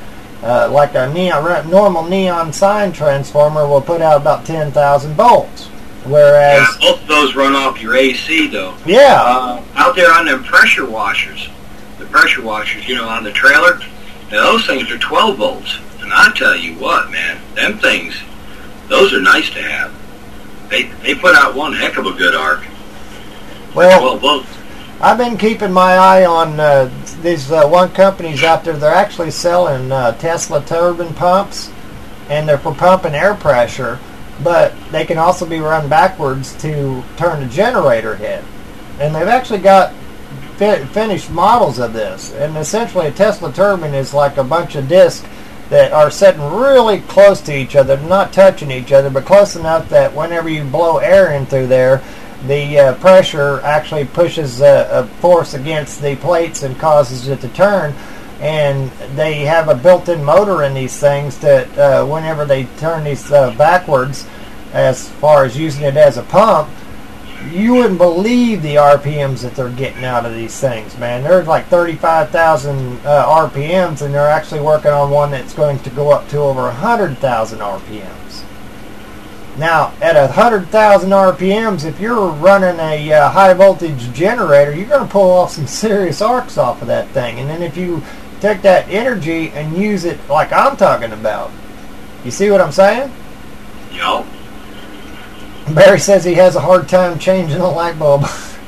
Uh, like a neon, normal neon sign transformer will put out about ten thousand volts, whereas... Yeah, both of those run off your A C, though. Yeah. Uh, out there on them pressure washers, the pressure washers, you know, on the trailer, now those things are twelve volts. And I tell you what, man, them things, those are nice to have. They they put out one heck of a good arc. Well, twelve volts. I've been keeping my eye on uh, these uh, one companies out there. They're actually selling uh, Tesla turbine pumps, and they're for pumping air pressure, but they can also be run backwards to turn the generator head. And they've actually got fi- finished models of this. And essentially a Tesla turbine is like a bunch of discs that are sitting really close to each other, not touching each other, but close enough that whenever you blow air in through there, the uh, pressure actually pushes a, a force against the plates and causes it to turn. And they have a built-in motor in these things that uh, whenever they turn these uh, backwards, as far as using it as a pump, you wouldn't believe the R P Ms that they're getting out of these things, man. They're like thirty-five thousand uh, R P Ms, and they're actually working on one that's going to go up to over one hundred thousand R P Ms. Now, at one hundred thousand R P Ms, if you're running a uh, high-voltage generator, you're going to pull off some serious arcs off of that thing. And then if you take that energy and use it like I'm talking about, you see what I'm saying? Yo. Barry says he has a hard time changing a light bulb.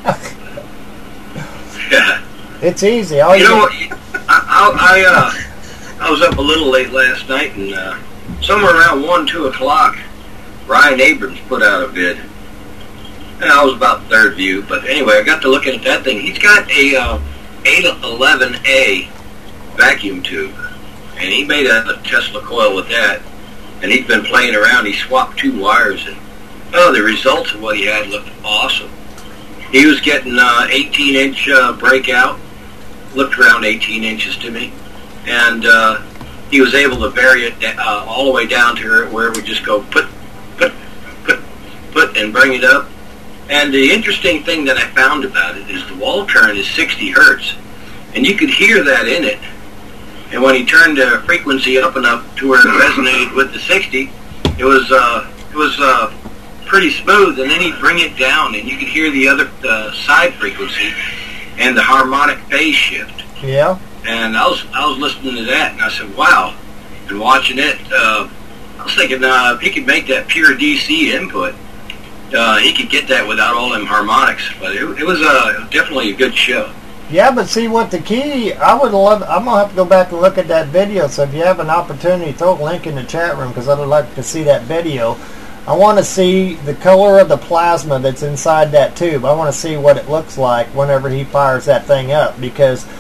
Yeah. It's easy. All you you know what? I, I, uh, I was up a little late last night, and uh, somewhere around one, two o'clock, Ryan Abrams put out a vid. And I was about third view, but anyway, I got to looking at that thing. He's got a uh, eight eleven A vacuum tube, and he made a, a Tesla coil with that, and he's been playing around. He swapped two wires, and oh, the results of what he had looked awesome. He was getting uh, eighteen inch uh, breakout, looked around eighteen inches to me, and uh, he was able to vary it uh, all the way down to where it would just go put, put, put, put, and bring it up. And the interesting thing that I found about it is the wall current is sixty hertz, and you could hear that in it. And when he turned the frequency up enough to where it resonated with the sixty, it was uh, it was uh, pretty smooth. And then he'd bring it down, and you could hear the other uh, side frequency and the harmonic phase shift. Yeah. And I was I was listening to that, and I said, "Wow!" And watching it, uh, I was thinking uh, if he could make that pure D C input, uh, he could get that without all them harmonics. But it, it was uh, definitely a good show. Yeah, but see what the key, I would love, I'm going to have to go back and look at that video, so if you have an opportunity, throw a link in the chat room, because I would like to see that video. I want to see the color of the plasma that's inside that tube. I want to see what it looks like whenever he fires that thing up, because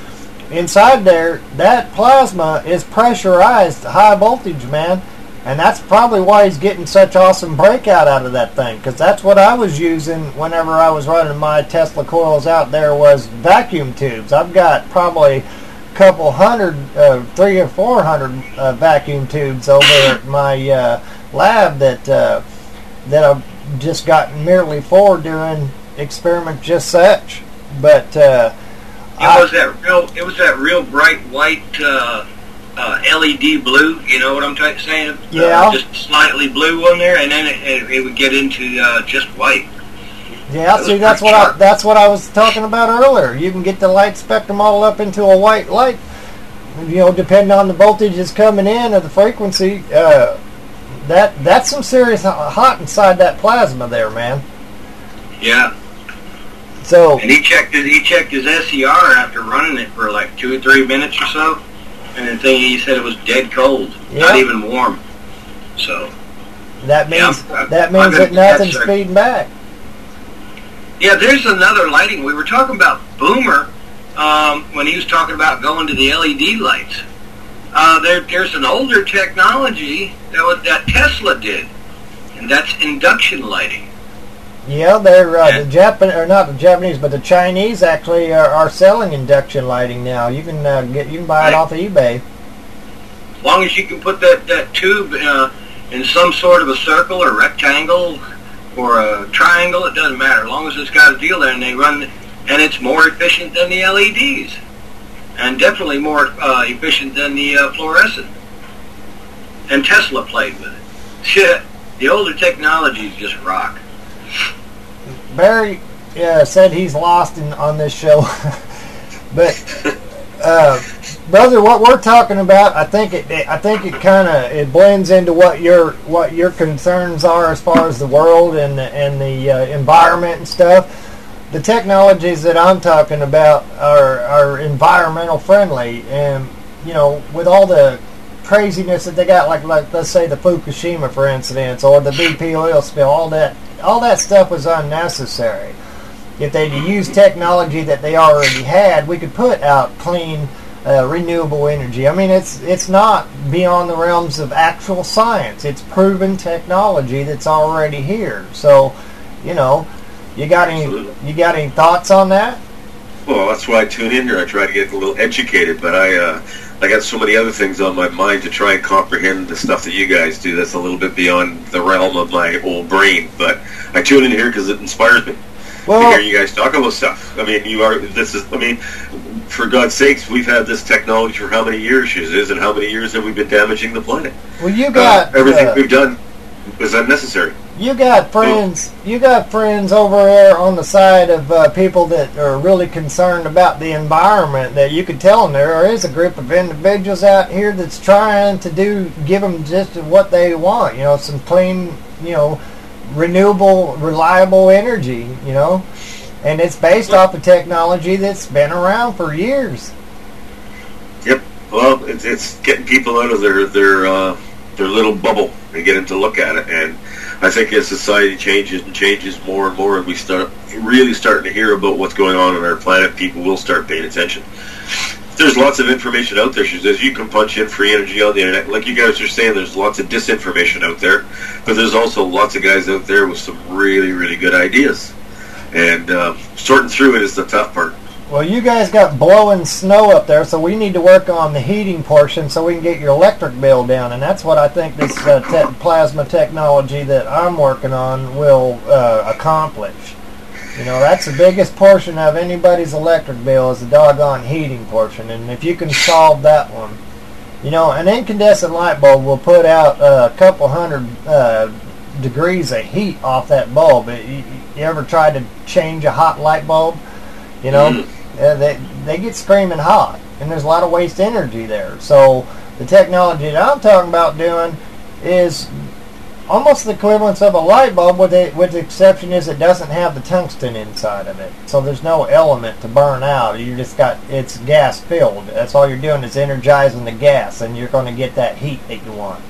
inside there, that plasma is pressurized high voltage, man. And that's probably why he's getting such awesome breakout out of that thing, because that's what I was using whenever I was running my Tesla coils out there, was vacuum tubes. I've got probably a couple hundred, uh, three or four hundred uh, vacuum tubes over at my uh, lab that uh, that I've just gotten merely for doing experiments just such. But uh, it I, was that real. It was that real bright white. Uh, Uh, L E D blue, you know what I'm t- saying? Yeah. Uh, just slightly blue on there, and then it, it, it would get into uh, just white. Yeah, see, that's what I, that's what I was talking about earlier. You can get the light spectrum all up into a white light. You know, depending on the voltage that's coming in or the frequency. Uh, that that's some serious hot inside that plasma there, man. Yeah. So. And he checked his he checked his S E R after running it for like two or three minutes or so. And the thing, he said it was dead cold, yep. Not even warm. So that means yeah, that means that nothing's feeding back. Yeah, there's another lighting. We were talking about Boomer um, when he was talking about going to the L E D lights. Uh, there, there's an older technology that was, that Tesla did, and that's induction lighting. Yeah, they're uh, the Japan or not the Japanese, but the Chinese actually are, are selling induction lighting now. You can uh, get you can buy it off of eBay. As long as you can put that that tube uh, in some sort of a circle or rectangle or a triangle, it doesn't matter. As long as it's got a deal there, and they run, and it's more efficient than the L E Ds, and definitely more uh, efficient than the uh, fluorescent. And Tesla played with it. Shit, the older technologies just rock. Barry uh, said he's lost in, on this show, but uh, brother, what we're talking about, I think it, I think it kind of it blends into what your what your concerns are as far as the world and the, and the uh, environment and stuff. The technologies that I'm talking about are are environmental friendly, and you know, with all the craziness that they got, like like let's say the Fukushima, for instance, or the B P oil spill, all that. All that stuff was unnecessary. If they'd used technology that they already had, we could put out clean, uh, renewable energy. I mean, it's it's not beyond the realms of actual science. It's proven technology that's already here. So, you know, you got Absolutely. any you got any thoughts on that? Well, that's why I tune in here. I try to get a little educated, but I uh, I got so many other things on my mind to try and comprehend the stuff that you guys do. That's a little bit beyond the realm of my old brain, but I tune in here because it inspires me well, to hear you guys talk about stuff. I mean, you are. This is. I mean, for God's sakes, we've had this technology for how many years, Shiz, and how many years have we been damaging the planet? Well, you got uh, everything uh, we've done was unnecessary. You got friends. You got friends over there on the side of uh, people that are really concerned about the environment. That you could tell them there is a group of individuals out here that's trying to do, give them just what they want. You know, some clean, you know, renewable, reliable energy. You know, and it's based off of technology that's been around for years. Yep. Well, it's it's getting people out of their their uh, their little bubble and get them to look at it. And I think as society changes and changes more and more, and we start really starting to hear about what's going on on our planet, people will start paying attention. There's lots of information out there. She says you can punch in free energy on the internet. Like you guys are saying, there's lots of disinformation out there, but there's also lots of guys out there with some really, really good ideas. And uh, sorting through it is the tough part. Well, you guys got blowing snow up there, so we need to work on the heating portion so we can get your electric bill down, and that's what I think this uh, te- plasma technology that I'm working on will uh, accomplish. You know, that's the biggest portion of anybody's electric bill is the doggone heating portion, and if you can solve that one, you know, an incandescent light bulb will put out uh, a couple hundred uh, degrees of heat off that bulb. You, you ever tried to change a hot light bulb? You know, mm. uh, they they get screaming hot, and there's a lot of waste energy there. So the technology that I'm talking about doing is almost the equivalent of a light bulb, with the, with the exception is it doesn't have the tungsten inside of it. So there's no element to burn out. You just got, it's gas filled. That's all you're doing is energizing the gas, and you're going to get that heat that you want.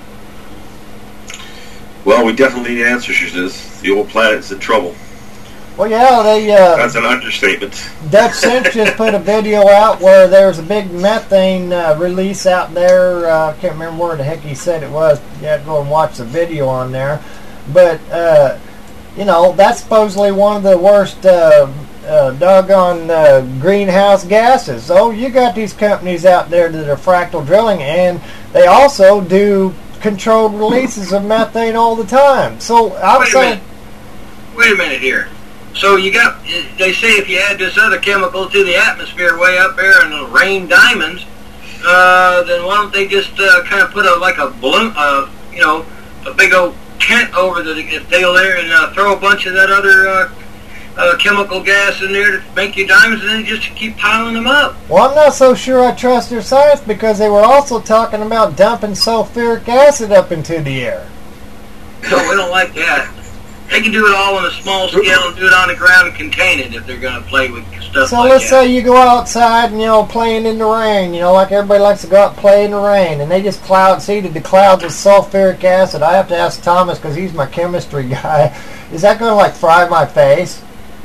Well, we definitely need answers. She says the old planet's in trouble. Well, yeah, they... Uh, That's an understatement. Dutch Cinch just put a video out where there's a big methane uh, release out there. Uh, I can't remember where the heck he said it was. You have to go and watch the video on there. But, uh, you know, that's supposedly one of the worst uh, uh, doggone uh, greenhouse gases. So you got these companies out there that are fractal drilling, and they also do controlled releases of methane all the time. So I'm Wait a saying... minute. Wait a minute here. So you got, they say if you add this other chemical to the atmosphere way up there and it'll rain diamonds, uh, then why don't they just uh, kind of put a like a balloon, uh, you know, a big old tent over the deal there and uh, throw a bunch of that other uh, uh, chemical gas in there to make you diamonds, and then just keep piling them up. Well, I'm not so sure I trust their science, because they were also talking about dumping sulfuric acid up into the air. So we don't like that. They can do it all on a small scale and do it on the ground and contain it if they're going to play with stuff So like let's that. say you go outside and, you know, playing in the rain, you know, like everybody likes to go out and play in the rain, and they just cloud seeded the clouds with sulfuric acid. I have to ask Thomas, because he's my chemistry guy, is that going to, like, fry my face?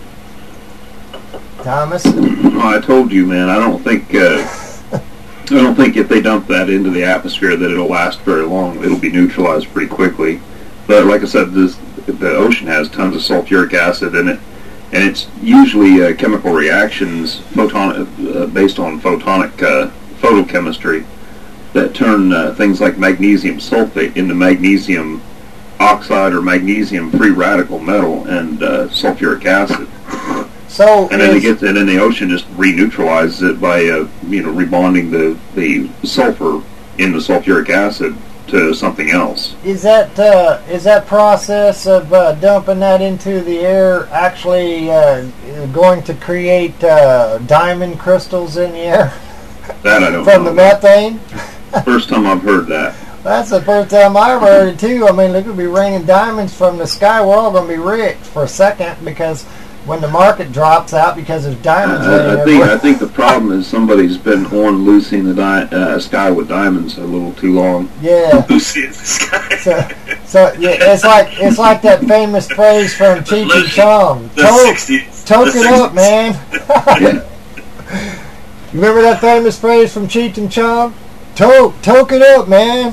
Thomas? Oh, I told you, man, I don't think, uh, I don't think if they dump that into the atmosphere that it'll last very long. It'll be neutralized pretty quickly. But like I said, this, the ocean has tons of sulfuric acid in it, and it's usually uh, chemical reactions photon, uh, based on photonic uh, photochemistry that turn uh, things like magnesium sulfate into magnesium oxide or magnesium free radical metal and uh, sulfuric acid. So and then it gets, and then the ocean just re-neutralizes it by uh, you know rebonding the the sulfur in the sulfuric acid to something else. Is that uh, is that process of uh, dumping that into the air actually uh, going to create uh, diamond crystals in the air? That I don't From know. the methane? First time I've heard that. That's the first time I ever heard it too. I mean, it could be raining diamonds from the sky. We're all going to be rich for a second, because when the market drops out because there's diamonds I, laying I think everywhere. I think the problem is somebody's been on loosing the di- uh, sky with diamonds a little too long. Yeah. Lucy in the sky. So, so yeah, it's like it's like that famous phrase from Cheech and Chong. The Toke, sixties. toke The it up, sixties. man. You remember that famous phrase from Cheech and Chong? Toke, toke it up, man.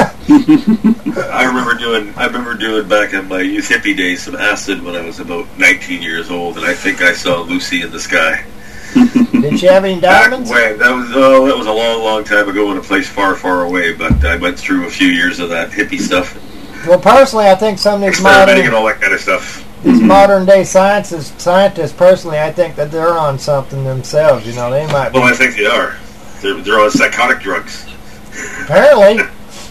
I remember doing. I remember doing back in my youth hippie days some acid when I was about nineteen years old, and I think I saw Lucy in the sky. Did she have any diamonds? Back when, that was oh, that was a long, long time ago in a place far, far away. But I went through a few years of that hippie stuff, Well, personally, I think some of these experimenting and modern, all that kind of stuff. these modern day scientists, scientists, personally, I think that they're on something themselves. You know, they might be. Well, I think they are. They're, they're on psychotic drugs. Apparently,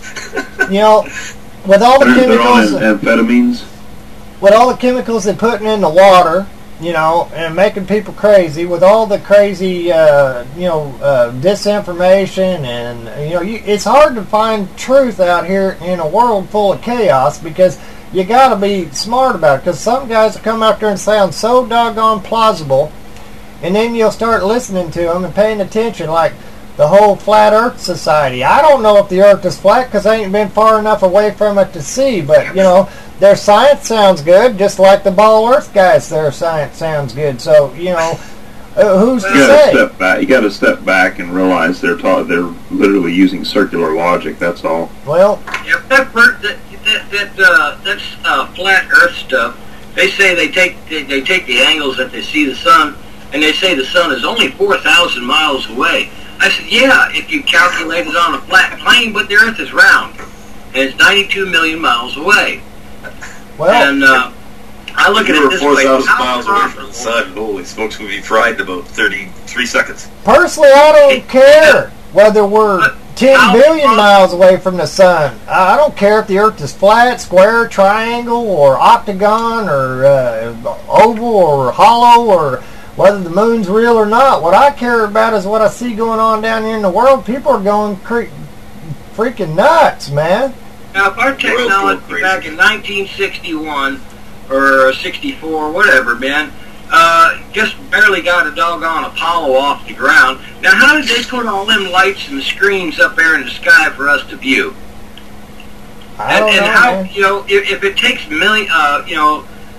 you know, with all the They're, they're on chemicals, am- amphetamines. with all the chemicals they're putting in the water, you know, and making people crazy, with all the crazy, uh, you know, uh, disinformation, and you know, you, it's hard to find truth out here in a world full of chaos, because you got to be smart about it. Because some guys will come out there and sound so doggone plausible, and then you'll start listening to them and paying attention, like the whole Flat Earth Society. I don't know if the Earth is flat because I ain't been far enough away from it to see, but, you know, their science sounds good, just like the Ball Earth guys, their science sounds good. So, you know, uh, who's to You gotta say? step back. You got to step back and realize they're ta- they're literally using circular logic. That's all. Well, Yeah, that bird, that that that uh, that's uh, flat Earth stuff. They say they take they, they take the angles that they see the sun, and they say the sun is only four thousand miles away. I said, yeah, if you calculate it on a flat plane, but the Earth is round, and it's ninety-two million miles away. well, And uh, I look at If you it were this four way: thousand how miles away far- from the sun, holy smokes, we'd be fried in about thirty-three seconds. personally, I don't care whether we're ten billion miles away from the sun. I I don't care if the Earth is flat, square, triangle, or octagon, or uh, oval, or hollow, or whether the moon's real or not. What I care about is what I see going on down here in the world. People are going cre- freaking nuts, man. Now, if our technology back in nineteen sixty-one or sixty-four, whatever, man, uh, just barely got a doggone Apollo off the ground. Now, how did they put all them lights and screens up there in the sky for us to view? I And, don't and know, how, man. you know, if, if it takes million, uh, you know,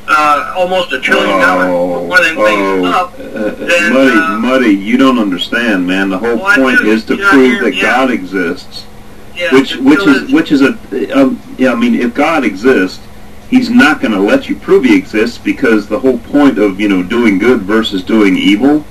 uh, almost a trillion dollars for one of them things up, Uh, then, Muddy, uh, Muddy, you don't understand, man. The whole Well, I point do. is to You know, prove here- that yeah. God exists. yeah, which it which still is which is a um, yeah. I mean, if God exists, He's not going to let you prove He exists, because the whole point of, you know, doing good versus doing evil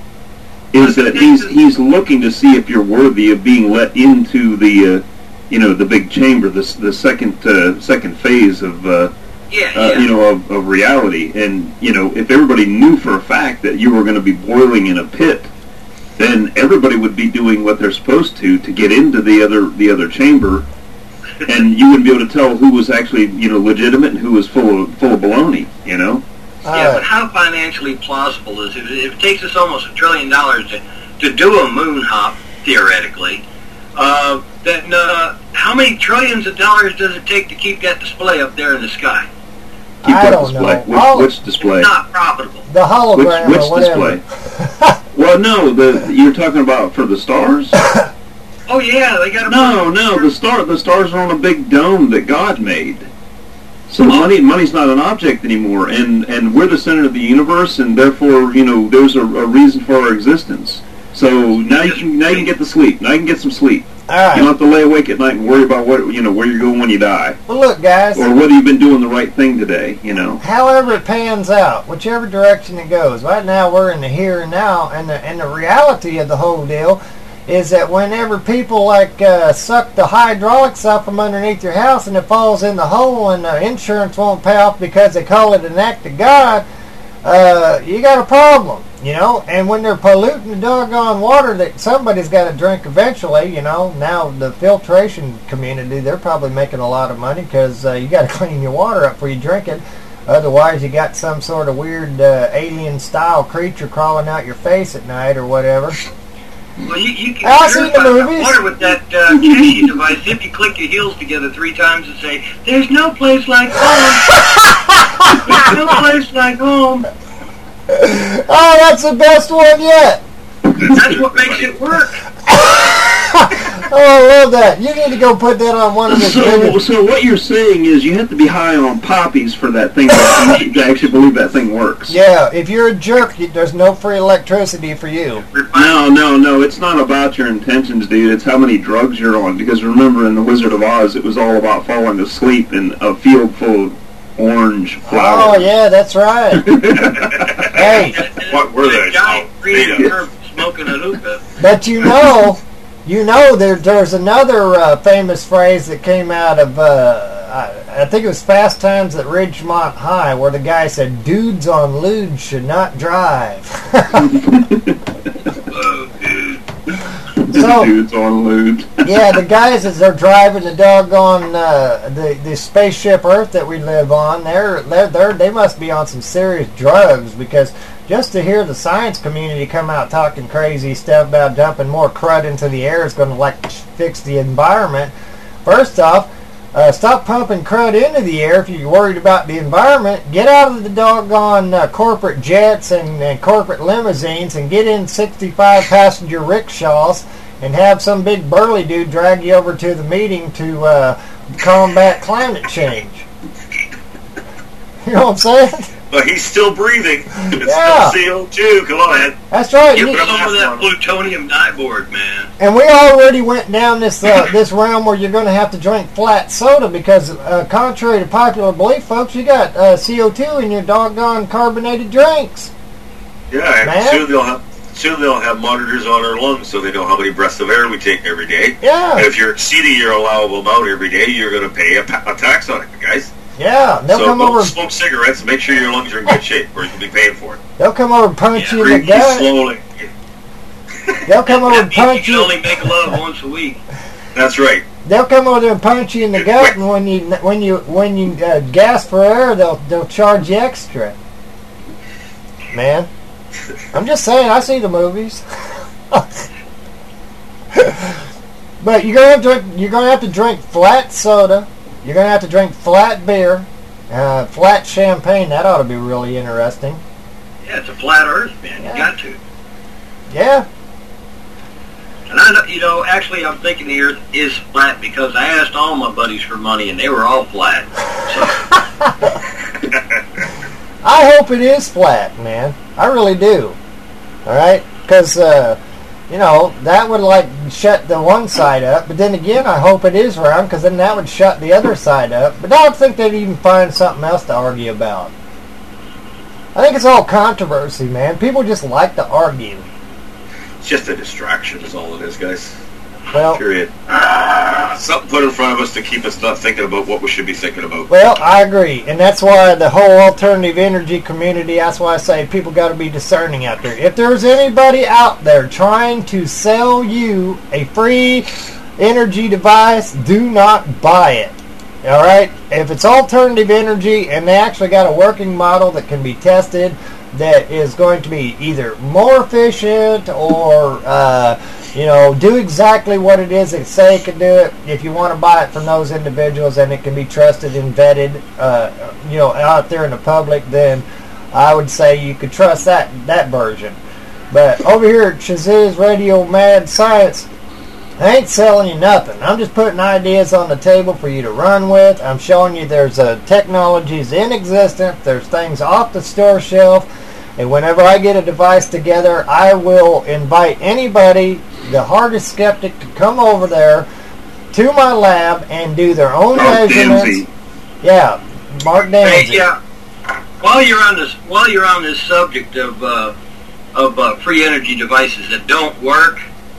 is that He's He's looking to see if you're worthy of being let into the uh, you know, the big chamber, the the second uh, second phase of. Uh, Yeah, Uh, yeah. you know, of, of reality. And, you know, if everybody knew for a fact that you were going to be boiling in a pit, then everybody would be doing what they're supposed to to get into the other the other chamber, and you wouldn't be able to tell who was actually, you know, legitimate and who was full of full of baloney, you know? Yeah, but how financially plausible is it? If it takes us almost a trillion dollars to, to do a moon hop, theoretically, uh, then uh, how many trillions of dollars does it take to keep that display up there in the sky? Keep I what don't display? know. Which, I'll- which display? It's not profitable. The hologram Which, which or whatever. display? Well, no, the you're talking about for the stars? Oh yeah, they got to. No, no, the star the stars are on a big dome that God made. So money money's not an object anymore, and, and we're the center of the universe, and therefore, you know, there's a, a reason for our existence. So now you can now you can get to sleep. Now you can get some sleep. All right. You don't have to lay awake at night and worry about what you know where you're going when you die, Well, look, guys. or whether you've been doing the right thing today. You know. However it pans out, whichever direction it goes. Right now, we're in the here and now, and the and the reality of the whole deal is that whenever people like uh, suck the hydraulics out from underneath your house and it falls in the hole, and the insurance won't pay off because they call it an act of God, uh, you got a problem, you know. And when they're polluting the doggone water that somebody's got to drink eventually, you know. Now the filtration community, they're probably making a lot of money because uh, you got to clean your water up before you drink it. Otherwise, you got some sort of weird uh, alien-style creature crawling out your face at night or whatever. Well, you, you can I've seen the purify that movies. water with that uh, Casey device if you click your heels together three times and say, "There's no place like home." There's no place like home. Oh, that's the best one yet. That's what makes it work. Oh, I love that. You need to go put that on one of the So, videos. so what you're saying is you have to be high on poppies for that thing to, to actually believe that thing works. Yeah, if you're a jerk, you, there's no free electricity for you. No, no, no. It's not about your intentions, dude. It's how many drugs you're on. Because remember, in The Wizard of Oz, it was all about falling asleep in a field full of orange flowers. Oh, yeah, that's right. Hey, What were they? Giant Oh, green made of. herb smoking a hookah. but you know, you know, there, there's another uh, famous phrase that came out of, uh, I, I think it was Fast Times at Ridgemont High, where the guy said, "Dudes on lewd should not drive." Oh, dude. So- Dudes on lewd. Yeah, the guys as they're driving the doggone uh, the the spaceship Earth that we live on, they're they're, they're they must be on some serious drugs, because just to hear the science community come out talking crazy stuff about dumping more crud into the air is going to like fix the environment. First off, uh, stop pumping crud into the air if you're worried about the environment. Get out of the doggone uh, corporate jets and, and corporate limousines and get in sixty-five passenger rickshaws and have some big burly dude drag you over to the meeting to uh, combat climate change. You know what I'm saying? But he's still breathing. It's Yeah. still C O two. Come on. That's right. Get You- some of that plutonium diboard, man. And we already went down this uh, this realm where you're going to have to drink flat soda because, uh, contrary to popular belief, folks, you got uh, C O two in your doggone carbonated drinks. Yeah, and Man. soon they'll have soon they'll have monitors on our lungs so they know how many breaths of air we take every day. Yeah. And if you're exceeding your allowable amount every day, you're going to pay a, pa- a tax on it, guys. Yeah, they'll so come don't over. smoke cigarettes and make sure your lungs are in good shape, or you'll be paying for it. They'll come over and punch you in the Breathe gut. slowly. They'll come over That and means you punch can you. only make love once a week. That's right. They'll come over there and punch you in the gut, and when you when you when you uh, gasp for air, they'll they'll charge you extra. Man, I'm just saying, I see the movies. But you're gonna have to drink, you're gonna have to drink flat soda. You're gonna have to drink flat beer, uh, flat champagne. That ought to be really interesting. Yeah, it's a flat Earth, man. Yeah. You got to. Yeah. And I, know, you know, actually, I'm thinking the Earth is flat because I asked all my buddies for money, and they were all flat. So I I hope it is flat, man. I really do. All right, because uh, you know that would like shut the one side up. But then again, I hope it is round, because then that would shut the other side up. But I don't think they'd even find something else to argue about. I think it's all controversy, man. People just like to argue. It's just a distraction is all it is, guys. Well, period. Something put in front of us to keep us not thinking about what we should be thinking about. Well, I agree. And that's why the whole alternative energy community, that's why I say people got to be discerning out there. If there's anybody out there trying to sell you a free energy device, do not buy it. All right? If it's alternative energy and they actually got a working model that can be tested that is going to be either more efficient or, uh, you know, do exactly what it is they say it can do it, if you want to buy it from those individuals and it can be trusted and vetted, uh, you know, out there in the public, then I would say you could trust that, that version. But over here at Shaziz Radio Mad Science, I ain't selling you nothing. I'm just putting ideas on the table for you to run with. I'm showing you there's uh, technologies in existence. There's things off the store shelf. And whenever I get a device together, I will invite anybody, the hardest skeptic, to come over there to my lab and do their own Mark measurements. Danzy. Yeah, Mark Danzy. Hey, yeah. While you're on this, while you're on this subject of uh, of uh, free energy devices that don't work.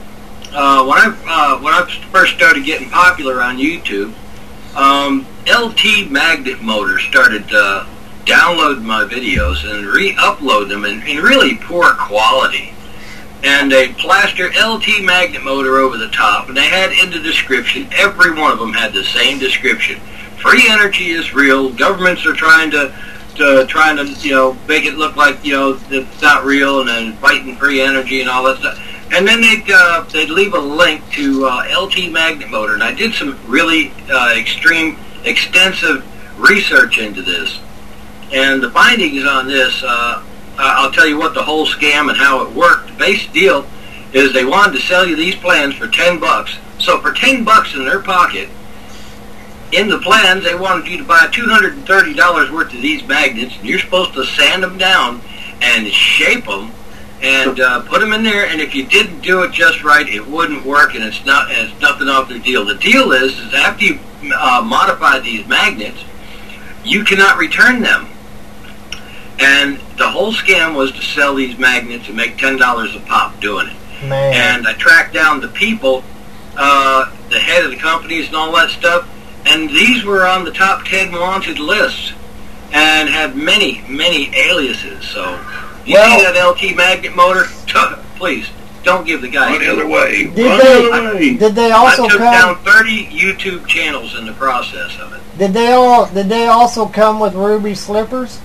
Uh, when I uh, when I first started getting popular on YouTube, um, L T Magnet Motor started uh, downloading my videos and re-upload them in, in really poor quality. And they plaster L T Magnet Motor over the top, and they had in the description, every one of them had the same description: free energy is real. Governments are trying to, to trying to you know make it look like you know it's not real, and then fighting free energy and all that stuff. And then they'd, uh, they'd leave a link to uh, L T Magnet Motor, and I did some really uh, extreme, extensive research into this. And the findings on this, uh, I'll tell you what, the whole scam and how it worked. The base deal is they wanted to sell you these plans for ten bucks. So for ten bucks in their pocket, in the plans, they wanted you to buy two hundred thirty dollars worth of these magnets, and you're supposed to sand them down and shape them and uh, put them in there, and if you didn't do it just right, it wouldn't work, and it's not it's nothing off the deal. The deal is, is after you uh, modify these magnets, you cannot return them. And the whole scam was to sell these magnets and make ten dollars a pop doing it. Man. And I tracked down the people, uh, the head of the companies and all that stuff, and these were on the top ten wanted lists and had many, many aliases, so... You Well, see that L T Magnet Motor? Please, don't give the guy... Run the other way. Did Run they- the other way. Did they also I took come? down thirty YouTube channels in the process of it. Did they all? Did they also come with ruby slippers?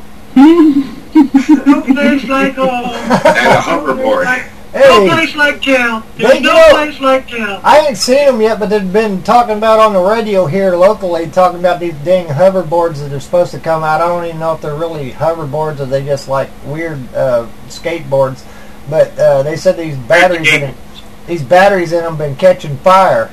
No place like home. And a hoverboard. No Hey, place like jail. They There's no do. place like jail. I ain't seen them yet, but they've been talking about on the radio here locally, talking about these dang hoverboards that are supposed to come out. I don't even know if they're really hoverboards or they just like weird uh, skateboards. But uh, they said these batteries in it, these batteries in them been catching fire.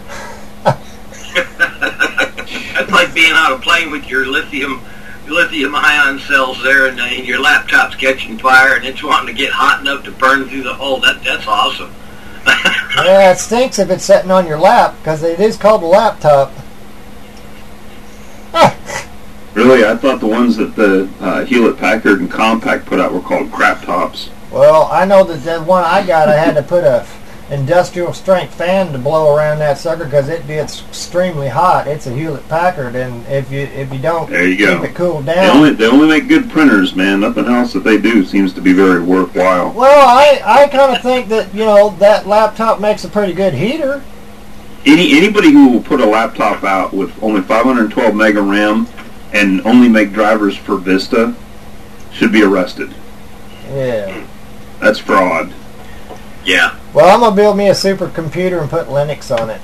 That's like being on a plane with your lithium lithium ion cells there, and, uh, and your laptop's catching fire, and it's wanting to get hot enough to burn through the hole. That that's awesome. Yeah, it stinks if it's sitting on your lap because it is called a laptop. Really, I thought the ones that the uh, Hewlett-Packard and Compaq put out were called crap tops. Well, I know that the one I got, I had to put a industrial strength fan to blow around that sucker because it gets extremely hot. It's a Hewlett-Packard, and if you if you don't There you keep go. it cooled They down. only they only make good printers, man. Nothing else that they do seems to be very worthwhile. Well, I, I kind of think that, you know, that laptop makes a pretty good heater. Any anybody who will put a laptop out with only five hundred twelve mega RAM and only make drivers for Vista should be arrested. Yeah. That's fraud. Yeah. Well, I'm going to build me a supercomputer and put Linux on it.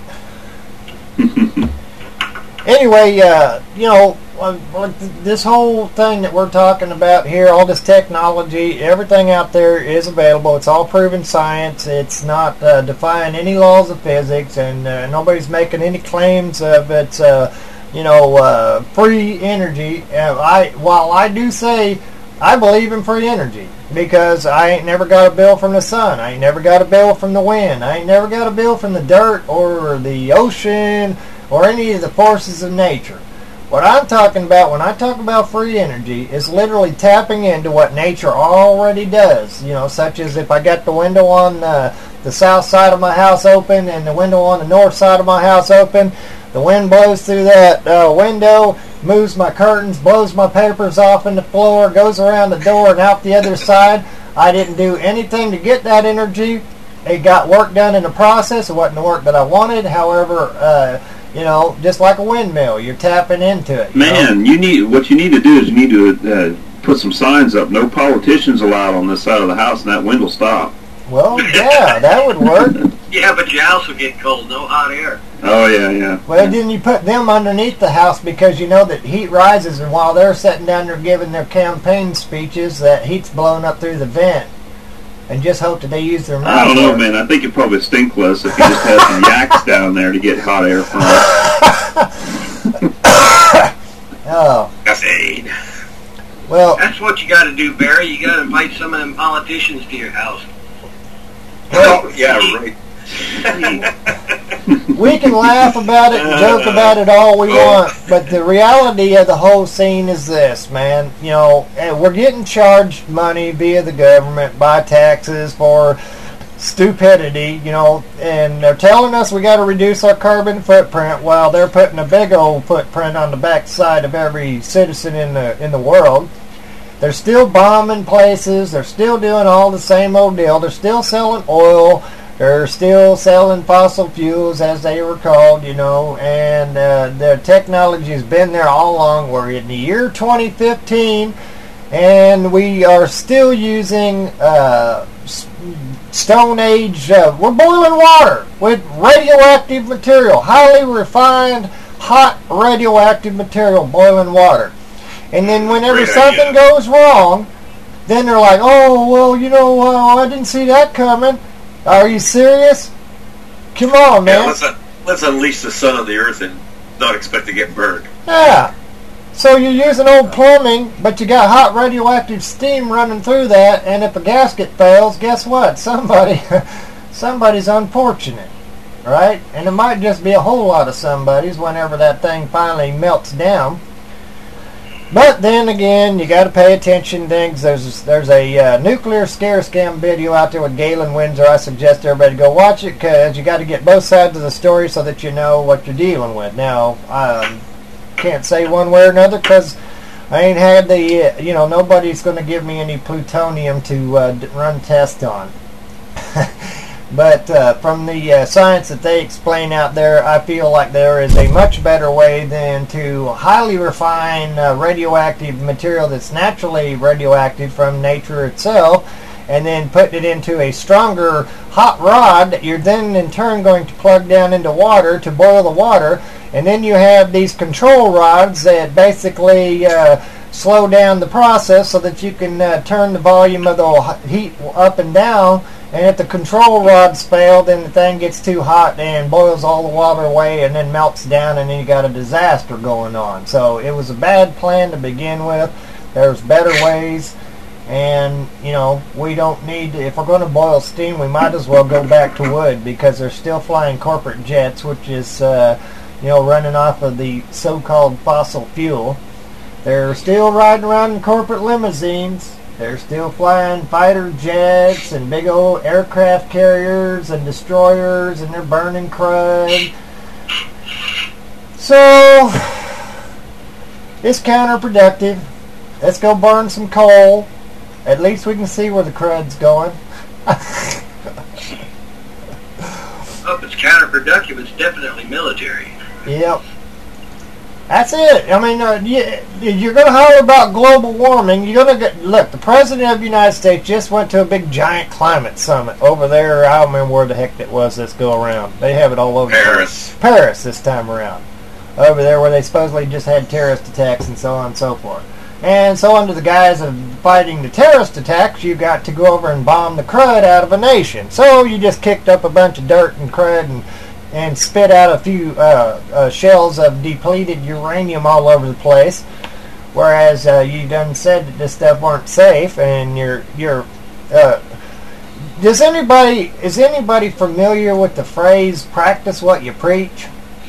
Anyway, uh, you know, uh, like th- this whole thing that we're talking about here, all this technology, everything out there is available. It's all proven science. It's not uh, defying any laws of physics, and uh, nobody's making any claims of its, uh, you know, uh, free energy. Uh, I while I do say I believe in free energy because I ain't never got a bill from the sun. I ain't never got a bill from the wind. I ain't never got a bill from the dirt or the ocean or any of the forces of nature. What I'm talking about when I talk about free energy is literally tapping into what nature already does. You know, such as if I got the window on the, the south side of my house open and the window on the north side of my house open, the wind blows through that uh, window, moves my curtains, blows my papers off in the floor, goes around the door and out the other side. I didn't do anything to get that energy. It got work done in the process. It wasn't the work that I wanted. However, uh, you know, just like a windmill, you're tapping into it. You Man, know? you need what you need to do is you need to uh, put some signs up. No politicians allowed on this side of the house, and that wind will stop. Well, yeah, that would work. Yeah, but your house will get cold. No hot air. Oh, yeah, yeah. Well, then you put them underneath the house because you know that heat rises, and while they're sitting down there giving their campaign speeches, that heat's blowing up through the vent. And just hope that they use their mouth. I don't know, man. I think it probably stink less if you just had some yaks down there to get hot air from it. Oh. Gassade. Well, that's what you got to do, Barry. You got to invite some of them politicians to your house. Oh, yeah, right. We can laugh about it and joke about it all we want, but the reality of the whole scene is this, man. You know, we're getting charged money via the government by taxes for stupidity, you know, and they're telling us we got to reduce our carbon footprint while they're putting a big old footprint on the backside of every citizen in the in the world. They're still bombing places. They're still doing all the same old deal. They're still selling oil. They're still selling fossil fuels, as they were called, you know, and uh, the technology has been there all along. We're in the year twenty fifteen, and we are still using uh, Stone Age. Uh, we're boiling water with radioactive material, highly refined, hot radioactive material, boiling water. And then whenever Great something idea. goes wrong, then they're like, oh, well, you know, uh, I didn't see that coming. Are you serious? Come on, man. Yeah, let's, uh, let's unleash the sun on the earth and not expect to get burned. Yeah. So you're using old plumbing, but you got hot radioactive steam running through that, and if a gasket fails, guess what? Somebody, somebody's unfortunate, right? And it might just be a whole lot of somebody's whenever that thing finally melts down. But then again, you got to pay attention to things. There's there's a uh, nuclear scare scam video out there with Galen Windsor. I suggest everybody go watch it because you got to get both sides of the story so that you know what you're dealing with. Now, I can't say one way or another because I ain't had the, uh, you know, nobody's going to give me any plutonium to uh, run tests on. But uh, from the uh, science that they explain out there, I feel like there is a much better way than to highly refine uh, radioactive material that's naturally radioactive from nature itself, and then put it into a stronger hot rod that you're then in turn going to plug down into water to boil the water, and then you have these control rods that basically uh, slow down the process so that you can uh, turn the volume of the heat up and down. And if the control rods fail, then the thing gets too hot and boils all the water away and then melts down, and then you got a disaster going on. So it was a bad plan to begin with. There's better ways, and, you know, we don't need to, if we're going to boil steam, we might as well go back to wood because they're still flying corporate jets, which is, uh, you know, running off of the so-called fossil fuel. They're still riding around in corporate limousines. They're still flying fighter jets and big old aircraft carriers and destroyers, and they're burning crud. So, it's counterproductive. Let's go burn some coal. At least we can see where the crud's going. Oh, if it's counterproductive, it's definitely military. Yep. That's it. I mean, uh, you, you're going to holler about global warming. You're going to get, look, the President of the United States just went to a big giant climate summit over there. I don't remember where the heck that was this go around. They have it all over Paris. Paris this time around. Over there where they supposedly just had terrorist attacks and so on and so forth. And so under the guise of fighting the terrorist attacks, you got to go over and bomb the crud out of a nation. So you just kicked up a bunch of dirt and crud and and spit out a few uh, uh, shells of depleted uranium all over the place. Whereas uh, you done said that this stuff weren't safe, and you're you're. Uh, does anybody is anybody familiar with the phrase "practice what you preach"?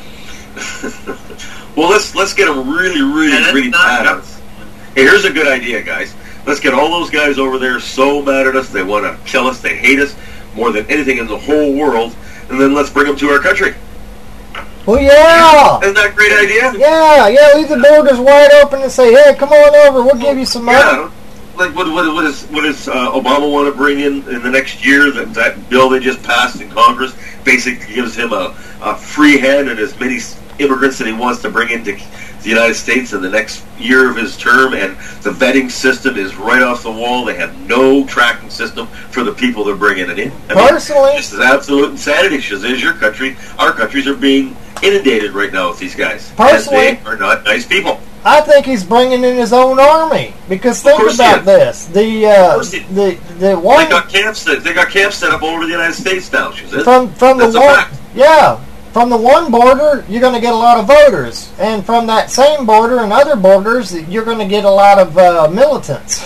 Well, let's let's get them really, really, Yeah, that's really not- mad at us. Hey, here's a good idea, guys. Let's get all those guys over there so mad at us, they want to kill us, they hate us more than anything in the whole world, and then let's bring them to our country. Well, yeah. Isn't that a great idea? Yeah, yeah. Leave the borders wide open and say, "Hey, come on over. We'll give you some money." Yeah. Like what what what is what does uh, Obama want to bring in in the next year? That that bill they just passed in Congress basically gives him a, a free hand and as many immigrants that he wants to bring into the United States in the next year of his term. And the vetting system is right off the wall. They have no tracking system for the people they're bringing it in. I mean, Personally, this is absolute insanity. Shazam, your country, our countries are being inundated right now with these guys. Personally- and they are not nice people. I think he's bringing in his own army, because think course he about is. this: the uh, course he is. the the They one got camps. Set, they got camps set up all over the United States now. Shazam. from from the That's a one, fact. yeah, from the one border, you're going to get a lot of voters, and from that same border and other borders, you're going to get a lot of uh, militants.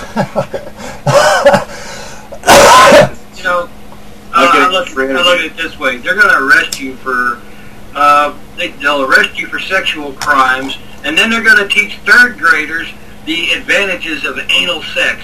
You know, uh, I, look, I look at it this way. They're going to arrest you for, uh, they, they'll arrest you for sexual crimes, and then they're going to teach third graders the advantages of anal sex.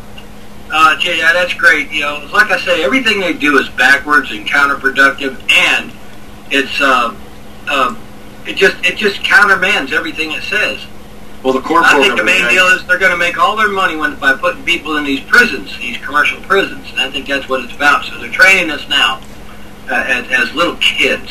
Uh, gee, yeah, that's great. You know, like I say, everything they do is backwards and counterproductive, and it's, uh, uh, it just, it just countermands everything it says. Well, the core I program think the main is deal is they're going to make all their money when, by putting people in these prisons, these commercial prisons. And I think that's what it's about. So they're training us now uh, as, as little kids.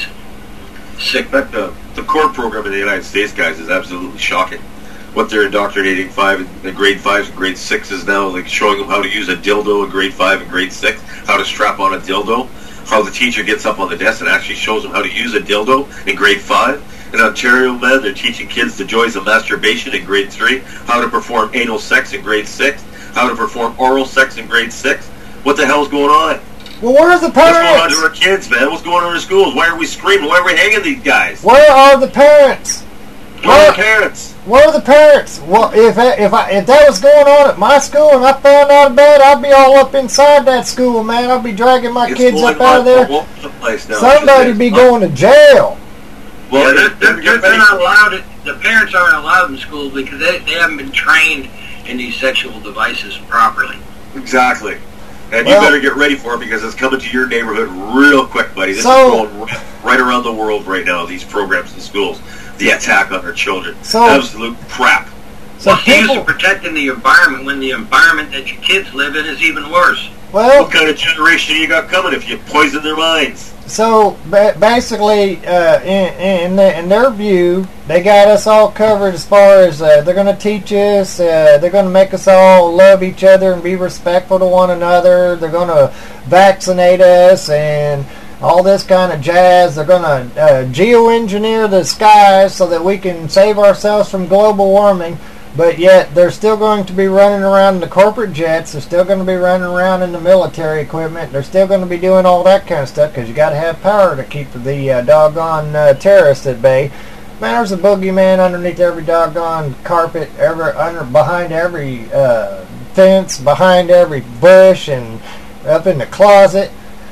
Sick. But the, the core program in the United States, guys, is absolutely shocking. What they're indoctrinating five, the grade fives and grade sixes now, like showing them how to use a dildo in grade five and grade six, how to strap on a dildo, how the teacher gets up on the desk and actually shows them how to use a dildo in grade five. In Ontario, man, they're teaching kids the joys of masturbation in grade three, how to perform anal sex in grade six, how to perform oral sex in grade six. What the hell's going on? Well, where's the What's going on parents? to our kids, man? What's going on in our schools? Why are we screaming? Why are we hanging these guys? Where are the parents? Where are the parents? Where are the parents? Well, if I, if I, if that was going on at my school and I found out about it, I'd be all up inside that school, man. I'd be dragging my It's kids going up out of there. all over the place now. Somebody'd be going to jail. Well, Yeah, they're, they're, they're, they're not allowed. To, the parents aren't allowed in school because they, they haven't been trained in these sexual devices properly. Exactly. And Well- you better get ready for it because it's coming to your neighborhood real quick, buddy. This So- is going right, right around the world right now, these programs in schools. The attack on our children. So- Absolute crap. So What's the use people, of protecting the environment when the environment that your kids live in is even worse? well, What kind of generation you got coming if you poison their minds? so ba- basically, uh, in in, the, in their view, they got us all covered as far as uh, they're going to teach us. Uh, they're going to make us all love each other and be respectful to one another. They're going to vaccinate us and all this kind of jazz. They're going to uh, geoengineer the skies so that we can save ourselves from global warming. But yet, they're still going to be running around in the corporate jets. They're still going to be running around in the military equipment. They're still going to be doing all that kind of stuff because you got to have power to keep the uh, doggone uh, terrorists at bay. Man, there's a boogeyman underneath every doggone carpet, every under behind every uh, fence, behind every bush, and up in the closet.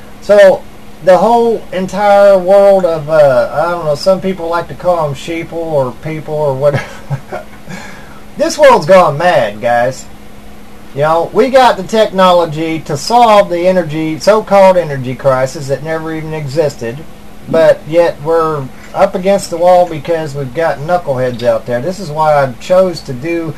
So the whole entire world of uh, I don't know. Some people like to call them sheeple or people or whatever. This world's gone mad, guys. You know, we got the technology to solve the energy, so-called energy crisis that never even existed, but yet we're up against the wall because we've got knuckleheads out there. This is why I chose to do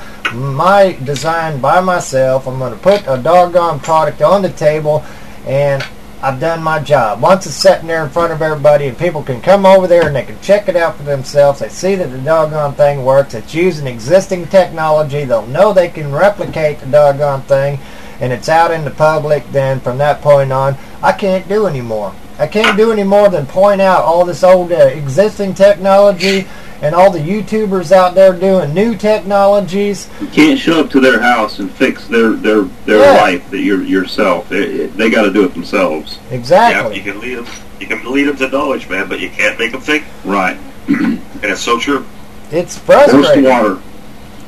my design by myself. I'm going to put a doggone product on the table, and I've done my job. Once it's sitting there in front of everybody and people can come over there and they can check it out for themselves, they see that the doggone thing works, it's using existing technology, they'll know they can replicate the doggone thing, and it's out in the public, then from that point on, I can't do any more. I can't do any more than point out all this old uh, existing technology and all the YouTubers out there doing new technologies. You can't show up to their house and fix their their, their Yeah. life that you're yourself. It, it, they got to do it themselves. Exactly. Yeah, you can lead them. You can lead them to knowledge, man, but you can't make them think. Right. And it's so true. It's Horse to frustrating. water. It's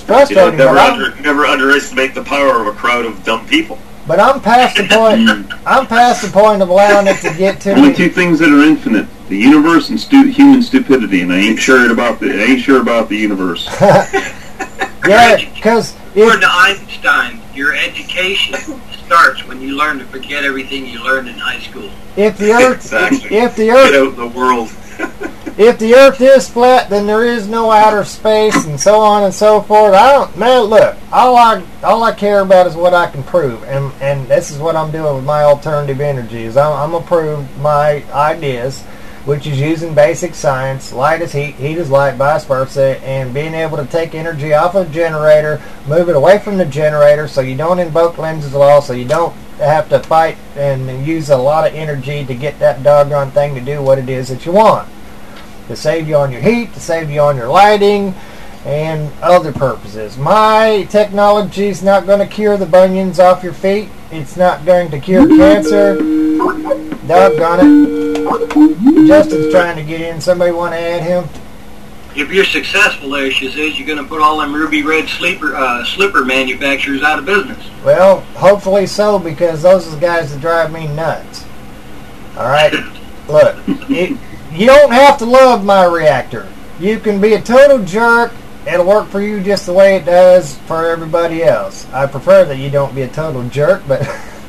it's You know, frustrating. never, but, I'm, under, never underestimate the power of a crowd of dumb people. but I'm past the point. I'm past the point of allowing it to get to Only me. two things that are infinite: the universe and stu- human stupidity. And I ain't sure about the. I ain't sure about the universe. Yeah, because According to Einstein, your education starts when you learn to forget everything you learned in high school. if the Earth, Exactly. if the Get Earth, out in the world. if the Earth is flat, then there is no outer space, and so on and so forth. I don't, man. Look, all I all I care about is what I can prove, and and this is what I'm doing with my alternative energy. Is I'm, I'm gonna prove my ideas, which is using basic science, light is heat, heat is light, vice versa, and being able to take energy off a generator, move it away from the generator, so you don't invoke Lenz's law, so you don't have to fight and use a lot of energy to get that doggone thing to do what it is that you want. To save you on your heat, to save you on your lighting, and other purposes. My technology is not going to cure the bunions off your feet. It's not going to cure cancer. Doggone it. Justin's trying to get in. Somebody want to add him? If you're successful there, she says, you're going to put all them ruby red sleeper uh, slipper manufacturers out of business. Well, hopefully so, because those are the guys that drive me nuts. Alright? Look, it, you don't have to love my reactor. You can be a total jerk. It'll work for you just the way it does for everybody else. I prefer that you don't be a total jerk, but...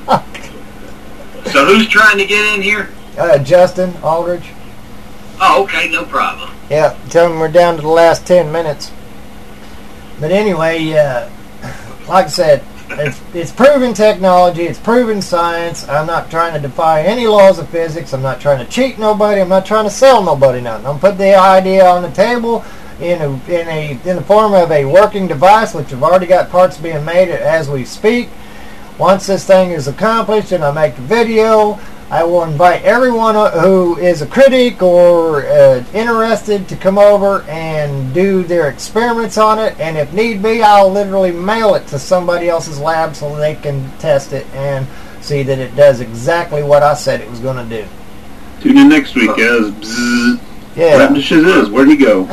So who's trying to get in here? uh, Justin Aldridge. Oh, okay, no problem. Yeah, tell them we're down to the last ten minutes. But anyway, uh, like I said, it's, it's proven technology, it's proven science. I'm not trying to defy any laws of physics. I'm not trying to cheat nobody. I'm not trying to sell nobody nothing. I'm putting the idea on the table in a, in a in the form of a working device, which have already got parts being made as we speak. Once this thing is accomplished and I make the video, I will invite everyone who is a critic or uh, interested to come over and do their experiments on it, and if need be, I'll literally mail it to somebody else's lab so they can test it and see that it does exactly what I said it was going to do. Tune in next week, guys. Bzzz. Yeah. What happened to Shiz? Where'd he go?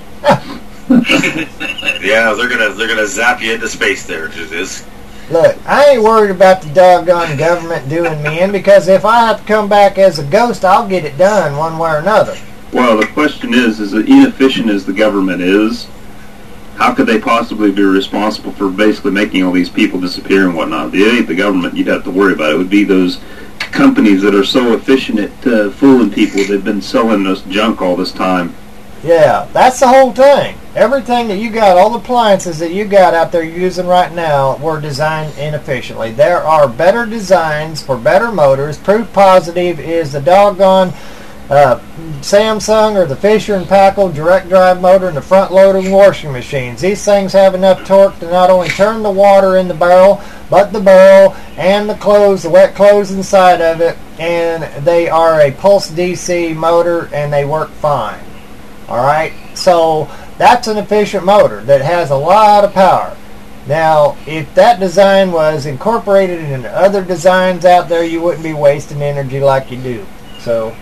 Yeah, they're gonna they're gonna zap you into space there, Jiz. Look, I ain't worried about the doggone government doing me in, because if I have to come back as a ghost, I'll get it done one way or another. Well, the question is, is as inefficient as the government is, how could they possibly be responsible for basically making all these people disappear and whatnot? It ain't the government you'd have to worry about. It would be those companies that are so efficient at uh, fooling people. They've been selling us junk all this time. Yeah, that's the whole thing. Everything that you got, all the appliances that you got out there using right now were designed inefficiently. There are better designs for better motors. Proof positive is the doggone uh, Samsung or the Fisher and Paykel direct drive motor in the front loading washing machines. These things have enough torque to not only turn the water in the barrel, but the barrel and the clothes, the wet clothes inside of it, and they are a pulse D C motor and they work fine. Alright, so that's an efficient motor that has a lot of power. Now, if that design was incorporated into other designs out there, you wouldn't be wasting energy like you do. So,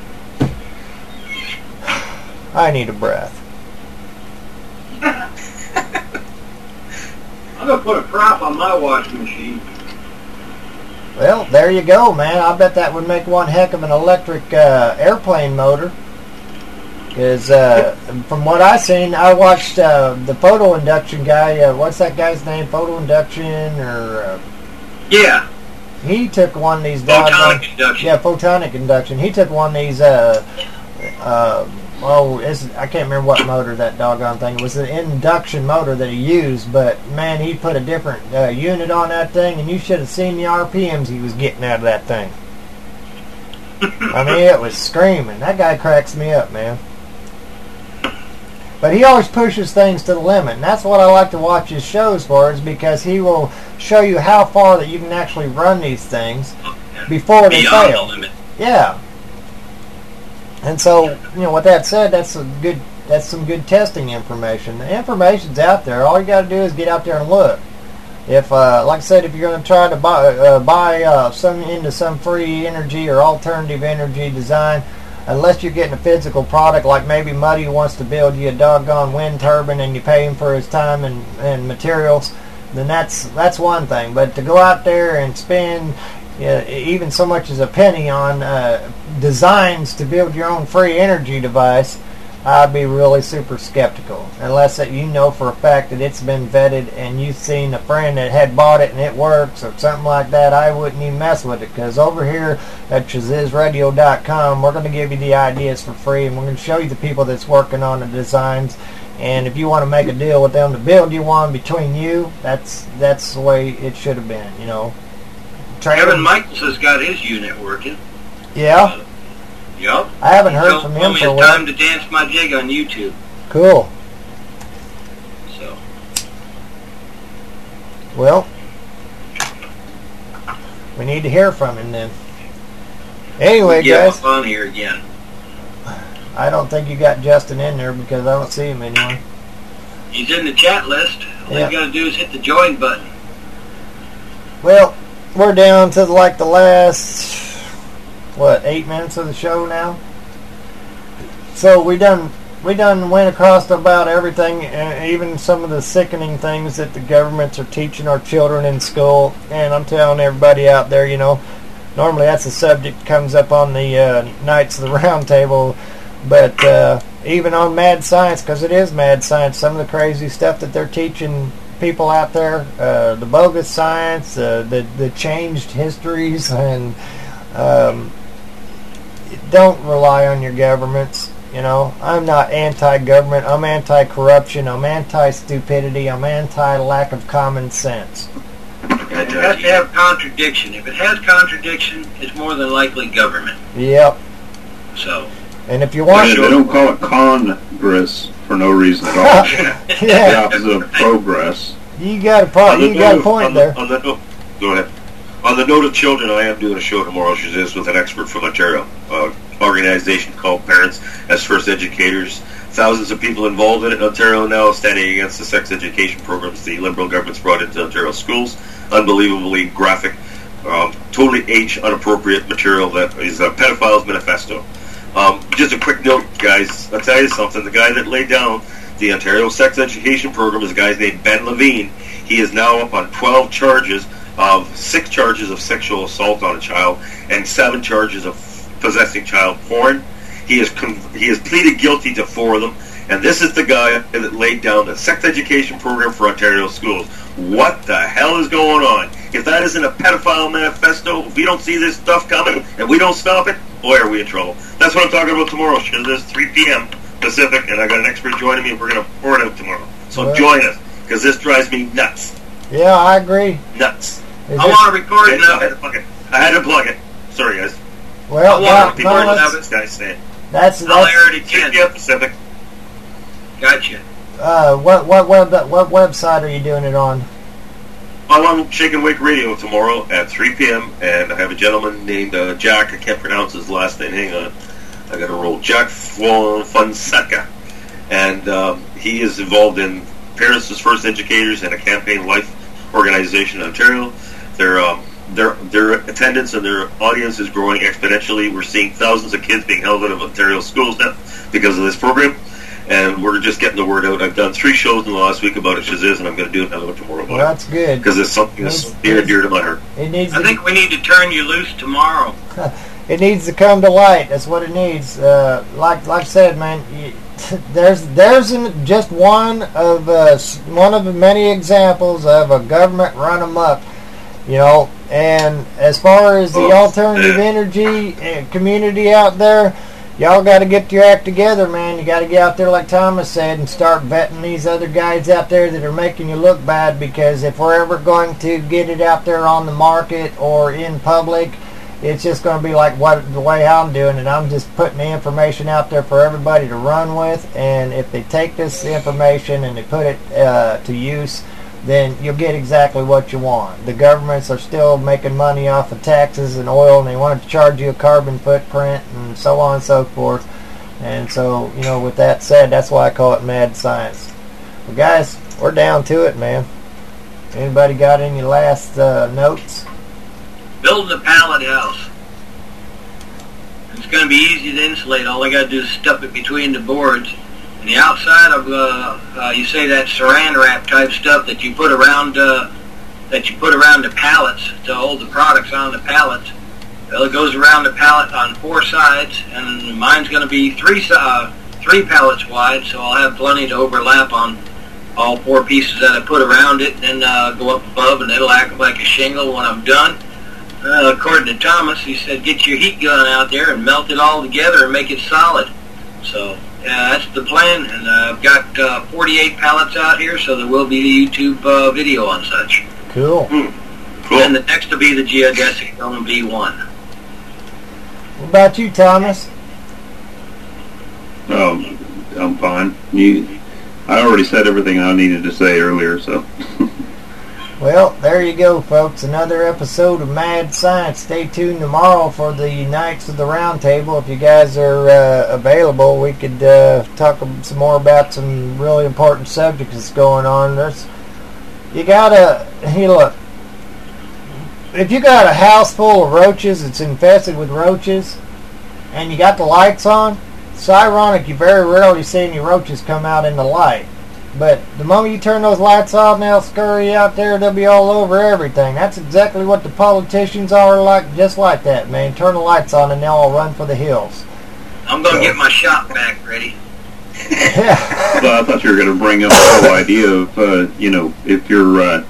I need a breath. I'm going to put a prop on my washing machine. Well, there you go, man. I bet that would make one heck of an electric uh, airplane motor. Because uh, from what I've seen, I watched uh, the photo induction guy. Uh, what's that guy's name? Photo induction, or uh, yeah, he took one of these. Photonic doggone, induction. Yeah, photonic induction. He took one of these. Uh, uh, oh, it's, I can't remember what motor that doggone thing. It was an induction motor that he used, but man, he put a different uh, unit on that thing, and you should have seen the R P Ms he was getting out of that thing. I mean, it was screaming. That guy cracks me up, man. But he always pushes things to the limit, and that's what I like to watch his shows for, is because he will show you how far that you can actually run these things before they Beyond fail. the limit. Yeah. And so, you know, with that said, that's a good, that's some good testing information. The information's out there. All you got to do is get out there and look. If, uh, like I said, if you're going to try to buy, uh, buy uh, some into some free energy or alternative energy design, unless you're getting a physical product, like maybe Muddy wants to build you a doggone wind turbine and you pay him for his time and, and materials, then that's that's one thing. But to go out there and spend uh, even so much as a penny on uh, designs to build your own free energy device, I'd be really super skeptical. Unless that you know for a fact that it's been vetted and you've seen a friend that had bought it and it works or something like that, I wouldn't even mess with it. Because over here at Shaziz Radio dot com, we're going to give you the ideas for free, and we're going to show you the people that's working on the designs. And if you want to make a deal with them to build you one between you, that's that's the way it should have been, you know. Kevin Michaels has got his unit working. Yeah? Yup. I haven't He heard told from me him it's for a while. time to dance my jig on YouTube. Cool. So. Well, we need to hear from him then. Anyway, Get guys. up on here again. I don't think you got Justin in there because I don't see him anymore. He's in the chat list. All Yeah. you got to do is hit the join button. Well, we're down to like the last, what, eight minutes of the show now. So we done we done went across about everything, uh, even some of the sickening things that the governments are teaching our children in school. And I'm telling everybody out there, you know, normally that's a subject that comes up on the uh, Knights of the Round Table. But uh, even on Mad Science, because it is Mad Science, some of the crazy stuff that they're teaching people out there, uh, the bogus science, uh, the the changed histories, and um, don't rely on your governments. You know, I'm not anti-government. I'm anti-corruption. I'm anti-stupidity. I'm anti-lack of common sense. It has to have contradiction. If it has contradiction, it's more than likely government. Yep. So. And if you want, they, they don't call it Congress for no reason at all. Yeah. The opposite of progress. You got a point. You got a point on the, there. On the, no, go ahead. On the note of children, I am doing a show tomorrow, Shaziz, with an expert from Ontario, uh, organization called Parents as First Educators. Thousands of people involved in it in Ontario now, standing against the sex education programs the Liberal government's brought into Ontario schools. Unbelievably graphic, um, totally age inappropriate material that is a pedophile's manifesto. Um, just a quick note, guys. I'll tell you something. The guy that laid down the Ontario sex education program is a guy named Ben Levine. He is now up on twelve charges of six charges of sexual assault on a child and seven charges of possessing child porn. He is con- he has pleaded guilty to four of them, and this is the guy that laid down the sex education program for Ontario schools. What the hell is going on? If that isn't a pedophile manifesto, if we don't see this stuff coming and we don't stop it, boy, are we in trouble. That's what I'm talking about tomorrow. It's three p.m. Pacific, and I got an expert joining me, and we're going to pour it out tomorrow. So Well. join us, because this drives me nuts. Yeah, I agree. Nuts. Is I it- want to record Okay, it so I now. had to plug it. I had to plug it. Sorry, guys. Well, I well, want to People record well, it now. are this guy's saying. that's I'll that's. air it again. three p.m. Pacific. Gotcha. Uh, what what web what website are you doing it on? I'm on Shake and Wake Radio tomorrow at three p.m. and I have a gentleman named uh, Jack. I can't pronounce his last name. Hang on. I got to roll. Jack Fonseca. And um, he is involved in Parents as First Educators and a Campaign Life organization in Ontario. Their, um, their, their attendance and their audience is growing exponentially. We're seeing thousands of kids being held out of Ontario schools now because of this program. And we're just getting the word out. I've done three shows in the last week about it, Shaziz, and I'm going to do another one tomorrow about Well, that's good. because it's something that's Needs- near and dear to my heart. It needs I to, think we need to turn you loose tomorrow. it needs to come to light. That's what it needs. Uh, like like I said, man, you, there's there's an, just one of uh, s- one of the many examples of a government run amok. You know, and as far as the Oh, alternative yeah. energy uh, community out there, y'all got to get your act together, man. You got to get out there, like Thomas said, and start vetting these other guys out there that are making you look bad. Because if we're ever going to get it out there on the market or in public, it's just going to be like what the way I'm doing it. I'm just putting the information out there for everybody to run with. And if they take this information and they put it uh, to use, then you'll get exactly what you want. The governments are still making money off of taxes and oil, and they want to charge you a carbon footprint and so on and so forth. And so, you know, with that said, that's why I call it mad science. Well, guys, we're down to it, man. Anybody got any last uh, notes? Building a pallet house. It's going to be easy to insulate. All I got to do is stuff it between the boards. And the outside of, uh, uh, you say that saran wrap type stuff that you put around, uh, that you put around the pallets to hold the products on the pallets. Well, it goes around the pallet on four sides, and mine's going to be three uh, three pallets wide, so I'll have plenty to overlap on all four pieces that I put around it, and then uh, go up above, and it'll act like a shingle when I'm done. Uh, according to Thomas, he said, get your heat gun out there and melt it all together and make it solid. So, yeah, that's the plan, and uh, I've got uh, forty-eight pallets out here, so there will be YouTube uh, video on such. Cool. Hmm. Cool. And the next will be the geodesic Film V one. What about you, Thomas? Oh, I'm fine. You, I already said everything I needed to say earlier, so. Well, there you go, folks. Another episode of Mad Science. Stay tuned tomorrow for the Knights of the Round Table. If you guys are uh, available, we could uh, talk some more about some really important subjects that's going on. There's, you gotta, you look, if you got a house full of roaches, it's infested with roaches, and you got the lights on, it's ironic you very rarely see any roaches come out in the light. But the moment you turn those lights off, they'll scurry out there, they'll be all over everything. That's exactly what the politicians are like, just like that, man. Turn the lights on and they'll all run for the hills. I'm going to get my shop back ready. Yeah. Well, I thought you were going to bring up the whole idea of, uh, you know, if your uh,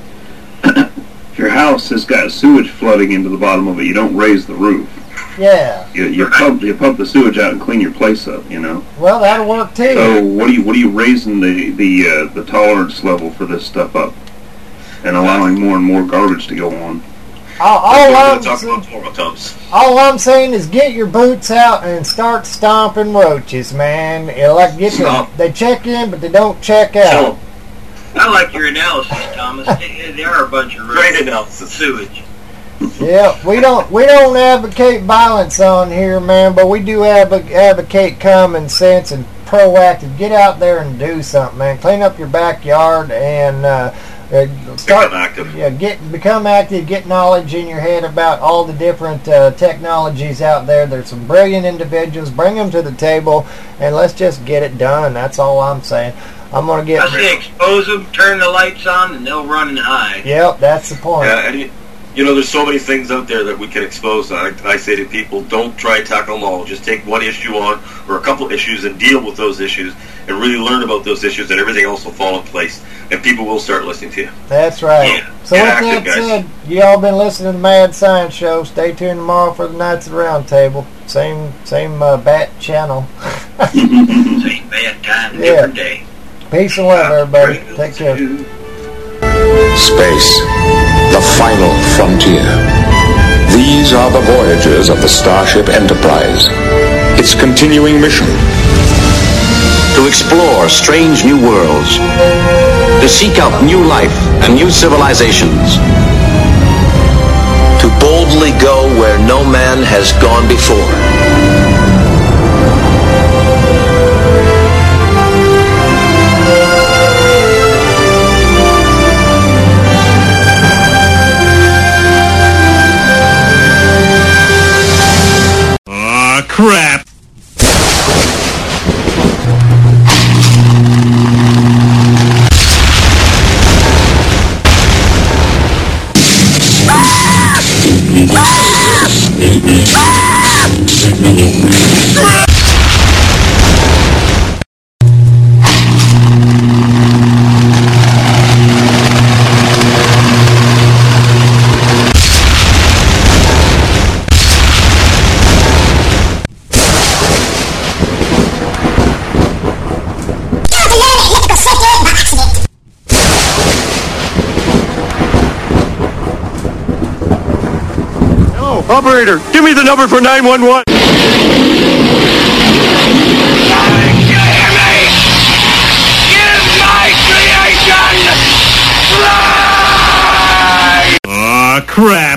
if your house has got sewage flooding into the bottom of it, you don't raise the roof. Yeah. You, you pump you pump the sewage out and clean your place up, you know. Well, that'll work too. So what are you what are you raising the the uh, the tolerance level for this stuff up, and allowing more and more garbage to go on? All, all, I'm, talk about more about all I'm saying is get your boots out and start stomping roaches, man. It'll like get them, they check in, but they don't check out. I like your analysis, Thomas. they, they are a bunch of great analysis. Sewage. Yeah, we don't we don't advocate violence on here, man, but we do adv- advocate common sense and proactive. Get out there and do something, man. Clean up your backyard and uh, start become active. Yeah, get become active. Get knowledge in your head about all the different uh, technologies out there. There's some brilliant individuals. Bring them to the table, and let's just get it done. That's all I'm saying. I'm gonna get. I say expose them, turn the lights on, and they'll run and hide. Yep, that's the point. Yeah, and you, you know, there's so many things out there that we can expose. I, I say to people, don't try to tackle them all. Just take one issue on, or a couple issues, and deal with those issues, and really learn about those issues, and everything else will fall in place, and people will start listening to you. That's right. Yeah. So Get with active, that guys. said, you all been listening to the Mad Science Show. Stay tuned tomorrow for the Knights of the Round Table. Same same uh, bat channel. Same bad time, Yeah. different day. Peace and love, everybody. Take care. Space, the final frontier. These are the voyages of the Starship Enterprise. Its continuing mission: to explore strange new worlds, to seek out new life and new civilizations, to boldly go where no man has gone before. Aw, crap. Operator, give me the number for nine one one. Aw, crap.